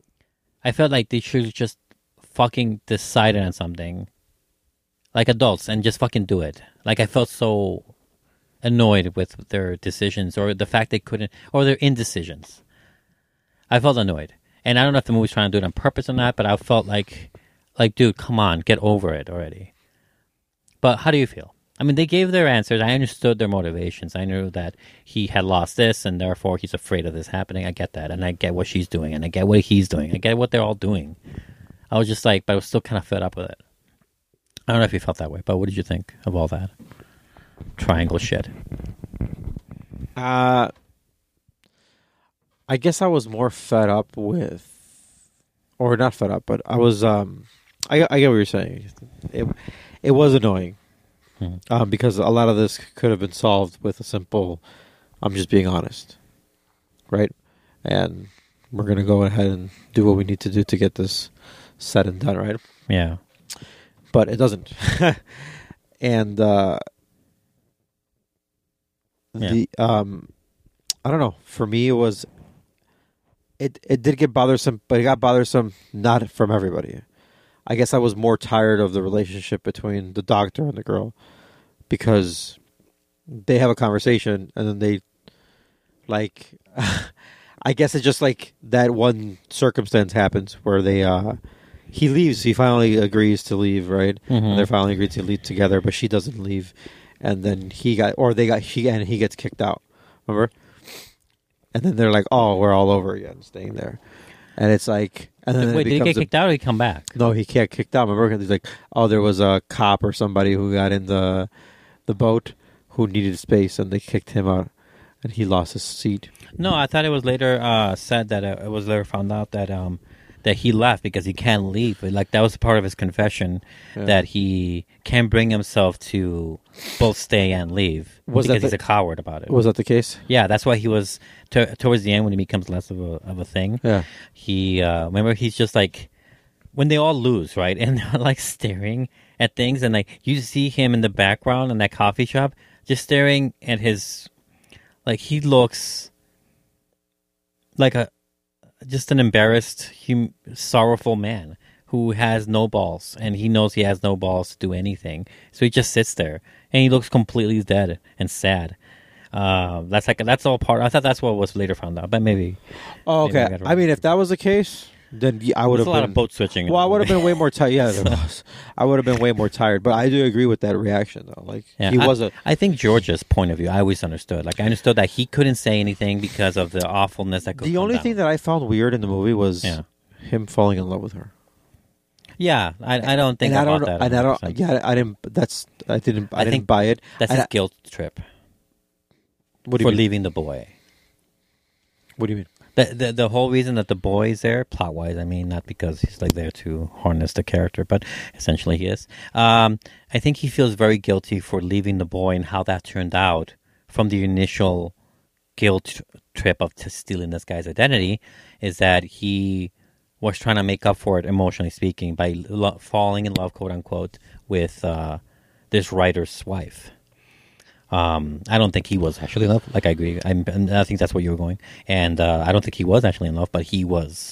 I felt like they should just fucking decided on something like adults and just fucking do it. Like I felt so annoyed with their decisions or the fact they couldn't, or their indecisions. I felt annoyed. And I don't know if the movie's trying to do it on purpose or not, but I felt like, like, dude, come on, get over it already. But how do you feel? I mean, they gave their answers. I understood their motivations. I knew that he had lost this and therefore he's afraid of this happening. I get that. And I get what she's doing and I get what he's doing. I get what they're all doing. I was just like, but I was still kind of fed up with it. I don't know if you felt that way, but what did you think of all that triangle shit? Uh, I guess I was more fed up with, or not fed up, but I was. Um, I I get what you're saying. It it was annoying, hmm. um, because a lot of this could have been solved with a simple, "I'm just being honest," right? And we're gonna go ahead and do what we need to do to get this said and done, right? Yeah. But it doesn't, and. Uh, The yeah. um, I don't know. For me, it was. It it did get bothersome, but it got bothersome not from everybody. I guess I was more tired of the relationship between the doctor and the girl, because they have a conversation and then they, like, I guess it's just like that one circumstance happens where they uh, he leaves. He finally agrees to leave, right? Mm-hmm. And they're finally agreed to leave together, but she doesn't leave. And then he got, or they got, he and he gets kicked out. Remember? and then they're like, "Oh, we're all over again, staying there," and it's like, and then Wait, it did he get becomes a- kicked out or did he come back? No, he can't kicked out. Remember, he's like, "Oh, there was a cop or somebody who got in the the boat who needed space, and they kicked him out, and he lost his seat." No, I thought it was later uh, said that uh, it was later found out that um, that he left because he can't leave. Like that was part of his confession Yeah. that he can't bring himself to both stay and leave Was that because he's the- a coward about it. Was that the case? Yeah, that's why he was to, towards the end when he becomes less of a of a thing. Yeah. He uh, remember he's just like when they all lose, right, and they're like staring at things, and like you see him in the background in that coffee shop, just staring at his, like he looks like a just an embarrassed, hum, sorrowful man who has no balls, and he knows he has no balls to do anything. So he just sits there, and he looks completely dead and sad. Uh, that's like that's all part. I thought that's what was later found out, but maybe. Oh, maybe I okay. got it I wrong. mean, if that was the case, then yeah, I would There's have a lot been of boat switching. in Well, I the would have movie. been way more tired. Yeah, there was. I would have been way more tired. But I do agree with that reaction, though. Like Yeah, he I, was a. I think George's point of view, I always understood. Like I understood that he couldn't say anything because of the awfulness that could The come only down. thing that I found weird in the movie was Yeah. him falling in love with her. Yeah, I, I don't think and I about don't. that. And I one hundred don't. percent. Yeah, I didn't. That's. I didn't. I, I didn't think buy it. That's And his I- guilt trip What do you for mean? leaving the boy. What do you mean? The, the the whole reason that the boy is there, plot wise, I mean, not because he's like there to harness the character, but essentially he is. Um, I think he feels very guilty for leaving the boy and how that turned out from the initial guilt trip of t- stealing this guy's identity. Is that he was trying to make up for it, emotionally speaking, by lo- falling in love, quote unquote, with uh, this writer's wife. Um, I don't think he was actually in love. Like I agree, I'm, I think that's where you were going, and uh, I don't think he was actually in love, but he was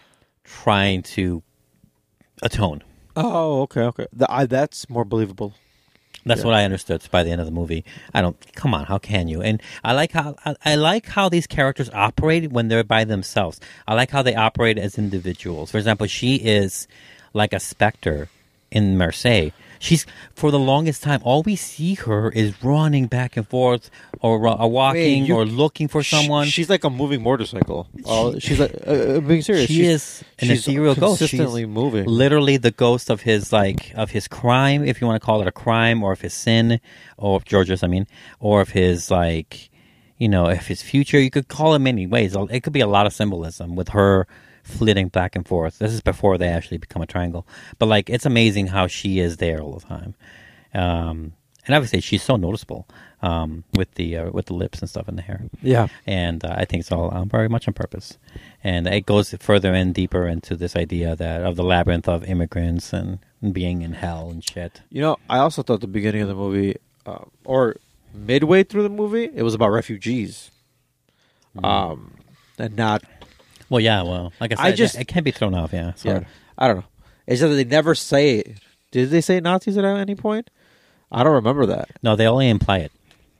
trying to atone. Oh, okay, okay. The, I, that's more believable. That's Yeah. what I understood by the end of the movie. I don't. Come on, how can you? And I like how I, I like how these characters operate when they're by themselves. I like how they operate as individuals. For example, she is like a specter in Marseille. She's for the longest time. All we see her is running back and forth, or, ru- or walking, Wait, you- or looking for Sh- someone. she's like a moving motorcycle. Oh, she's like. Uh, I'm being serious. She she's, is an she's ethereal ghost. consistently She's moving. Literally the ghost of his like of his crime, if you want to call it a crime, or of his sin, or of George's, I mean, or of his like, you know, if his future. You could call it many ways. It could be a lot of symbolism with her flitting back and forth. This is before they actually become a triangle. But like, it's amazing how she is there all the time. Um, and obviously, she's so noticeable um, with the uh, with the lips and stuff and the hair. Yeah. And uh, I think it's all um, very much on purpose. And it goes further and deeper into this idea that of the labyrinth of immigrants and being in hell and shit. You know, I also thought the beginning of the movie, uh, or midway through the movie, it was about refugees, Mm. um, and not. Well, yeah. Well, like I said, I just- it, it can be thrown off. Yeah. It's Yeah, hard. I don't know. It's just that they never say it. Did they say Nazis at any point? I don't remember that. No, they only imply it.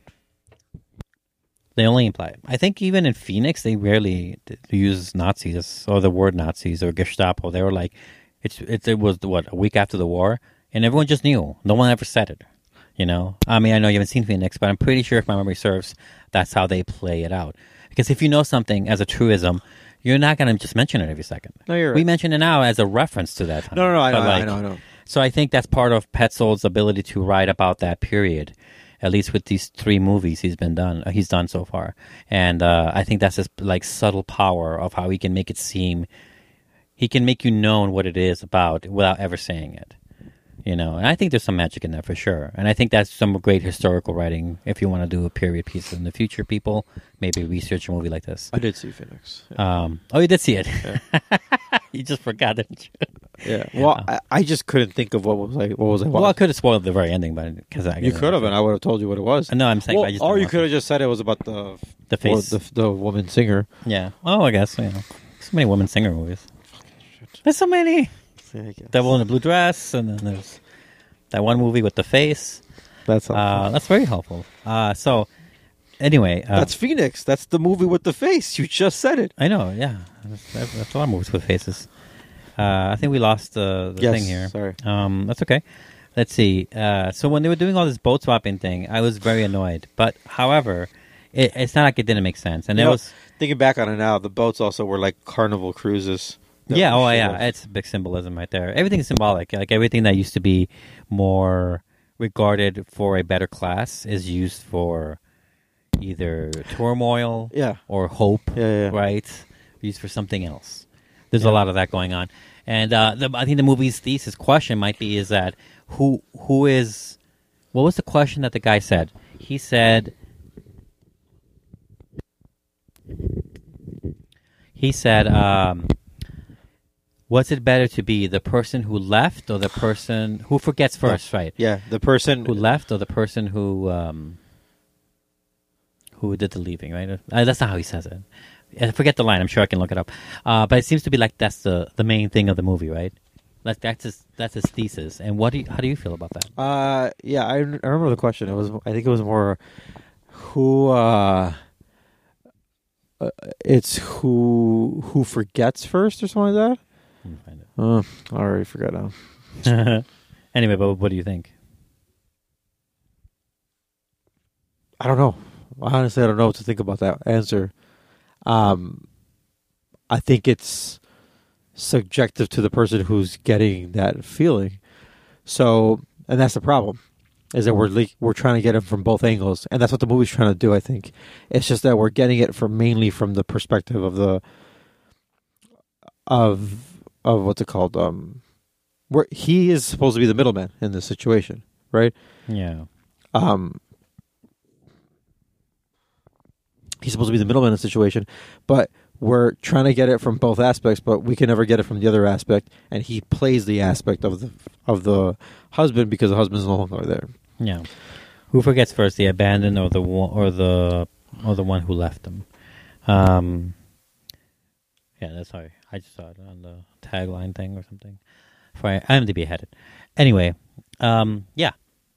They only imply it. I think even in Phoenix, they rarely d- use Nazis or the word Nazis or Gestapo. They were like, it's, it's it was what a week after the war, and everyone just knew. No one ever said it. You know, I mean, I know you haven't seen Phoenix, but I'm pretty sure if my memory serves, that's how they play it out. Because if you know something as a truism, you're not going to just mention it every second. No, you're We right. mention it now as a reference to that time. No, no, no. I know, But, I like, know, I know. So I think that's part of Petzold's ability to write about that period, at least with these three movies he's been done. Uh, he's done so far, and uh, I think that's his like subtle power of how he can make it seem. He can make you know what it is about without ever saying it. You know, and I think there's some magic in that for sure. And I think that's some great historical writing. If you want to do a period piece in the future, people maybe research a movie like this. I did see Phoenix. Yeah. Um, oh, you did see it. You just forgot, didn't you? Yeah. Well, I, I just couldn't think of what was I. What was I? Well, I could have spoiled the very ending, but because I You could have, and I would have told you what it was. No, I'm saying, Well, I just or don't you want could have just said it was about the The face. or the, the woman singer. Yeah. Oh, I guess, you know. So many women singer movies. There's so many. Yeah, I guess. Devil in a Blue Dress, and then there's that one movie with the face. That's helpful. Uh, that's very helpful. Uh, so, anyway. Uh, That's Phoenix. That's the movie with the face. You just said it. I know, yeah. That's, that's a lot of movies with faces. Uh, I think we lost uh, the Yes, thing here. sorry. Um, that's okay. Let's see. Uh, so when they were doing all this boat swapping thing, I was very annoyed. But, however, it, it's not like it didn't make sense. And You it know, was thinking back on it now, the boats also were like carnival cruises. that yeah, we oh should yeah, have- it's big symbolism right there. Everything is symbolic. Like everything that used to be more regarded for a better class is used for either turmoil, Yeah. or hope, Yeah, yeah. right? Used for something else. There's a lot of that going on, and uh, the, I think the movie's thesis question might be is that who who is what was the question that the guy said? He said he said. Um, Was it better to be the person who left or the person who forgets first, right? Yeah, the person Who left or the person who um, who did the leaving, right? Uh, that's not how he says it. I forget the line. I'm sure I can look it up. Uh, but it seems to be like that's the, the main thing of the movie, right? Like that's his that's his thesis. And what do you, how do you feel about that? Uh, yeah, I, I remember the question. It was, I think it was more who. Uh, uh, it's who who forgets first or something like that. Find it. Oh, I already forgot now. Anyway, but what do you think? I don't know. Honestly, I don't know what to think about that answer. Um, I think it's subjective to the person who's getting that feeling. So, and that's the problem, is that we're le- we're trying to get it from both angles, and that's what the movie's trying to do. I think it's just that we're getting it from mainly from the perspective of the of of what's it called? Um, where he is supposed to be the middleman in this situation, right? Yeah. Um, he's supposed to be the middleman in the situation, but we're trying to get it from both aspects, but we can never get it from the other aspect, and he plays the aspect of the of the husband because the husband's no longer there. Yeah. Who forgets first, the abandoned or the one, or the or the one who left them? Um, yeah, that's how I, I just saw it on the tagline thing or something. For I am to be headed. Anyway, um, yeah,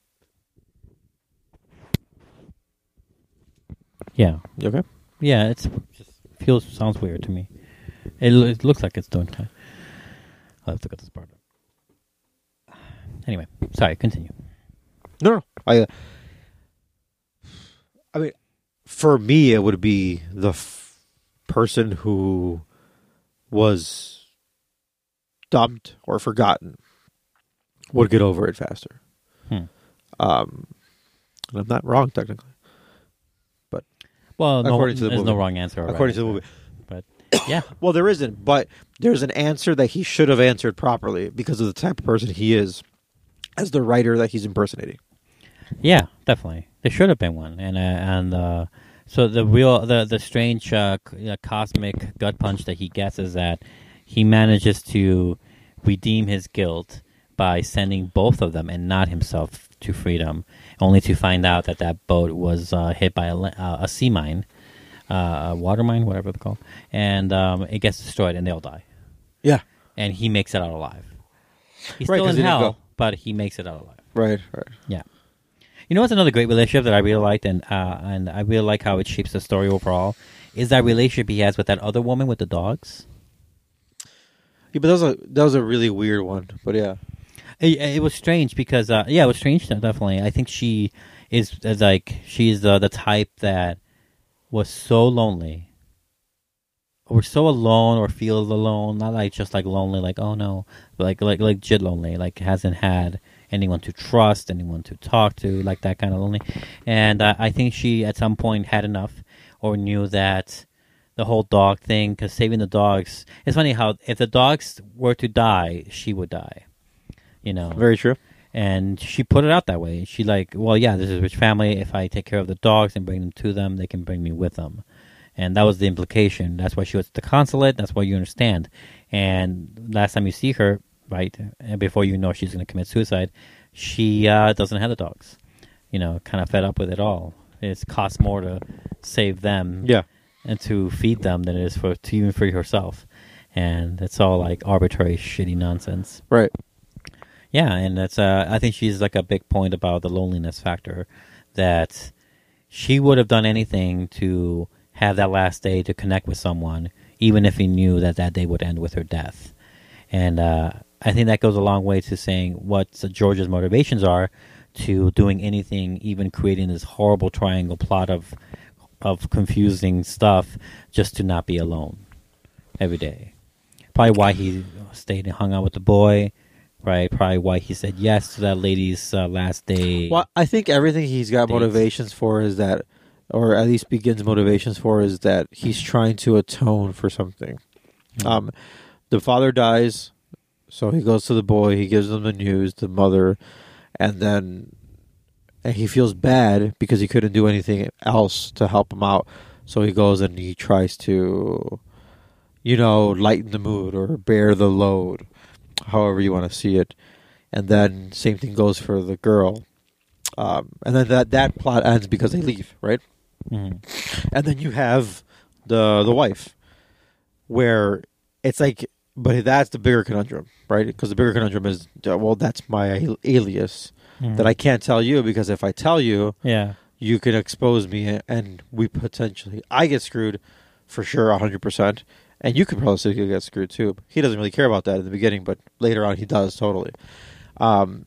yeah, You okay? yeah. It's just feels sounds weird to me. It, lo- it looks like it's doing fine. I'll have to cut this part up. Anyway, sorry. Continue. No, no. I, uh, I mean, for me, it would be the f- person who was dumped or forgotten would get over it faster. Hmm. Um, and I'm not wrong technically, but Well, no, according to the there's movie. no wrong answer. or right according to the answer. movie. But yeah, Well, there isn't, but there's an answer that he should have answered properly because of the type of person he is as the writer that he's impersonating. yeah, definitely. There should have been one, and uh, and uh, so the real the the strange uh, c- uh, cosmic gut punch that he gets is that he manages to redeem his guilt by sending both of them and not himself to freedom, only to find out that that boat was uh, hit by a, la- uh, a sea mine, uh, a water mine, whatever it's called, and um, it gets destroyed and they'll die. Yeah. And he makes it out alive. He's Right, still 'cause in he didn't hell, go. but he makes it out alive. Right, right. Yeah. You know what's another great relationship that I really liked, and uh, and I really like how it shapes the story overall, is that relationship he has with that other woman with the dogs. Yeah, but that was a that was a really weird one. But yeah, It, it was strange because uh, yeah, it was strange. Definitely, I think she is, is like she's the the type that was so lonely, or so alone, or feels alone. Not like just like lonely, like oh no, but like like legit lonely, like hasn't had anyone to trust, anyone to talk to, like that kind of lonely. And uh, I think she at some point had enough, or knew that the whole dog thing, because saving the dogs. It's funny how if the dogs were to die, she would die. You know, very true. And she put it out that way. She like, well, yeah, this is a rich family. If I take care of the dogs and bring them to them, they can bring me with them. And that was the implication. That's why she was at the consulate. That's why you understand. And last time you see her, right, and before you know she's going to commit suicide, she uh, doesn't have the dogs. You know, kind of fed up with it all. It costs more to save them, yeah, and to feed them than it is for to even free herself. And it's all like arbitrary, shitty nonsense. Right. Yeah, and that's uh, I think she's like a big point about the loneliness factor, that she would have done anything to have that last day to connect with someone, even if he knew that that day would end with her death. And uh, I think that goes a long way to saying what George's motivations are to doing anything, even creating this horrible triangle plot of of confusing stuff just to not be alone every day. Probably why he stayed and hung out with the boy, right? Probably why he said yes to that lady's uh, last day. Well, I think everything he's got dates. motivations for is that, or at least begins motivations for, is that he's trying to atone for something. Mm-hmm. Um, the father dies, so he goes to the boy, he gives him the news, the mother, and then and he feels bad because he couldn't do anything else to help him out. So he goes and he tries to, you know, lighten the mood or bear the load, however you want to see it. And then same thing goes for the girl. Um, and then that, that plot ends because they leave, right? Mm-hmm. And then you have the the wife, where it's like, but that's the bigger conundrum, right? Because the bigger conundrum is, well, that's my alias mm-hmm. that I can't tell you, because if I tell you, yeah, you can expose me, and we potentially, I get screwed for sure, one hundred percent. And you could probably get screwed too. He doesn't really care about that in the beginning, but later on he does totally. Um,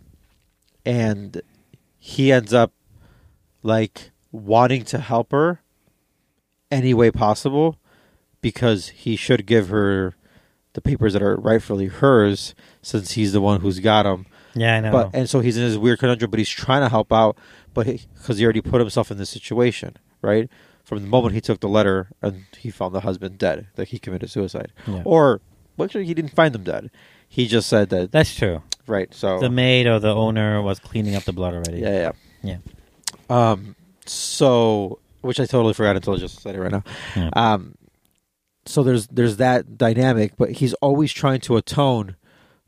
and he ends up like wanting to help her any way possible, because he should give her the papers that are rightfully hers, since he's the one who's got them. Yeah, I know. But and so he's in this weird conundrum, but he's trying to help out, but because he, he already put himself in this situation, right? From the moment he took the letter and he found the husband dead, that he committed suicide. Yeah. Or, well, actually, he didn't find them dead. He just said that. That's true. Right. So the maid or the owner was cleaning up the blood already. Yeah, yeah. Yeah. Um. So, which I totally forgot until I just said it right now. Yeah. Um. So there's there's that dynamic, but he's always trying to atone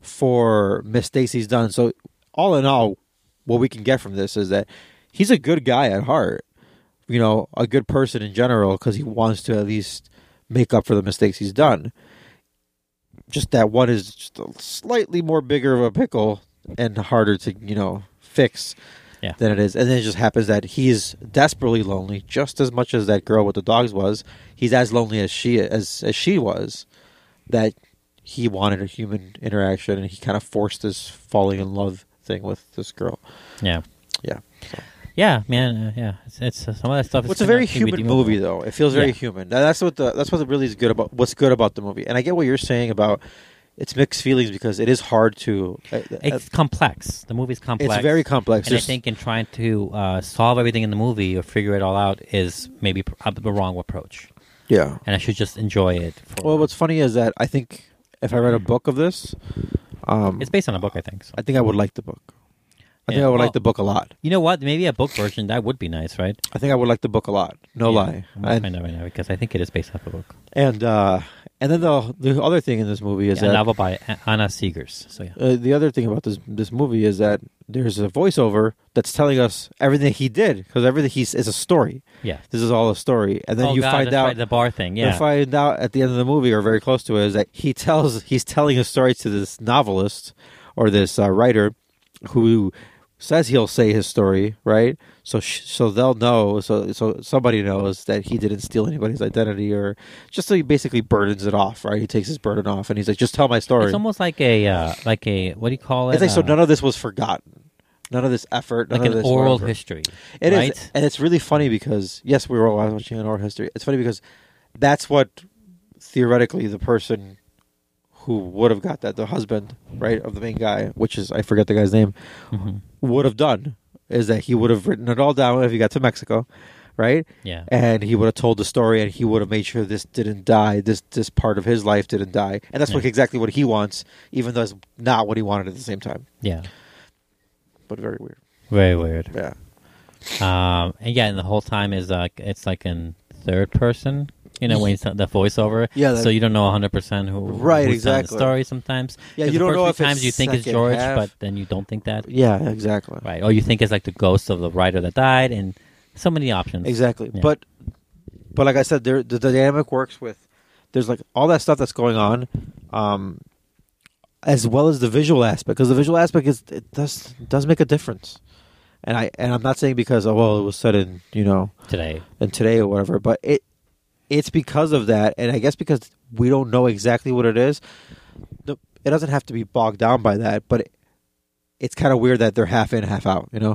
for mistakes he's done. So all in all, what we can get from this is that he's a good guy at heart. You know, a good person in general, because he wants to at least make up for the mistakes he's done. Just that one is just a slightly more bigger of a pickle and harder to, you know, fix yeah. than it is. And then it just happens that he's desperately lonely, just as much as that girl with the dogs was. He's as lonely as she as as she was. That he wanted a human interaction, and he kind of forced this falling in love thing with this girl. Yeah, yeah. So. Yeah, man. Uh, yeah, it's, it's uh, some of that stuff. Well, Is it's a very human movie, though. It feels very yeah. human. That's what the that's what really is good about what's good about the movie. And I get what you're saying about it's mixed feelings, because it is hard to. Uh, it's uh, complex. The movie's complex. It's very complex. And There's... I think in trying to uh, solve everything in the movie or figure it all out is maybe the wrong approach. Yeah, and I should just enjoy it. For... Well, what's funny is that I think if I read a book of this, um, it's based on a book. I think. So. I think I would like the book. I yeah, think I would well, like the book a lot. You know what? Maybe a book version, that would be nice, right? I think I would like the book a lot. No yeah, lie. I'm going to find out right now, because I think it is based off a book. And uh, and then the the other thing in this movie is yeah, that... a novel by Anna Seegers. So, yeah. Uh, the other thing about this this movie is that there's a voiceover that's telling us everything he did, because everything he's is a story. Yeah. This is all a story. And then oh, you God, find that's out... Right, the bar thing, yeah. You find out at the end of the movie, or very close to it, is that he tells he's telling a story to this novelist, or this uh, writer, who... says he'll say his story, right? So sh- so they'll know, so so somebody knows that he didn't steal anybody's identity, or just so he basically burdens it off, right? He takes his burden off, and he's like, just tell my story. It's almost like a, uh, like a, what do you call it? It's like, uh, so none of this was forgotten. None of this effort, none like of an this oral whatever. history. It right? is, and it's really funny because, yes, we were all watching an oral history. It's funny because that's what, theoretically, the person who would have got that, the husband, right, of the main guy, which is, I forget the guy's name, mm-hmm. would have done, is that he would have written it all down if he got to Mexico, right? Yeah. And he would have told the story, and he would have made sure this didn't die, this this part of his life didn't die. And that's yeah. what, exactly what he wants, even though it's not what he wanted at the same time. Yeah. But very weird. Very weird. Yeah. Um, and yeah, and the whole time is like, it's like in third person. You know, when you the voiceover, yeah, that, so you don't know one hundred percent who right who's exactly the story sometimes. Yeah, you don't the first know few if times it's you think it's George, half. but then you don't think that. Yeah, exactly. Right, or you think it's like the ghost of the writer that died, and so many options. Exactly, yeah. but but like I said, there the dynamic works with. There's like all that stuff that's going on, um, as well as the visual aspect, because the visual aspect is it does does make a difference. And I and I'm not saying because oh well it was said in you know today and today or whatever, but it. It's because of that, and I guess because we don't know exactly what it is, the, it doesn't have to be bogged down by that, but it, it's kind of weird that they're half in, half out, you know?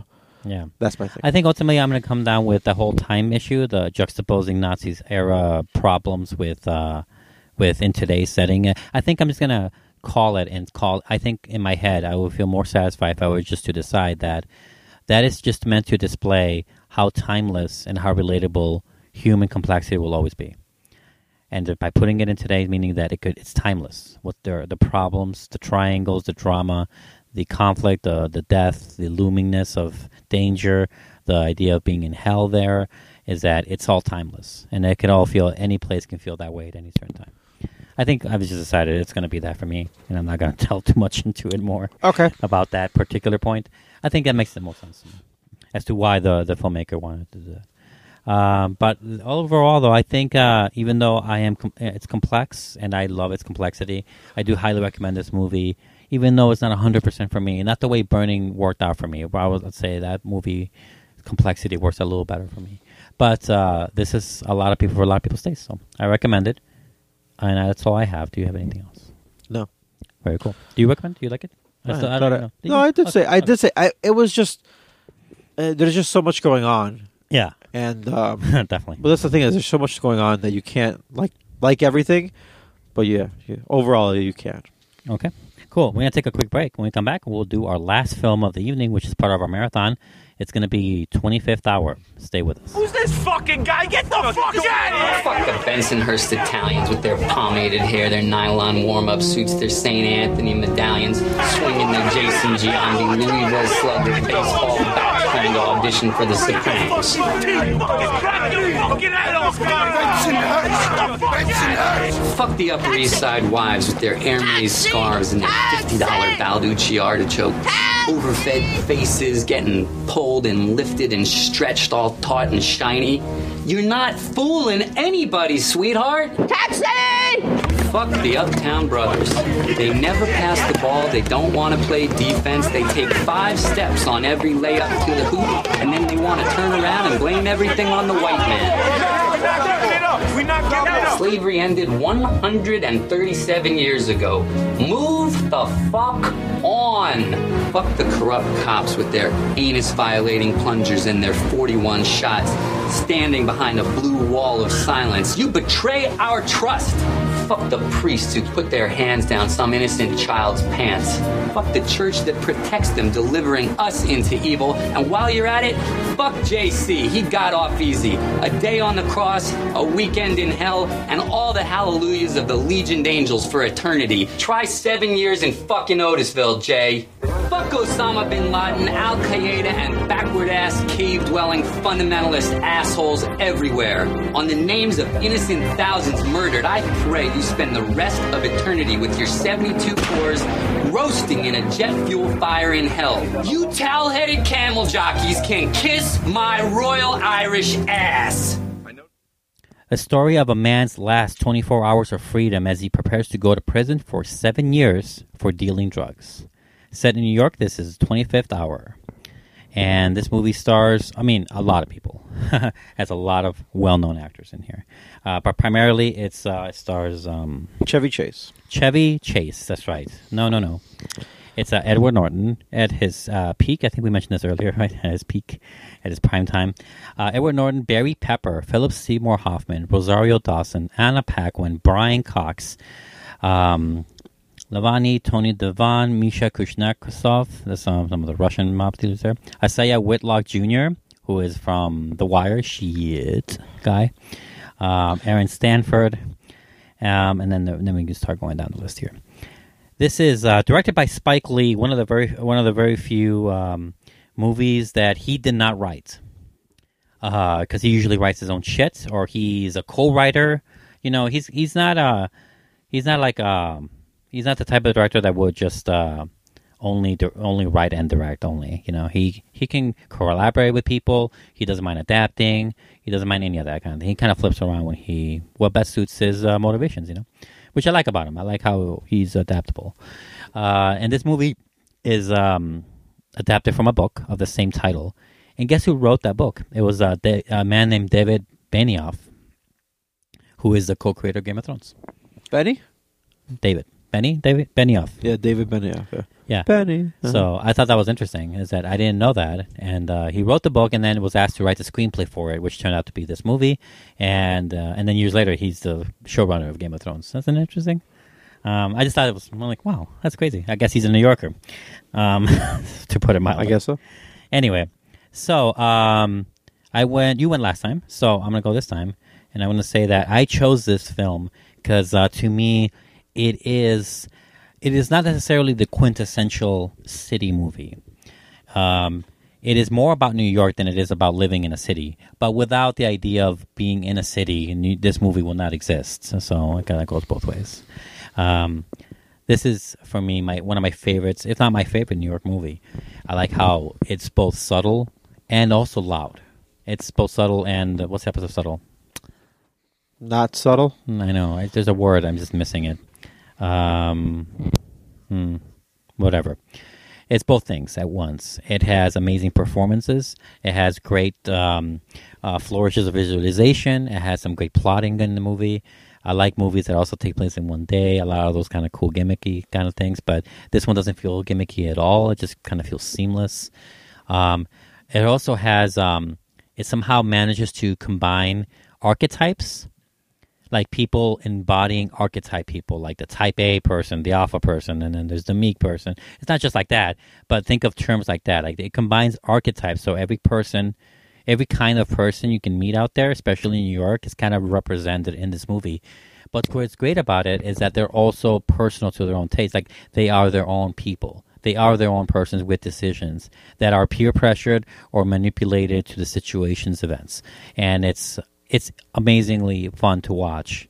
Yeah. That's my thing. I think ultimately I'm going to come down with the whole time issue, the juxtaposing Nazis era problems with uh, with in today's setting. I think I'm just going to call it and call. I think in my head I would feel more satisfied if I were just to decide that that is just meant to display how timeless and how relatable human complexity will always be. And by putting it in today, meaning that it could, it's timeless. What the the problems, the triangles, the drama, the conflict, the the death, the loomingness of danger, the idea of being in hell. There is that it's all timeless, and it can all feel. Any place can feel that way at any certain time. I think I've just decided it's going to be that for me, and I'm not going to tell too much into it more. Okay. About that particular point, I think that makes the most sense to me as to why the the filmmaker wanted to do that. Um, but overall, though, I think uh, even though I am, com- it's complex and I love its complexity, I do highly recommend this movie. Even though it's not one hundred percent for me, not the way Burning worked out for me. I would say that movie complexity works a little better for me. But uh, this is a lot of people for a lot of people's taste, so I recommend it. And that's all I have. Do you have anything else? No. Very cool. Do you recommend? Do you like it? I I still, I thought don't I- know. Did no, you? I did Okay. say. I did say. I, it was just. Uh, there's just so much going on. Yeah. And um, definitely. But that's the thing is, there's so much going on that you can't like like everything. But yeah, yeah overall you can. Okay. Cool. We're going to take a quick break. When we come back, we'll do our last film of the evening, which is part of our marathon. It's going to be twenty-fifth Hour. Stay with us. Who's this fucking guy? Get the fuck out of here! Fuck the Bensonhurst Italians with their pomaded hair, their nylon warm-up suits, their Saint Anthony medallions, swinging their Jason Giambi, Louisville Slugger baseball bat trying to audition for the Sopranos. Fuck the Upper East Side wives with their Hermes scarves and their fifty dollar Balducci artichoke. Overfed faces getting pulled and lifted and stretched all taut and shiny. You're not fooling anybody, sweetheart. Taxi! Fuck the Uptown Brothers. They never pass the ball. They don't want to play defense. They take five steps on every layup to the hoop, and then they want to turn around and blame everything on the white man. Slavery ended one hundred thirty-seven years ago. Move the fuck on. Fuck the corrupt cops with their anus-violating plungers and their forty-one shots standing behind a blue wall of silence. You betray our trust. Fuck the priests who put their hands down some innocent child's pants. Fuck the church that protects them, delivering us into evil. And while you're at it, fuck J C. He got off easy. A day on the cross, a weekend in hell, and all the hallelujahs of the legioned angels for eternity. Try seven years in fucking Otisville, Jay. Fuck Osama bin Laden, Al Qaeda, and backward-ass, cave-dwelling fundamentalist assholes everywhere. On the names of innocent thousands murdered, I pray you spend the rest of eternity with your seventy-two cores roasting in a jet fuel fire in hell. You towel-headed camel jockeys can kiss my Royal Irish ass. A story of a man's last twenty-four hours of freedom as he prepares to go to prison for seven years for dealing drugs. Set in New York, this is twenty-fifth Hour. And this movie stars, I mean, a lot of people. Has a lot of well-known actors in here. Uh, but primarily, it's uh, it stars... Um, Chevy Chase. Chevy Chase, that's right. No, no, no. It's uh, Edward Norton at his uh, peak. I think we mentioned this earlier, right? At his peak, at his prime time. Uh, Edward Norton, Barry Pepper, Philip Seymour Hoffman, Rosario Dawson, Anna Paquin, Brian Cox, um, Lavani, Tony Devon, Misha Kuznetsov. That's um, some of the Russian mob dealers there. Isaiah Whitlock Junior, who is from The Wire, shit guy. Um, Aaron Stanford. Um, and then, the, then we can start going down the list here. This is uh, directed by Spike Lee, one of the very one of the very few um, movies that he did not write, because uh, he usually writes his own shit, or he's a co-writer. You know, he's he's not a he's not like um he's not the type of director that would just uh, only di- only write and direct only. You know, he he can collaborate with people. He doesn't mind adapting. He doesn't mind any of that kind of thing. He kind of flips around when he what best suits his uh, motivations. You know. Which I like about him. I like how he's adaptable. Uh, and this movie is um, adapted from a book of the same title. And guess who wrote that book? It was uh, da- a man named David Benioff, who is the co-creator of Game of Thrones. Benny? David. Benny? David Benioff. Yeah, David Benioff. Yeah. Yeah. Penny. Uh-huh. So I thought that was interesting, is that I didn't know that. And uh, he wrote the book and then was asked to write the screenplay for it, which turned out to be this movie. And uh, and then years later, he's the showrunner of Game of Thrones. That's an interesting. Um, I just thought it was, I'm like, wow, that's crazy. I guess he's a New Yorker, um, to put it mildly. I guess so. Anyway, so um, I went, you went last time, so I'm going to go this time. And I want to say that I chose this film because uh, to me, it is... It is not necessarily the quintessential city movie. Um, it is more about New York than it is about living in a city. But without the idea of being in a city, New- this movie will not exist. So, so it kind of goes both ways. Um, this is, for me, my one of my favorites, if not my favorite New York movie. I like how it's both subtle and also loud. It's both subtle and, uh, what's the opposite of subtle? Not subtle? I know. I, there's a word. I'm just missing it. Um, hmm, whatever. It's both things at once. It has amazing performances. It has great um, uh, flourishes of visualization. It has some great plotting in the movie. I like movies that also take place in one day. A lot of those kind of cool gimmicky kind of things. But this one doesn't feel gimmicky at all. It just kind of feels seamless. Um, it also has, um, it somehow manages to combine archetypes. Like people embodying archetype people, like the type A person, the alpha person, and then there's the meek person. It's not just like that, but think of terms like that. Like it combines archetypes, so every person, every kind of person you can meet out there, especially in New York, is kind of represented in this movie. But what's great about it is that they're also personal to their own taste. Like they are their own people. They are their own persons with decisions that are peer pressured or manipulated to the situation's events. And it's It's amazingly fun to watch,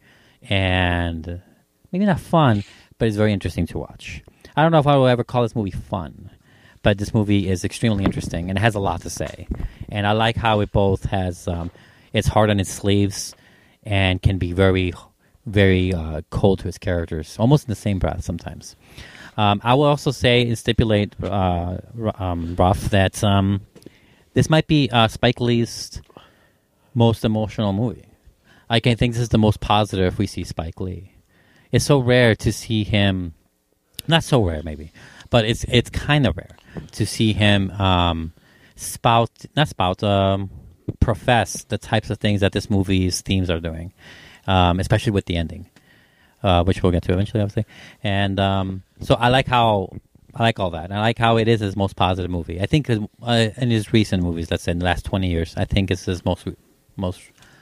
and maybe not fun, but it's very interesting to watch. I don't know if I will ever call this movie fun, but this movie is extremely interesting, and it has a lot to say. And I like how it both has, um, it's hard on its sleeves, and can be very, very uh, cold to its characters, almost in the same breath sometimes. Um, I will also say and stipulate, uh, um, Ruff, that um, this might be uh, Spike Lee's most emotional movie. I can think this is the most positive we see Spike Lee. It's so rare to see him, not so rare maybe, but it's it's kind of rare to see him um, spout, not spout, um, profess the types of things that this movie's themes are doing, um, especially with the ending, uh, which we'll get to eventually, obviously. And um, so I like how I like all that. I like how it is his most positive movie. I think uh, in his recent movies, let's say in the last twenty years, I think it's his most most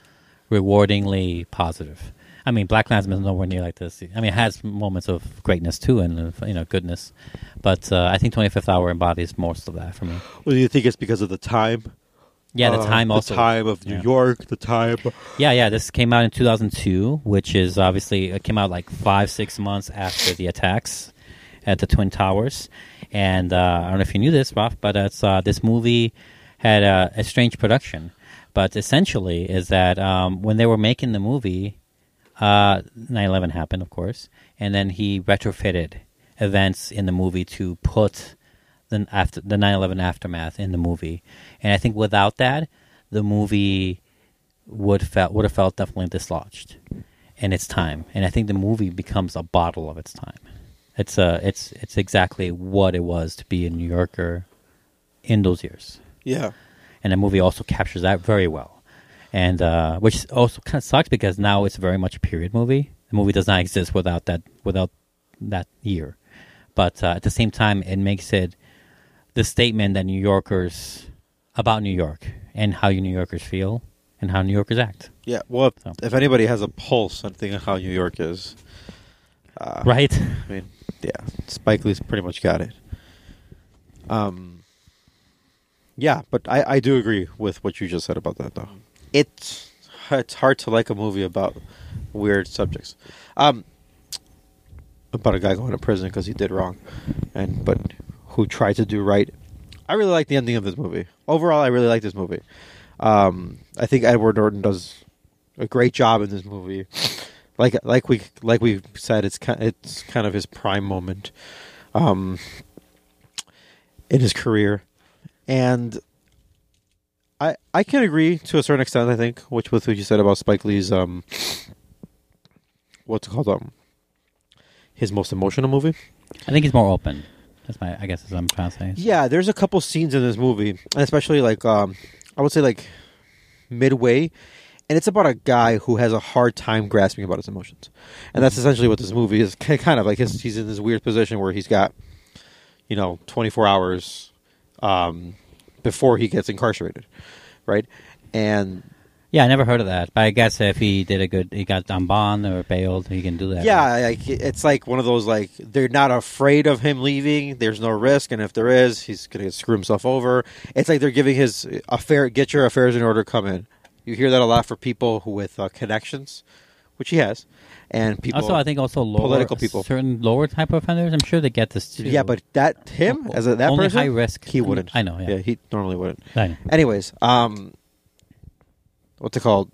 rewardingly positive. I mean, Black Klansman is nowhere near like this. I mean, it has moments of greatness too, and you know, goodness. But uh, I think twenty-fifth Hour embodies most of that for me. Well, do you think it's because of the time? Yeah, the time uh, also. The time of New yeah. York, the time. Yeah, yeah. This came out in two thousand two, which is obviously it came out like five, six months after the attacks at the Twin Towers. And uh, I don't know if you knew this, Ralph, but it's uh, this movie had a, a strange production. But essentially is that um, when they were making the movie, uh, nine eleven happened, of course, and then he retrofitted events in the movie to put the, after, the nine eleven aftermath in the movie. And I think without that, the movie would, felt, would have felt definitely dislodged in its time. And I think the movie becomes a bottle of its time. It's, uh, it's, it's exactly what it was to be a New Yorker in those years. Yeah. And the movie also captures that very well. And uh, which also kind of sucks because now it's very much a period movie. The movie does not exist without that without that year. But uh, at the same time, it makes it the statement that New Yorkers, about New York, and how you New Yorkers feel, and how New Yorkers act. Yeah, well, so. If anybody has a pulse on thinking how New York is. Uh, right? I mean, yeah, Spike Lee's pretty much got it. Um... Yeah, but I, I do agree with what you just said about that, though. It's it's hard to like a movie about weird subjects. Um, about a guy going to prison because he did wrong, and but who tried to do right. I really like the ending of this movie. Overall, I really like this movie. Um, I think Edward Norton does a great job in this movie. Like like we like we said, it's kind it's kind of his prime moment, um, in his career. And I I can agree to a certain extent, I think, which with what you said about Spike Lee's um what's it called um his most emotional movie. I think he's more open. That's my. I guess that's what I'm trying to say. Yeah, there's a couple scenes in this movie, and especially like um, I would say like midway, and it's about a guy who has a hard time grasping about his emotions, and that's essentially what this movie is. Kind of like his, he's in this weird position where he's got, you know, twenty-four hours um, before he gets incarcerated, right? And yeah, I never heard of that, but I guess if he did a good, he got on bond or bailed, he can do that. Yeah, like it's like one of those like they're not afraid of him leaving. There's no risk, and if there is, he's gonna screw himself over. It's like they're giving his affair, get your affairs in order, come in. You hear that a lot for people who with uh, connections, which he has, and people. Also, I think also lower, political people, certain lower type of offenders. I'm sure they get this too. Yeah, but that him as a, that only person, high risk. he wouldn't. I know. Yeah, yeah he normally wouldn't. I know. Anyways, um, what's it called?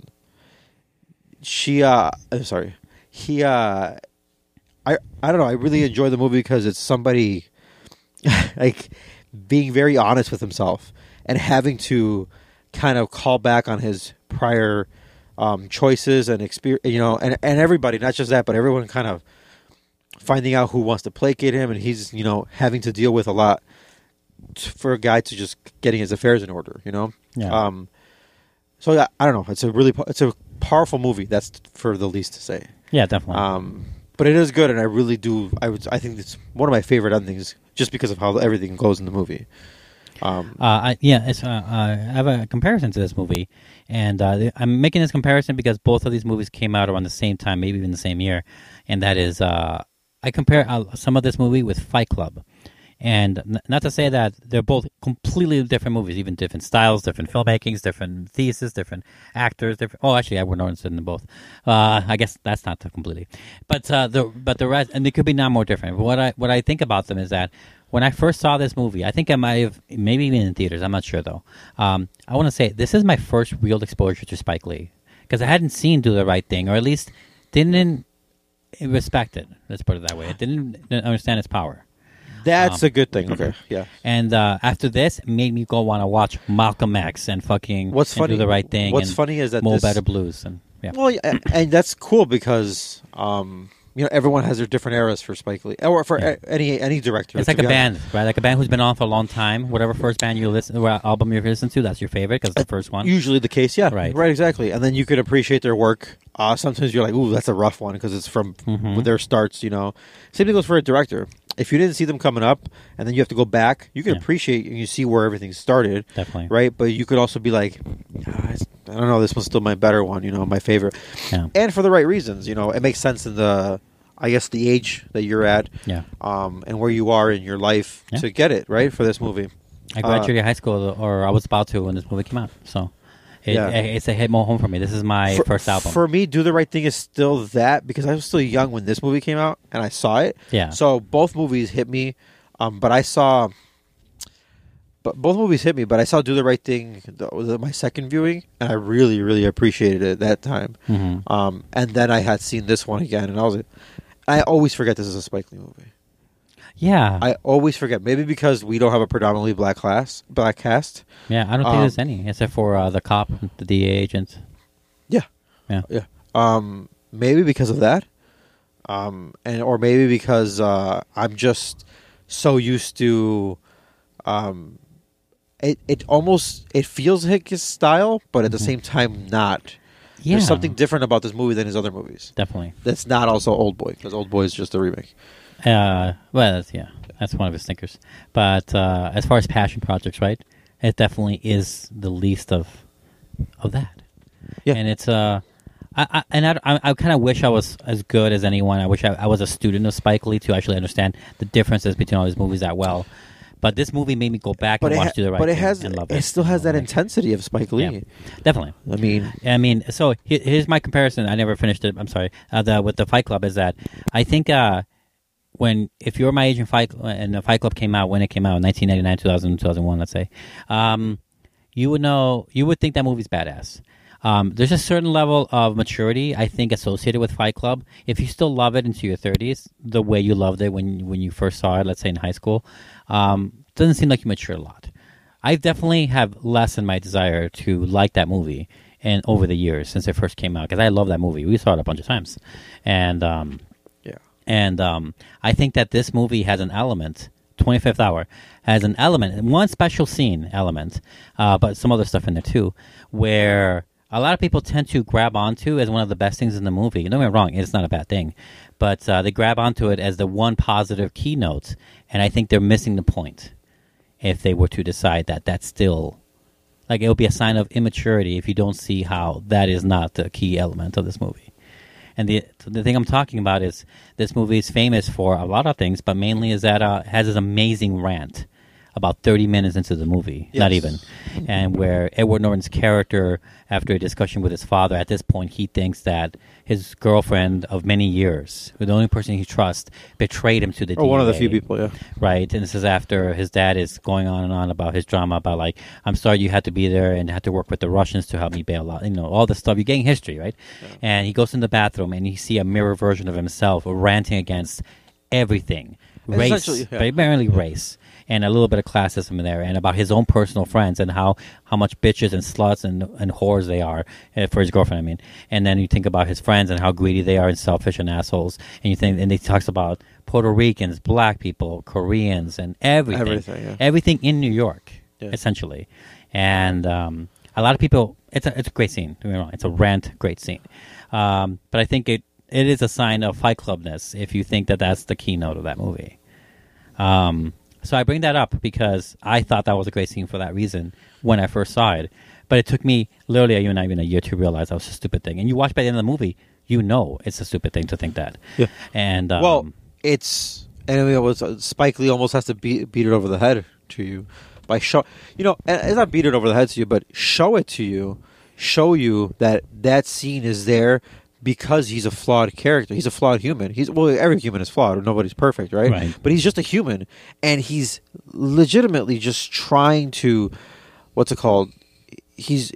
She, uh, I'm sorry, he, uh, I, I don't know. I really enjoy the movie because it's somebody like being very honest with himself and having to kind of call back on his prior um, choices and experience, you know, and, and everybody, not just that, but everyone kind of finding out who wants to placate him, and he's, you know, having to deal with a lot t- for a guy to just getting his affairs in order, you know. Yeah. Um, so yeah, I don't know. It's a really, it's a powerful movie. That's for the least to say. Yeah, definitely. Um, but it is good, and I really do. I would. I think it's one of my favorite endings, just because of how everything goes in the movie. Um, uh, I, yeah, it's, uh, uh, I have a comparison to this movie, and uh, I'm making this comparison because both of these movies came out around the same time, maybe even the same year, and that is, uh, I compare uh, some of this movie with Fight Club. And n- not to say that they're both completely different movies, even different styles, different filmmakings, different thesis, different actors. Different. Oh, actually, Edward Norton's in them both. Uh, I guess that's not completely, but uh, the but the rest, and they could be not more different. But what I what I think about them is that when I first saw this movie, I think I might have maybe even in theaters. I'm not sure though. Um, I want to say this is my first real exposure to Spike Lee because I hadn't seen Do the Right Thing, or at least didn't respect it. Let's put it that way. I didn't understand its power. That's um, a good thing. Okay, yeah. And uh, after this, it made me go want to watch Malcolm X and fucking What's and funny, Do the Right Thing. What's and funny is that Mo this, Better Blues and yeah. Well, and, and that's cool because um, you know everyone has their different eras for Spike Lee or for Yeah. a, any any director. It's like a band, right? Like a band who's been on for a long time. Whatever first band you listen, or album you listen to, that's your favorite because it's the first one. Usually the case, yeah, Right. right, exactly. And then you could appreciate their work. Uh, sometimes you're like, "Ooh, that's a rough one" because it's from Mhm. their starts. You know, same thing goes for a director. If you didn't see them coming up, and then you have to go back, you can Yeah. appreciate and you see where everything started, Definitely. right? But you could also be like, "Ah, it's- I don't know, this one's still my better one, you know, my favorite, Yeah. and for the right reasons. You know, it makes sense in the, I guess, the age that you're at, Yeah. um, and where you are in your life Yeah. to get it right for this movie. I graduated high school, or I was about to when this movie came out. So it, Yeah. it, it's a hit more home for me. This is my for, first album. For me, Do the Right Thing is still that because I was still young when this movie came out and I saw it. Yeah. So both movies hit me, um, but I saw, but both movies hit me. But I saw Do the Right Thing the, the, my second viewing, and I really, really appreciated it at that time. Mhm. Um, and then I had seen this one again, and I was, like, I always forget this is a Spike Lee movie. yeah. I always forget. Maybe because we don't have a predominantly black class, black cast. yeah, I don't think um, there's any, except for uh, the cop, the D A agent. Yeah. Yeah. Yeah. Um, maybe because of that. Um, and or maybe because uh, I'm just so used to um, it it almost it feels like his style, but at the same time not. Yeah. There's something different about this movie than his other movies. Definitely. That's not also Old Boy, because Old Boy is just a remake. Uh, well, that's, yeah, that's one of his stinkers. But uh, as far as passion projects, right, it definitely is the least of of that. Yeah. And it's uh, I, I and I, I, I kind of wish I was as good as anyone. I wish I, I was a student of Spike Lee to actually understand the differences between all these movies that well. But this movie made me go back But and it, watch ha- Do the Right but it Thing has and love it it. still has that Like, intensity of Spike Lee. Yeah, definitely. I mean, I mean, so he- here's my comparison. I never finished it. I'm sorry. Uh, the, with the Fight Club is that I think uh, when if you're my age in Fight and the Fight Club came out when it came out in nineteen ninety-nine, two thousand, two thousand one, let's say, um, you would know you would think that movie's badass. Um, there's a certain level of maturity I think associated with Fight Club. If you still love it into your thirties, the way you loved it when when you first saw it, let's say in high school, um, doesn't seem like you matured a lot. I definitely have lessened my desire to like that movie, and over the years since it first came out, because I love that movie. We saw it a bunch of times, and um, yeah, and um, I think that this movie has an element twenty-fifth Hour has an element, one special scene element, uh, but some other stuff in there too, where a lot of people tend to grab onto as one of the best things in the movie. Don't get me wrong, it's not a bad thing, but uh, they grab onto it as the one positive keynote, and I think they're missing the point if they were to decide that that's still, like, it would be a sign of immaturity if you don't see how that is not the key element of this movie. And the the thing I'm talking about is this movie is famous for a lot of things, but mainly is that uh, it has this amazing rant about thirty minutes into the movie, yes. Not even, and where Edward Norton's character, after a discussion with his father, at this point he thinks that his girlfriend of many years, the only person he trusts, betrayed him to the or D E A. One of the few people, yeah. Right, and this is after his dad is going on and on about his drama about, like, I'm sorry you had to be there and had to work with the Russians to help me bail out, you know, all this stuff. You're getting history, right? Yeah. And he goes in the bathroom and you see a mirror version of himself ranting against everything. Race, yeah. primarily race. And a little bit of classism in there, and about his own personal friends and how, how much bitches and sluts and, and whores they are, uh, for his girlfriend, I mean. And then you think about his friends and how greedy they are and selfish and assholes. And you think, and he talks about Puerto Ricans, black people, Koreans, and everything. Everything, yeah. Everything in New York, yeah. essentially. And um, a lot of people, it's a, it's a great scene. Don't get me wrong, it's a rant, great scene. Um, but I think it, it is a sign of Fight Clubness if you think that that's the keynote of that movie. Um... So I bring that up because I thought that was a great scene for that reason when I first saw it. But it took me literally even not even a year to realize that was a stupid thing. And you watch by the end of the movie, you know it's a stupid thing to think that. Yeah. And um, well, it's and I mean, it was uh, Spike Lee almost has to beat beat it over the head to you by show. You know, it's not beat it over the head to you, but show it to you, show you that that scene is there. Because he's a flawed character. He's a flawed human. He's well, every human is flawed. Nobody's perfect, right? right? But he's just a human. And he's legitimately just trying to, what's it called? He's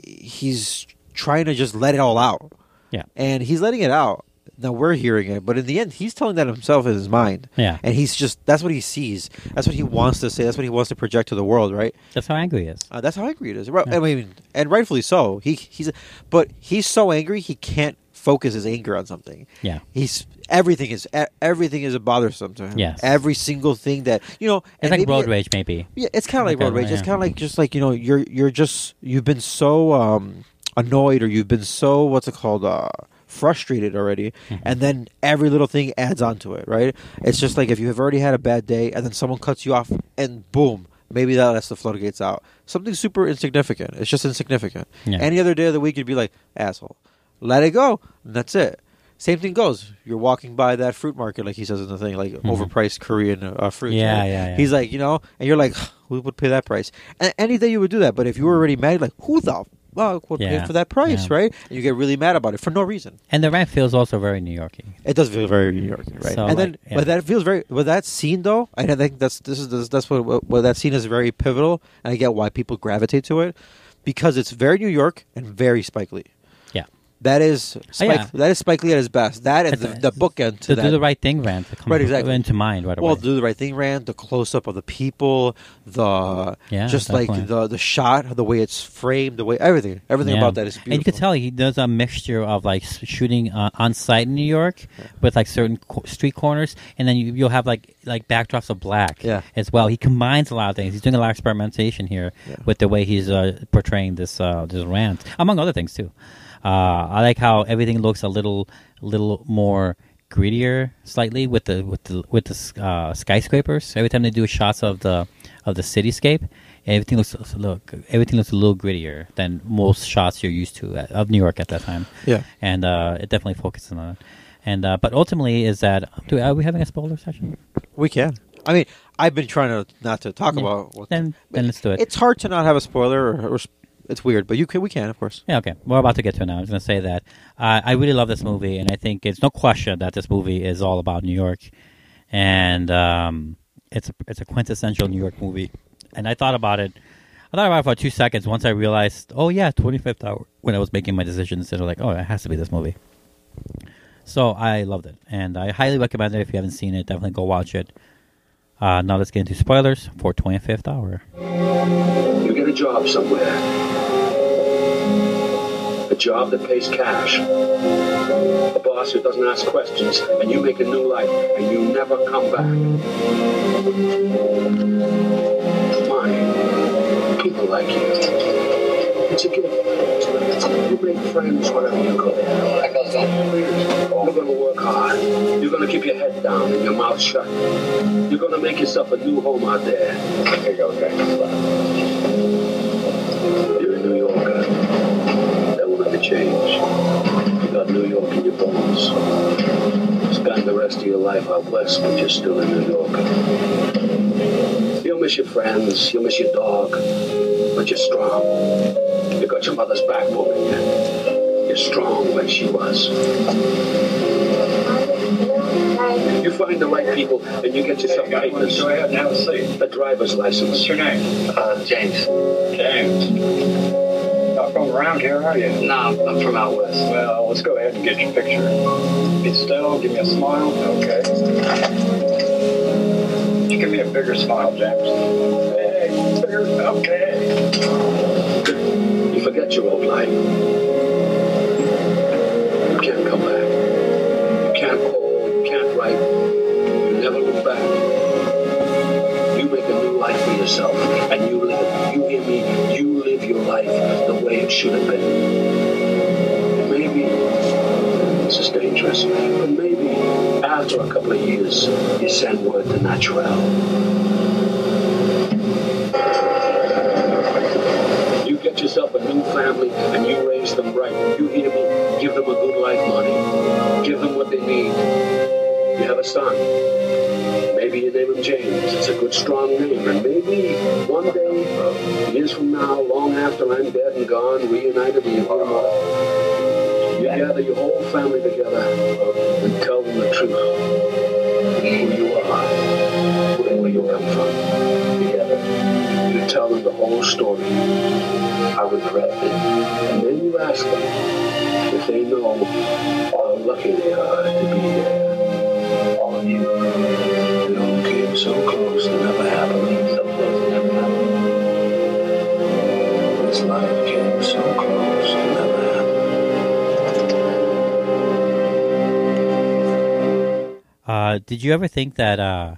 he's trying to just let it all out. Yeah. And he's letting it out. Now we're hearing it. But in the end, he's telling that himself in his mind. Yeah. And he's just, that's what he sees. That's what he wants to say. That's what he wants to project to the world, right? That's how angry he is. Uh, that's how angry he is. Right. Yeah. I mean, and rightfully so. He he's, But he's so angry, he can't focus his anger on something. Yeah, he's everything is everything is bothersome to him. Yes, every single thing that you know. It's like road rage, maybe. Yeah, it's kind of like, like road rage. Yeah. It's kind of like just like you know, you're you're just you've been so um, annoyed or you've been so what's it called uh, frustrated already, mm-hmm. and then every little thing adds onto it. Right? It's just like if you have already had a bad day and then someone cuts you off and boom. Maybe that lets the floodgates out. Something super insignificant. It's just insignificant. Yeah. Any other day of the week, you'd be like, asshole. Let it go. And that's it. Same thing goes. You're walking by that fruit market, like he says in the thing, like mm-hmm. overpriced Korean uh, fruit. Yeah, right? yeah, yeah. He's like, you know, and you're like, who would pay that price? And any day you would do that. But if you were already mad, like, who the fuck would yeah. pay for that price, yeah. right? And you get really mad about it for no reason. And the rant feels also very New Yorky. It does feel very New Yorky, right? So, and then, like, yeah. but that feels very. But that scene, though, I think that's this is this, that's what, what what that scene is very pivotal, and I get why people gravitate to it because it's very New York and very Spike Lee. That is Spike, oh, yeah. that is Spike Lee at his best. That and the, the bookend to the that. Do the Right Thing rant that comes right, exactly. into mind right away. Well, Do the Right Thing rant, the close up of the people, the yeah, just definitely. like the the shot, the way it's framed, the way everything, everything yeah. about that is beautiful. And you can tell he does a mixture of like shooting uh, on site in New York yeah. with like certain co- street corners, and then you, you'll have like like backdrops of black yeah. as well. He combines a lot of things. He's doing a lot of experimentation here yeah. with the way he's uh, portraying this uh, this rant, among other things too. Uh, I like how everything looks a little, little more grittier, slightly with the with the with the uh, skyscrapers. Every time they do shots of the of the cityscape, everything looks look everything looks a little grittier than most shots you're used to at, of New York at that time. Yeah, and uh, it definitely focuses on it. And uh, but ultimately, is that do, are we having a spoiler session? We can. I mean, I've been trying to not to talk yeah. about. What then then let's do it. It's hard to not have a spoiler or. or It's weird, but you can. We can, of course. Yeah, okay. We're about to get to it now. I was going to say that uh, I really love this movie, and I think it's no question that this movie is all about New York, and um, it's a, it's a quintessential New York movie. And I thought about it. I thought about it for two seconds. Once I realized, oh yeah, twenty-fifth Hour. When I was making my decision, instead of like, oh, it has to be this movie. So I loved it, and I highly recommend it. If you haven't seen it, definitely go watch it. Uh, now let's get into spoilers for twenty-fifth Hour. You get a job somewhere. A job that pays cash. A boss who doesn't ask questions, and you make a new life, and you never come back. Money. People like you. It's a gift. You make friends wherever you go. You're going to work hard. You're going to keep your head down and your mouth shut. You're going to make yourself a new home out there. Here you go, okay. You're a New Yorker. That will never change. You got New York in your bones. Spend the rest of your life out west, but you're still a New Yorker. You'll miss your friends. You'll miss your dog. But you're strong. You got your mother's backbone in you. You're strong like she was. You find the right people and you get yourself hey, papers. Go ahead and have a seat. A driver's license. What's your name? Uh, James. James. Not from around here, are you? No, I'm from out west. Well, let's go ahead and get your picture. Be still, give me a smile. Okay. You give me a bigger smile, James. Hey, bigger. Okay. You forget your old life. You can't come back. You can't call, you can't write. You never look back. You make a new life for yourself, and you live it. You hear me? You live your life the way it should have been. Maybe this is dangerous, but maybe after a couple of years, you send word to Naturel. You get yourself a new family and you raise them right. You hear me? Give them a good life, money. Give them what they need. You have a son. Maybe you name him James. It's a good, strong name. And maybe one day, years from now, long after I'm dead and gone, reunited, and you hear more, you gather your whole family together and tell them the truth. Who you are, and where you come from. Together. You tell them the whole story. I regret it. And then you ask them if they know how lucky they are to be there. All of you. It all came so close to never happening. So close to never happening. This life came so close to never happening. Uh, did you ever think that? Uh...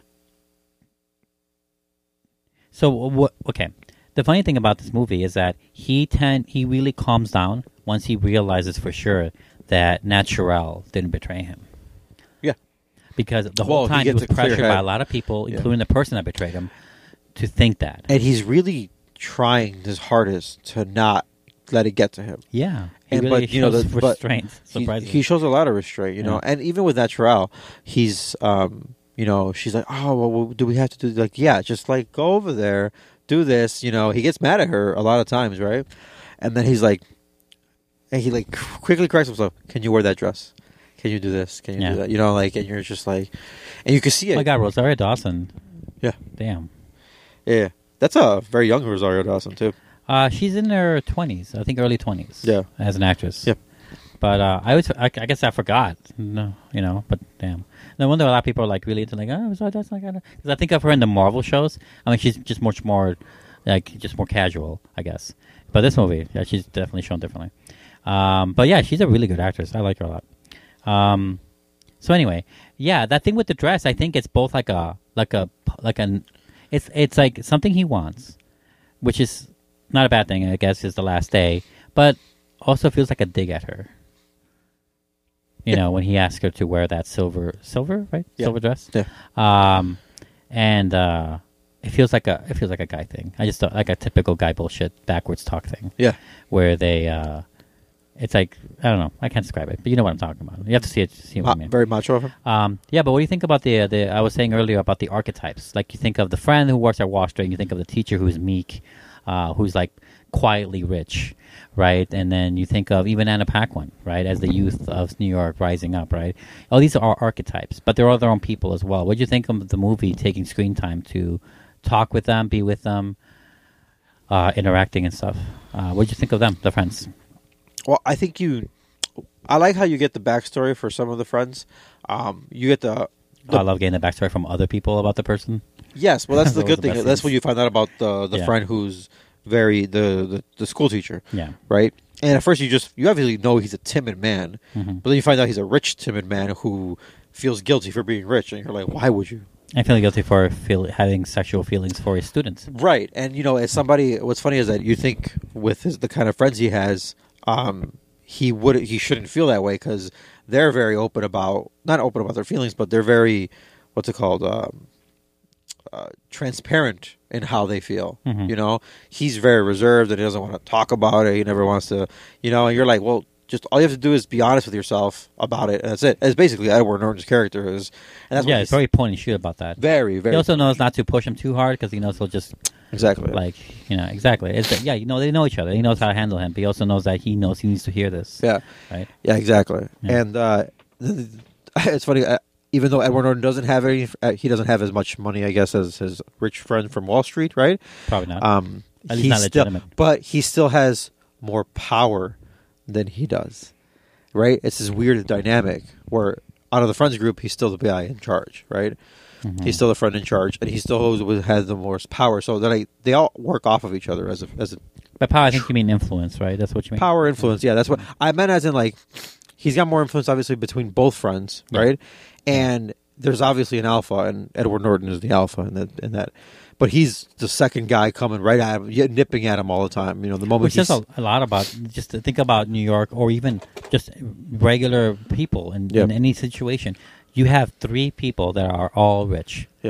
So what? Okay. The funny thing about this movie is that he tend he really calms down once he realizes for sure that Naturel didn't betray him. Yeah, because the well, whole time he, he was pressured by head. a lot of people, yeah. including the person that betrayed him, to think that. And he's really trying his hardest to not let it get to him. Yeah, and really but you know the restraint. But he, he shows a lot of restraint. You know, yeah. and even with Naturel, he's um, you know, she's like, oh, well, do we have to do like, yeah, just like go over there. Do this, you know, he gets mad at her a lot of times, right? And then he's like, and he like quickly corrects himself. Can you wear that dress? Can you do this? Can you yeah. do that? You know, like, and you're just like, and you can see it. Oh my God, Rosario Dawson. Yeah. Damn. Yeah. That's a very young Rosario Dawson, too. Uh, she's in her twenties, I think early twenties. Yeah. As an actress. Yep. But uh, I was, I, I guess I forgot. No, you know, but damn. No wonder a lot of people are like really into like, oh, so that's not gonna. Because I think of her in the Marvel shows. I mean, she's just much more, like, just more casual, I guess. But this movie, yeah, she's definitely shown differently. Um, but yeah, she's a really good actress. I like her a lot. Um, so anyway, yeah, that thing with the dress, I think it's both like a, like a, like an, it's it's like something he wants, which is not a bad thing. I guess is the last day, but also feels like a dig at her. You yeah. know, when he asked her to wear that silver, silver, right? Yeah. Silver dress. Yeah. Um, and uh, it feels like a, it feels like a guy thing. I just thought like a typical guy bullshit backwards talk thing. Yeah. Where they, uh, it's like I don't know, I can't describe it, but you know what I'm talking about. You have to see it to see what Ma- I mean. Very macho of him. Um, yeah, but what do you think about the uh, the? I was saying earlier about the archetypes. Like you think of the friend who works at Wall Street, you think of the teacher who's meek, uh, who's like quietly rich, right? And then you think of even Anna Paquin, right, as the youth of New York rising up, right? All these are archetypes, but they're all their own people as well. What do you think of the movie taking screen time to talk with them, be with them, uh, interacting and stuff? Uh, what do you think of them, the friends? Well, I think you. I like how you get the backstory for some of the friends. Um, you get the, the. I love getting the backstory from other people about the person. Yes, well, that's the that good the thing. That's scenes. when you find out about the the yeah. friend who's very the, the the school teacher. Yeah. Right. And at first, you just you obviously know he's a timid man, mm-hmm. but then you find out he's a rich timid man who feels guilty for being rich, and you're like, why would you? I feel guilty for feel, having sexual feelings for his students. Right. And you know, as somebody, what's funny is that you think with his, the kind of friends he has, um, he would he shouldn't feel that way because they're very open about not open about their feelings, but they're very what's it called um, uh, transparent in how they feel. Mm-hmm. You know, he's very reserved and he doesn't want to talk about it. He never wants to, you know. And you're like, well, just all you have to do is be honest with yourself about it, and that's it. It's basically Edward Norton's character is, and that's yeah, what it's very point and shoot about that. Very, very. He also knows not to push him too hard because he knows he'll just exactly like you know exactly. It's yeah, you know they know each other. He knows how to handle him, but he also knows that he knows he needs to hear this. Yeah, right. Yeah, exactly. Yeah. And uh, it's funny. Uh, even though Edward Norton doesn't have any, uh, he doesn't have as much money, I guess, as his rich friend from Wall Street, right? Probably not. Um, At least not still, legitimate. but he still has more power than he does, right? It's this weird dynamic where out of the friends group, he's still the guy in charge, right? Mm-hmm. He's still the friend in charge, and he still always has the most power. So that I, they all work off of each other as a as a. By power, I think you mean influence, right? That's what you mean. Power, influence, yeah, that's what I meant. As in, like, he's got more influence, obviously, between both friends, yeah. right? And there's obviously an alpha, and Edward Norton is the alpha in that. In that. But he's the second guy coming right at him, yet nipping at him all the time. You know, the moment Which he's... says a, a lot about, just to think about New York or even just regular people in, yeah. in any situation. You have three people that are all rich. Yeah.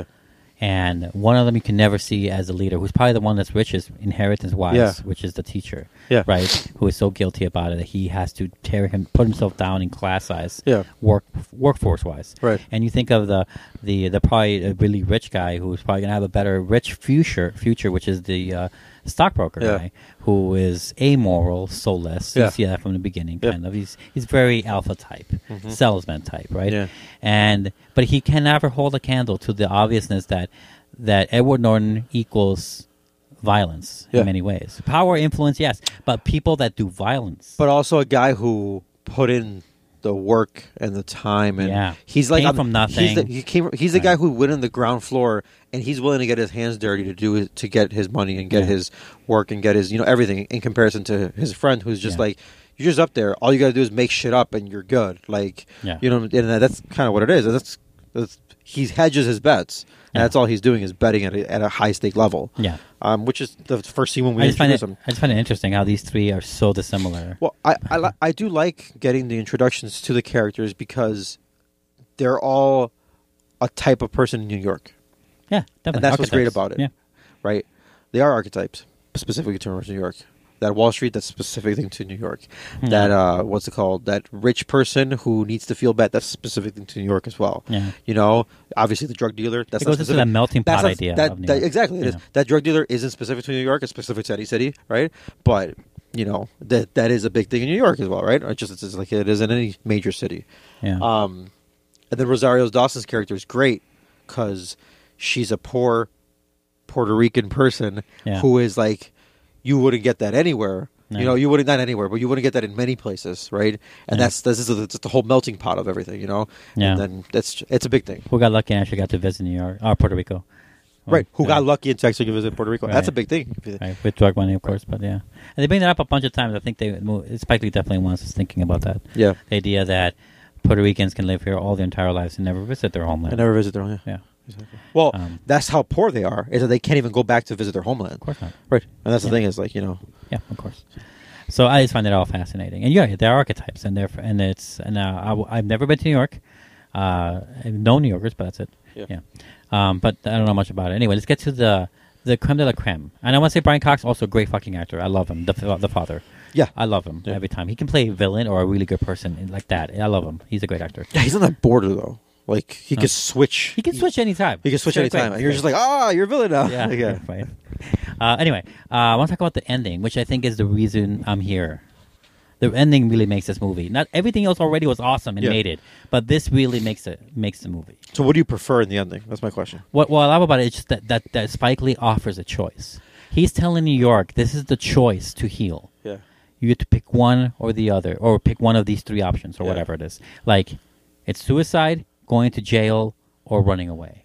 And one of them you can never see as a leader, who's probably the one that's richest inheritance-wise, yeah. which is the teacher, yeah. right? Who is so guilty about it that he has to tear him, put himself down in class size, yeah. work workforce-wise. Right. And you think of the the the probably a really rich guy who's probably going to have a better rich future, future, which is the uh, stockbroker yeah. guy, who is amoral, soulless. Yeah. You see that from the beginning, yeah. kind of. He's he's very alpha type, mm-hmm. salesman type, right? Yeah. And but he can never hold a candle to the obviousness that that Edward Norton equals violence yeah. in many ways. Power, influence, yes, but people that do violence. But also a guy who put in the work and the time, and yeah. he's like came I'm, from nothing. He's the, he came. He's the right. guy who went in the ground floor, and he's willing to get his hands dirty to do it, to get his money and get yeah. his work and get his you know everything. In comparison to his friend, who's just yeah. like you're just up there. All you got to do is make shit up, and you're good. Like yeah. you know, and that's kind of what it is. That's, that's he hedges his bets. And yeah. that's all he's doing is betting at a, at a high stake level. Yeah, um, which is the first scene when we I just, find introduce it, him. I just find it interesting how these three are so dissimilar. Well, I I, li- I do like getting the introductions to the characters because they're all a type of person in New York. Yeah, definitely. And that's what's great Archetypes. about it. Yeah, right. They are archetypes specifically to New York. That Wall Street, that's specific thing to New York. Mm-hmm. That uh, what's it called? That rich person who needs to feel bad. That's specific thing to New York as well. Yeah. You know, obviously the drug dealer. That's it goes not into that melting pot not, idea. That, of New that, York. exactly, it yeah. is. That drug dealer isn't specific to New York. It's specific to any city, right? But you know that that is a big thing in New York as well, right? It's just it's just like it is in any major city. Yeah. Um, and then Rosario Dawson's character is great because she's a poor Puerto Rican person yeah. who is like, you wouldn't get that anywhere. No. You know, you wouldn't not anywhere, but you wouldn't get that in many places, right? And yeah. that's this is the, the whole melting pot of everything, you know. Yeah. And then that's it's a big thing. Who got lucky and actually got to visit New York or Puerto Rico? Right. Who yeah. got lucky and actually visit Puerto Rico? Right. That's a big thing. Right. With drug money, of course, but yeah. And they bring that up a bunch of times. I think they Spike Lee definitely wants us thinking about that. Yeah. The idea that Puerto Ricans can live here all their entire lives and never visit their homeland. And never visit their homeland. Yeah. Exactly. Well, um, that's how poor they are. Is that they can't even go back to visit their homeland. Of course not. Right. And that's yeah. the thing is like you know. Yeah, of course. So I just find it all fascinating, and yeah, they're archetypes, and they're and it's and uh, I w- I've never been to New York. Uh, I've known New Yorkers, but that's it. Yeah. yeah. Um, but I don't know much about it. Anyway, let's get to the the creme de la creme. And I want to say Brian Cox, also a great fucking actor. I love him. The the father. Yeah, I love him yeah. every time. He can play a villain or a really good person like that. I love him. He's a great actor. Yeah, he's on that border though. Like he huh? can switch. He can switch anytime. He can switch Sure, anytime. great. And you're just like, ah, you're a villain now. Yeah. yeah. Right. Uh, anyway, uh, I want to talk about the ending, which I think is the reason I'm here. The ending really makes this movie. Not everything else already was awesome and yeah. made it, but this really makes it makes the movie. So, what do you prefer in the ending? That's my question. What, what I love about it is just that, that that Spike Lee offers a choice. He's telling New York, this is the choice to heal. Yeah. You get to pick one or the other, or pick one of these three options, or yeah. whatever it is. Like, it's suicide, going to jail, or running away. Yeah.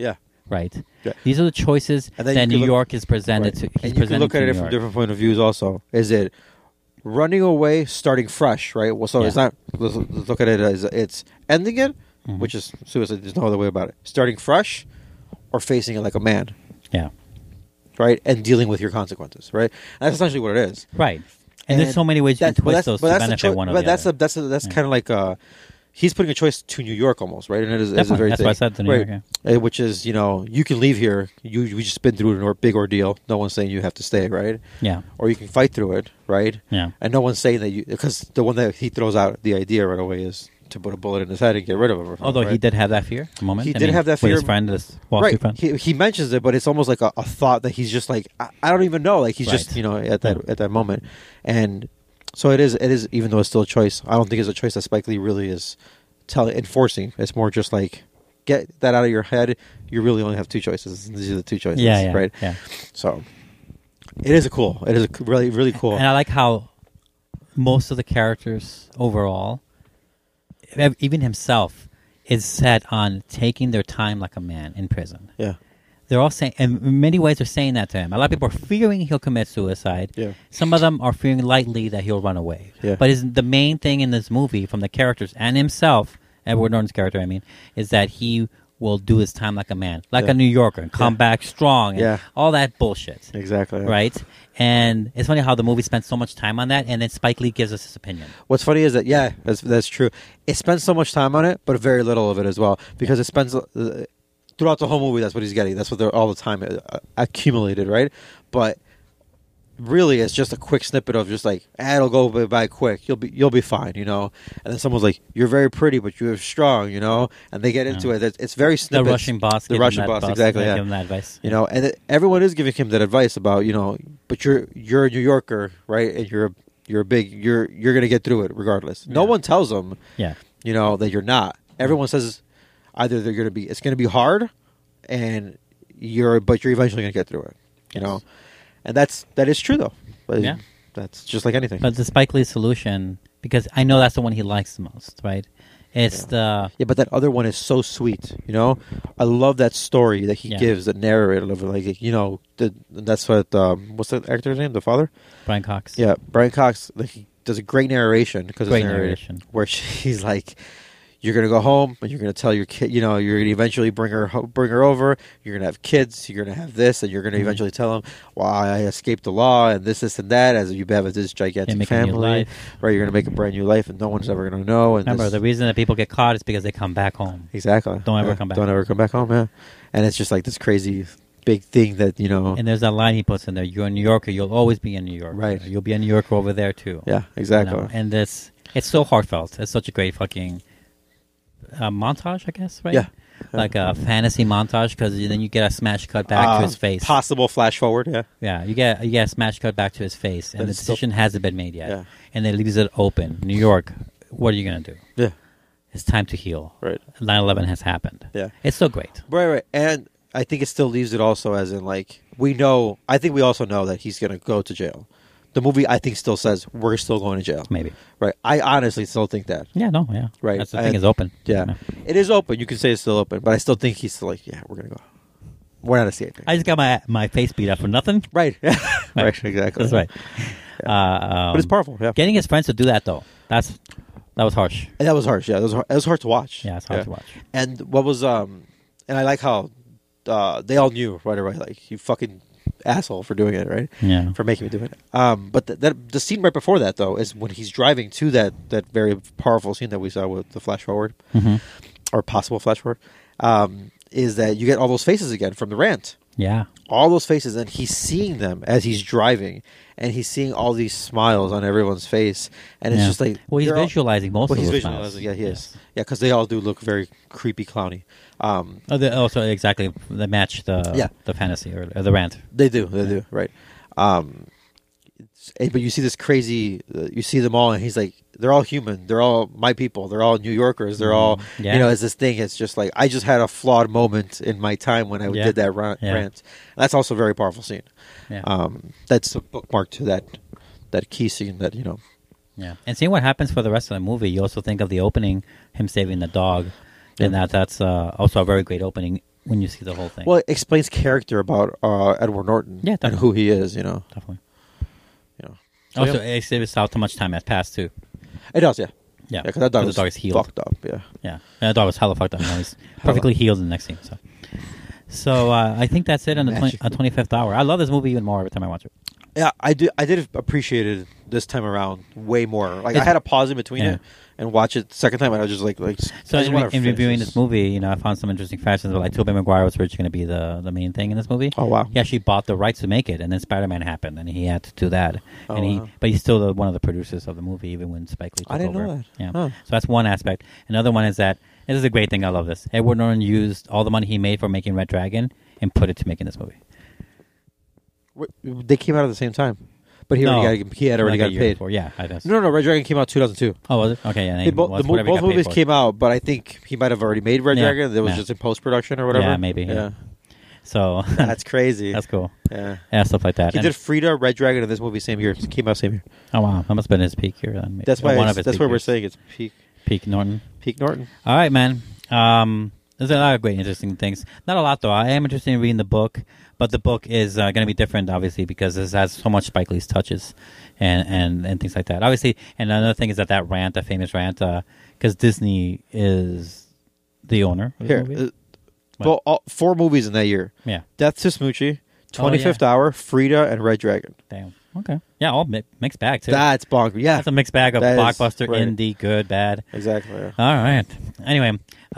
right? Yeah. These are the choices And then that you New can look- York is presented Right. to. He's And you can presented look to at New it from York. different point of views. Also, is it running away, starting fresh, right? Well, so Yeah. it's not. Let's, let's look at it as it's ending it, Mhm. which is suicide. There's no other way about it. Starting fresh, or facing it like a man, Yeah, right? And dealing with your consequences, right? And that's essentially what it is. right. And, there's so many ways you can that- but twist that's- those but to that's the benefit choi- one or But the that's other. a, that's a, that's Yeah. kind of like uh he's putting a choice to New York almost, right? And it is, is a Definitely. very That's thing, why I said to New right? York, Uh, Which is, you know, you can leave here. You we just been through a or- big ordeal. No one's saying you have to stay, right? Yeah. Or you can fight through it, right? Yeah. And no one's saying that you because the one that he throws out the idea right away is to put a bullet in his head and get rid of him. Although he right? did have that fear at the moment. He I did mean, have that with fear. his friend, this Wall right. Street friend. He, he mentions it, but it's almost like a, a thought that he's just like I, I don't even know. Like he's Right. just you know at that Yeah. at that moment, and so it is. It is even though it's still a choice. I don't think it's a choice that Spike Lee really is telling enforcing. It's more just like get that out of your head. You really only have two choices. These are the two choices. Yeah, yeah, right. yeah. So it is a cool. It is a c- really really cool. And I like how most of the characters overall, ev- even himself, is set on taking their time like a man in prison. Yeah. They're all saying, and in many ways, they're saying that to him. A lot of people are fearing he'll commit suicide. Yeah. Some of them are fearing lightly that he'll run away. Yeah. But is the main thing in this movie, from the characters and himself, Edward Norton's character, I mean, is that he will do his time like a man, like Yeah. a New Yorker, and come Yeah. back strong, and Yeah. all that bullshit. Exactly. yeah. Right? And it's funny how the movie spends so much time on that, and then Spike Lee gives us his opinion. What's funny is that yeah, that's that's true. It spends so much time on it, but very little of it as well because it spends uh, throughout the whole movie. That's what he's getting. That's what they're all the time uh, accumulated, right? But really, it's just a quick snippet of just like ah, it'll go by- by quick. You'll be you'll be fine, you know. And then someone's like, "You're very pretty, but you're strong," you know. And they get into Yeah. it. It's, it's very The snippets. Russian boss, the gave him Russian that boss, boss, exactly. uh, Yeah. give him that advice. You know, and it, everyone is giving him that advice about you know, but you're you're a New Yorker, right? And you're a, you're a big you're you're gonna get through it regardless. No Yeah. one tells him, Yeah. you know, that you're not. Everyone says either they're gonna be it's gonna be hard, and you're but you're eventually gonna get through it. You know, and that's that is true though. But Yeah. that's just like anything. But the Spike Lee solution, because I know that's the one he likes the most, right? It's the Yeah, but that other one is so sweet. You know, I love that story that he Yeah. gives, the narrator of it. Like you know, the, that's what um, what's the actor's name? The father, Brian Cox. Yeah, Brian Cox. Like he does a great narration because Great narration narration. where she's like, "You're gonna go home and you're gonna tell your kid. You know, you're gonna eventually bring her ho- bring her over. You're gonna have kids. You're gonna have this, and you're gonna Mhm. eventually tell them, well, I escaped the law and this, this, and that. As you have this gigantic make a new family, life. right? You're gonna make a brand new life, and no one's ever gonna know. And Remember, this- the reason that people get caught is because they come back home. Exactly. Don't ever Yeah. come back. Don't ever come back home. Yeah, and it's just like this crazy big thing that you know. And there's that line he puts in there: "You're a New Yorker. You'll always be a New Yorker. Right. You'll be a New Yorker over there too." Yeah, exactly. You know? And this, it's so heartfelt. It's such a great fucking uh, montage, I guess. Right? Yeah. Like a fantasy montage, because then you get a smash cut back Uh, to his face. Possible flash forward. Yeah. Yeah, you get you get a smash cut back to his face, and But the it's still- decision hasn't been made yet, Yeah. and it leaves it open. New York, what are you gonna do? Yeah. It's time to heal. Right. nine eleven has happened. Yeah. It's so great. Right, right. And I think it still leaves it also as in like we know. I think we also know that he's going to go to jail. The movie I think still says we're still going to jail. Maybe. Right. I honestly still think that. Yeah. No. Yeah. Right. That's the thing And- is open. Yeah. Yeah. It is open. You can say it's still open, but I still think he's still like, yeah, we're going to go. We're not escaping. I just got my my face beat up for nothing. Right. right. Right. Exactly. That's right. Uh, um, But it's powerful. Yeah. Getting his friends to do that though, that's that was harsh. And that was harsh. Yeah. That was hard, it was hard to watch. Yeah, it's hard to watch. And what was um, and I like how uh, they all knew right away, like you fucking asshole for doing it, right? Yeah. For making me do it. Um, but the, that the scene right before that though is when he's driving to that that very powerful scene that we saw with the flash forward, Mhm. or possible flash forward. Um, is that you get all those faces again from the rant? Yeah. All those faces, and he's seeing them as he's driving, and he's seeing all these smiles on everyone's face, and it's Yeah. just like Well, he's they're all- visualizing most well, of he's those visualizing. smiles. Yeah, he Yes. is. Yeah, because they all do look very creepy, clowny. Um, Oh, the, oh, so exactly. They match the Yeah. the fantasy or, or the rant. They do. They do. Right. Um, it's, eh, but you see this crazy. Uh, you see them all, and he's like, they're all human. They're all my people. They're all New Yorkers. They're all, Yeah. you know, it's this thing. It's just like I just had a flawed moment in my time when I Yeah. did that rant. Yeah. rant. That's also a very powerful scene. Yeah. Um, that's a bookmark to that that key scene that you know. Yeah, and seeing what happens for the rest of the movie, you also think of the opening, him saving the dog, and that that's uh, also a very great opening when you see the whole thing. Well, it explains character about uh, Edward Norton Yeah, and definitely. who he is, you know. Definitely. You know. So, Also, yeah. it exhibits how much time has passed too. It does, yeah. Yeah, because that dog the was dog is healed. fucked up, yeah. Yeah, and that dog was hella fucked up. And he's perfectly healed in the next scene. So, so uh, I think that's it on the twenty, uh, twenty-fifth hour. I love this movie even more every time I watch it. Yeah, I did. I did appreciate it this time around way more. Like It's- I had to pause in between yeah. it and watch it the second time, and I was just like, like. So I just in, wanna in finish reviewing this movie, you know, I found some interesting facts. But like Tobey Maguire was originally going to be the, the main thing in this movie. Oh wow! He actually bought the rights to make it, and then Spider-Man happened, and he had to do that. Oh, and he, wow. but he's still the, one of the producers of the movie, even when Spike Lee took I didn't over. know that. Yeah. Huh. So that's one aspect. Another one is that this is a great thing. I love this. Edward Norton used all the money he made for making Red Dragon and put it to making this movie. They came out at the same time, but he No, already got, he had already like a got year paid. before. Yeah, I guess. No, no, no. Red Dragon came out two thousand two. Oh, was it? Okay, yeah. They bo- was the mo- whatever he both got paid movies for. came out, but I think he might have already made Red Yeah, Dragon. It was yeah. just in post production or whatever. Yeah, maybe. Yeah. So that's crazy. That's cool. Yeah, yeah, stuff like that. He And- did Frida, Red Dragon, in this movie same year. It came out same year. Oh wow, that must have been his peak year. Then. That's Or why. one it's- of his that's peak why we're years. saying it's peak. Peak Norton. Peak Norton. All right, man. Um, there's a lot of great, interesting things. Not a lot though. I am interested in reading the book, but the book is uh, going to be different, obviously, because this has so much Spike Lee's touches and, and, and things like that. Obviously, and another thing is that that rant, that famous rant, because Disney is the owner of the Here, movie. uh, well, all, four movies in that year. Yeah. Death to Smoochie, Oh, twenty-fifth yeah. Hour, Frida, and Red Dragon. Damn. Okay. Yeah, all mi- mixed bag too. That's bonk. Yeah, That's a mixed bag of That is- blockbuster, right. indie, good, bad. Exactly. Yeah. All right. Anyway,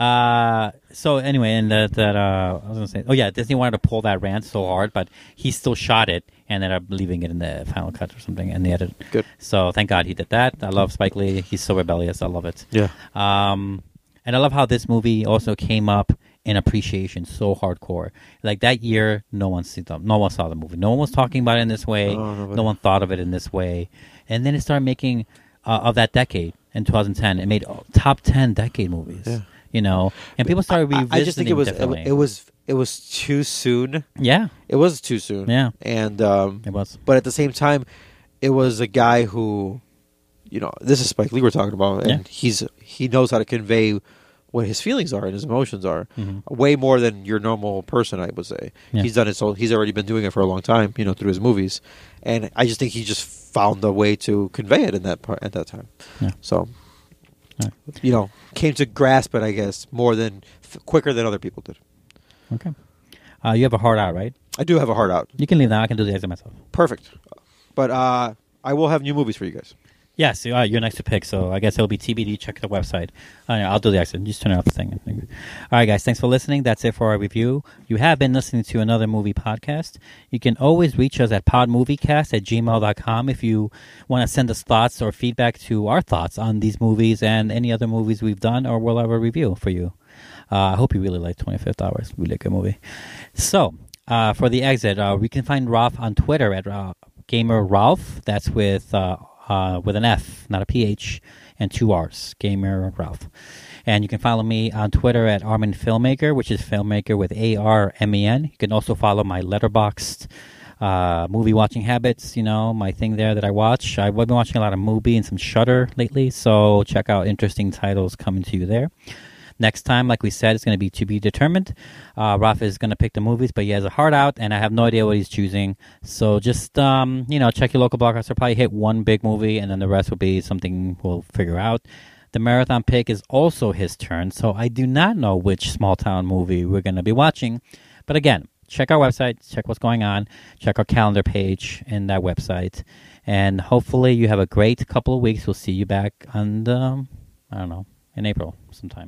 uh, so anyway, and that, that uh, I was gonna say, oh yeah, Disney wanted to pull that rant so hard, but he still shot it and ended up leaving it in the final cut or something in the edit. Good. So thank God he did that. I love Spike Lee. He's so rebellious. I love it. Yeah. Um, and I love how this movie also came up in appreciation so hardcore. Like that year, no one see them. No one saw the movie. No one was talking about it in this way. Oh, nobody. No one thought of it in this way. And then it started making uh, of that decade in twenty ten. It made uh, top ten decade movies. Yeah. You know, and people started I- revisiting I just think it was it, differently. it was it was too soon. Yeah. It was too soon. Yeah. And um, It was. But at the same time, it was a guy who, you know, this is Spike Lee we're talking about, and Yeah. he's he knows how to convey what his feelings are and his emotions are, Mhm. way more than your normal person, I would say. Yeah. He's done it so he's already been doing it for a long time, you know, through his movies, and I just think he just found a way to convey it in that part at that time. Yeah. So, All you know, came to grasp it, I guess, more than f- quicker than other people did. Okay. Uh, you have a heart out, right? I do have a heart out. You can leave now. I can do the exit myself. Perfect. But uh, I will have new movies for you guys. Yes, uh, you're next to pick, so I guess it'll be T B D. Check the website. Uh, yeah, I'll do the exit. Just turn off the thing. All right, guys. Thanks for listening. That's it for our review. You have been listening to another movie podcast. You can always reach us at podmoviecast at gmail dot com if you want to send us thoughts or feedback to our thoughts on these movies and any other movies we've done or we'll have a review for you. Uh, I hope you really like twenty-fifth Hour. It's really a good movie. So, uh, for the exit, uh, we can find Ralph on Twitter at uh, Gamer Ralph. That's with... Uh, Uh, with an F, not a P H, and two R's, Gamer Ralph. And you can follow me on Twitter at Armin Filmmaker, which is Filmmaker with A R M E N. You can also follow my Letterboxd uh, movie watching habits, you know, my thing there that I watch. I've been watching a lot of Mubi and some Shudder lately, so check out interesting titles coming to you there. Next time, like we said, it's going to be to be determined. Uh, Ralph is going to pick the movies, but he has a heart out, and I have no idea what he's choosing. So just, um, you know, check your local blockbuster. Probably hit one big movie, and then the rest will be something we'll figure out. The marathon pick is also his turn, so I do not know which small-town movie we're going to be watching. But again, check our website, check what's going on, check our calendar page in that website, and hopefully you have a great couple of weeks. We'll see you back on, the, I don't know, in April sometime.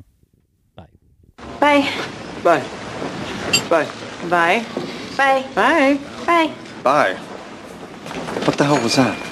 Bye. Bye. Bye. Bye. Bye. Bye. Bye. Bye. What the hell was that?